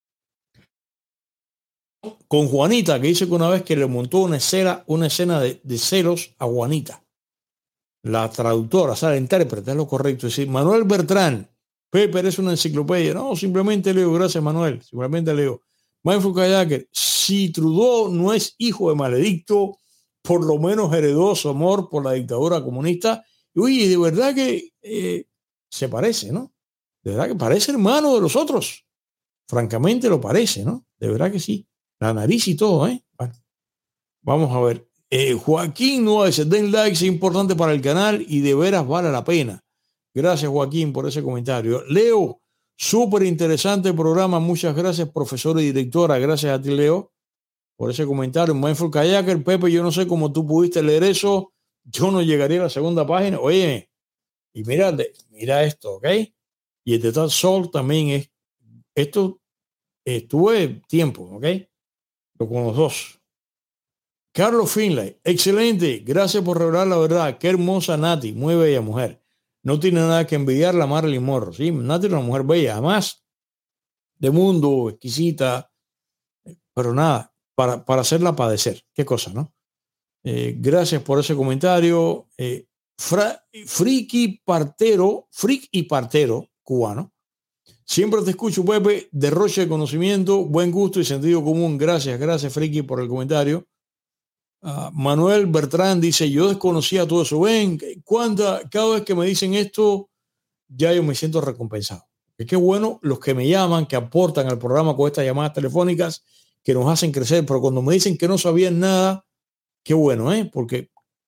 con Juanita, que dice que una vez que le montó una escena de celos a Juanita. La traductora, la intérprete, es lo correcto. Es decir, Manuel Bertrán, Pepe es una enciclopedia. No, simplemente leo, gracias Manuel, simplemente leo. Mindful Kayaker, si Trudeau no es hijo de Maledicto, por lo menos heredó su amor por la dictadura comunista. Y oye, de verdad que se parece, ¿no? De verdad que parece hermano de los otros. Francamente lo parece, ¿no? De verdad que sí. La nariz y todo, ¿eh? Bueno, vamos a ver. Joaquín no dice, den like, es importante para el canal y de veras vale la pena. Gracias, Joaquín, por ese comentario. Leo, súper interesante el programa. Muchas gracias, profesora y directora. Gracias a ti, Leo, por ese comentario. Mindful Kayaker, Pepe, yo no sé cómo tú pudiste leer eso. Yo no llegaría a la segunda página. Oye, y mira esto, ¿ok? Y el de Tal Sol también es. Esto tuve tiempo, ¿ok? Pero con los dos. Carlos Finlay, excelente. Gracias por revelar la verdad. Qué hermosa Nati, muy bella mujer. No tiene nada que envidiarla a Marilyn Monroe. ¿Sí? Nati es una mujer bella, además de mundo, exquisita, pero nada, para hacerla padecer. Qué cosa, ¿no? Gracias por ese comentario. Freak y partero cubano. Siempre te escucho, Pepe. Derroche de conocimiento, buen gusto y sentido común. Gracias, Friki, por el comentario. Manuel Bertrán dice, yo desconocía todo eso. Ven, cada vez que me dicen esto, ya yo me siento recompensado. Es que bueno los que me llaman, que aportan al programa con estas llamadas telefónicas, que nos hacen crecer. Pero cuando me dicen que no sabían nada, qué bueno, porque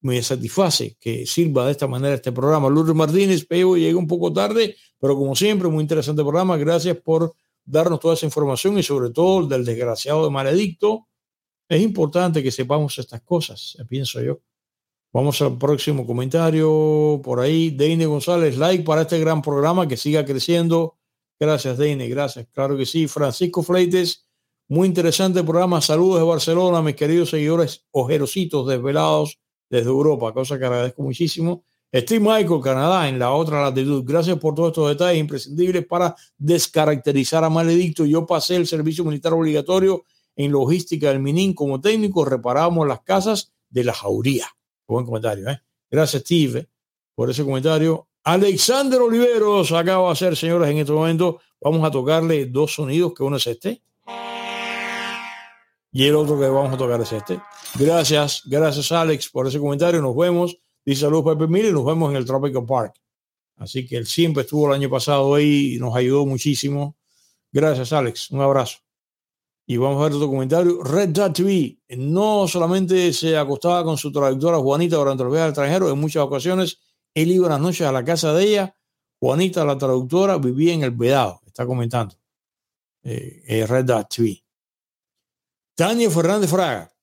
me satisface que sirva de esta manera este programa. Lourdes Martínez, Pego, llega un poco tarde, pero como siempre, muy interesante programa. Gracias por darnos toda esa información y sobre todo del desgraciado de Maledicto. Es importante que sepamos estas cosas, pienso yo. Vamos al próximo comentario por ahí. Deine González, like para este gran programa que siga creciendo. Gracias, Deine, gracias. Claro que sí. Francisco Fleites, muy interesante programa. Saludos de Barcelona, mis queridos seguidores ojerositos desvelados desde Europa, cosa que agradezco muchísimo. Steve Michael, Canadá, en la otra latitud. Gracias por todos estos detalles imprescindibles para descaracterizar a Maledicto. Yo pasé el servicio militar obligatorio en logística del Minin como técnico. Reparábamos las casas de la Jauría. Buen comentario, ¿eh? Gracias, Steve, por ese comentario. Alexander Oliveros acaba de hacer, señores, en este momento. Vamos a tocarle dos sonidos, que uno es este y el otro que vamos a tocar es este. Gracias, Alex, por ese comentario. Nos vemos. Dice saludos, Pepe Miller, y nos vemos en el Tropical Park. Así que él siempre estuvo el año pasado ahí y nos ayudó muchísimo. Gracias, Alex. Un abrazo. Y vamos a ver otro comentario. Red Dot TV no solamente se acostaba con su traductora Juanita durante los viajes al extranjero, en muchas ocasiones él iba las noches a la casa de ella. Juanita, la traductora, vivía en el Vedado. Está comentando Red Dot TV. Tania Fernández Fraga,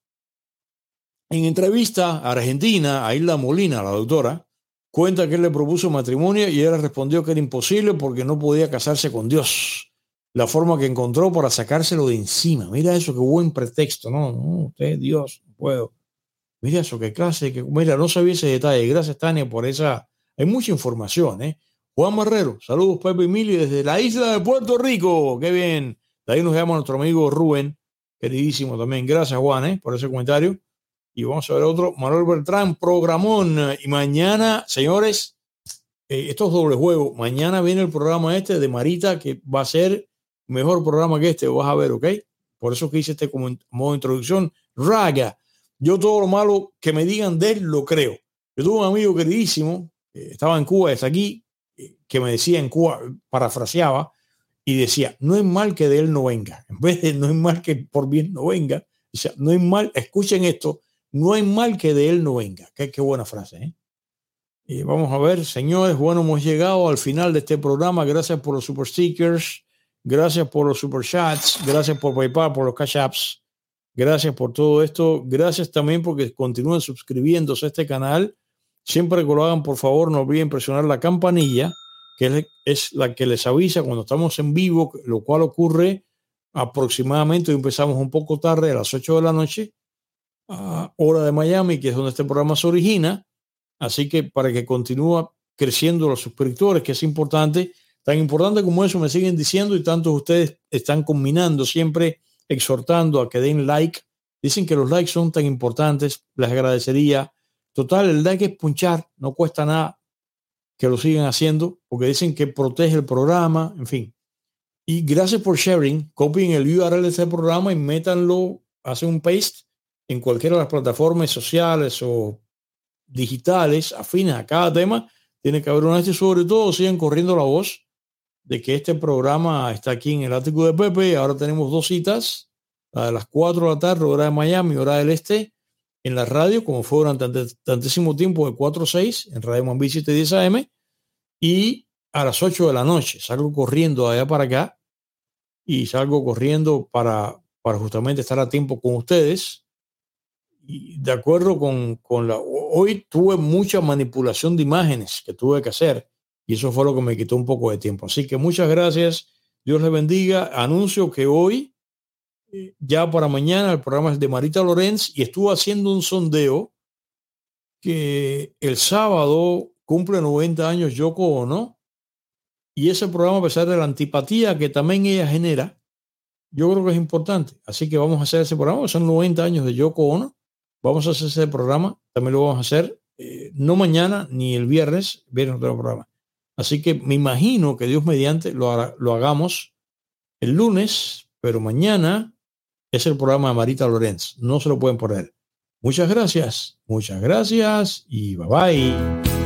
en entrevista a Argentina, a Hilda Molina, la doctora, cuenta que él le propuso matrimonio y ella respondió que era imposible porque no podía casarse con Dios. La forma que encontró para sacárselo de encima. Mira eso, qué buen pretexto. No, usted, Dios, no puedo. Mira eso, qué clase. Mira, no sabía ese detalle. Gracias, Tania, por esa. Hay mucha información, ¿eh? Juan Marrero, saludos, Pepe y Mili, desde la isla de Puerto Rico. Qué bien. De ahí nos llama nuestro amigo Rubén, queridísimo también. Gracias, Juan, por ese comentario. Y vamos a ver otro. Manuel Bertrán, programón. Y mañana, señores, esto es doble juego. Mañana viene el programa este de Marita, que va a ser mejor programa que este, vas a ver, ¿ok? Por eso que hice este como modo de introducción. Raga, yo todo lo malo que me digan de él lo creo. Yo tuve un amigo queridísimo, estaba en Cuba, está aquí, que me decía en Cuba, parafraseaba, y decía, no es mal que de él no venga. En vez de no es mal que por bien no venga, decía, no es mal, escuchen esto, no es mal que de él no venga. Qué buena frase, ¿eh? Y vamos a ver, señores, bueno, hemos llegado al final de este programa. Gracias por los super stickers. Gracias por los super chats, gracias por PayPal, por los cash apps, gracias por todo esto, gracias también porque continúen suscribiéndose a este canal. Siempre que lo hagan, por favor, no olviden presionar la campanilla, que es la que les avisa cuando estamos en vivo, lo cual ocurre aproximadamente, empezamos un poco tarde, a las 8 de la noche, hora de Miami, que es donde este programa se origina. Así que para que continúe creciendo los suscriptores, que es importante, tan importante como eso me siguen diciendo, y tantos ustedes están combinando, siempre exhortando a que den like. Dicen que los likes son tan importantes, les agradecería. Total, el like es punchar, no cuesta nada que lo sigan haciendo, porque dicen que protege el programa, en fin. Y gracias por sharing, copien el URL de este programa y métanlo, hacen un paste en cualquiera de las plataformas sociales o digitales afines a cada tema. Tiene que haber una, y sobre todo sigan corriendo la voz de que este programa está aquí en el ático de Pepe. Ahora tenemos dos citas, la de las 4 de la tarde, hora de Miami, hora del este, en la radio, como fue durante tantísimo tiempo, de 4 a 6, en Radio Mambí 710 AM, y a las 8 de la noche. Salgo corriendo de allá para acá y salgo corriendo para justamente estar a tiempo con ustedes. Y de acuerdo con la... Hoy tuve mucha manipulación de imágenes que tuve que hacer, y eso fue lo que me quitó un poco de tiempo. Así que muchas gracias. Dios les bendiga. Anuncio que hoy, ya para mañana, el programa es de Marita Lorenz, y estuvo haciendo un sondeo que el sábado cumple 90 años Yoko Ono, y ese programa, a pesar de la antipatía que también ella genera, yo creo que es importante. Así que vamos a hacer ese programa. Son 90 años de Yoko Ono. Vamos a hacer ese programa. También lo vamos a hacer no mañana ni el viernes. Viernes no tengo programa. Así que me imagino que Dios mediante lo hagamos el lunes, pero mañana es el programa de Marita Lorenz. No se lo pueden perder. Muchas gracias y bye bye.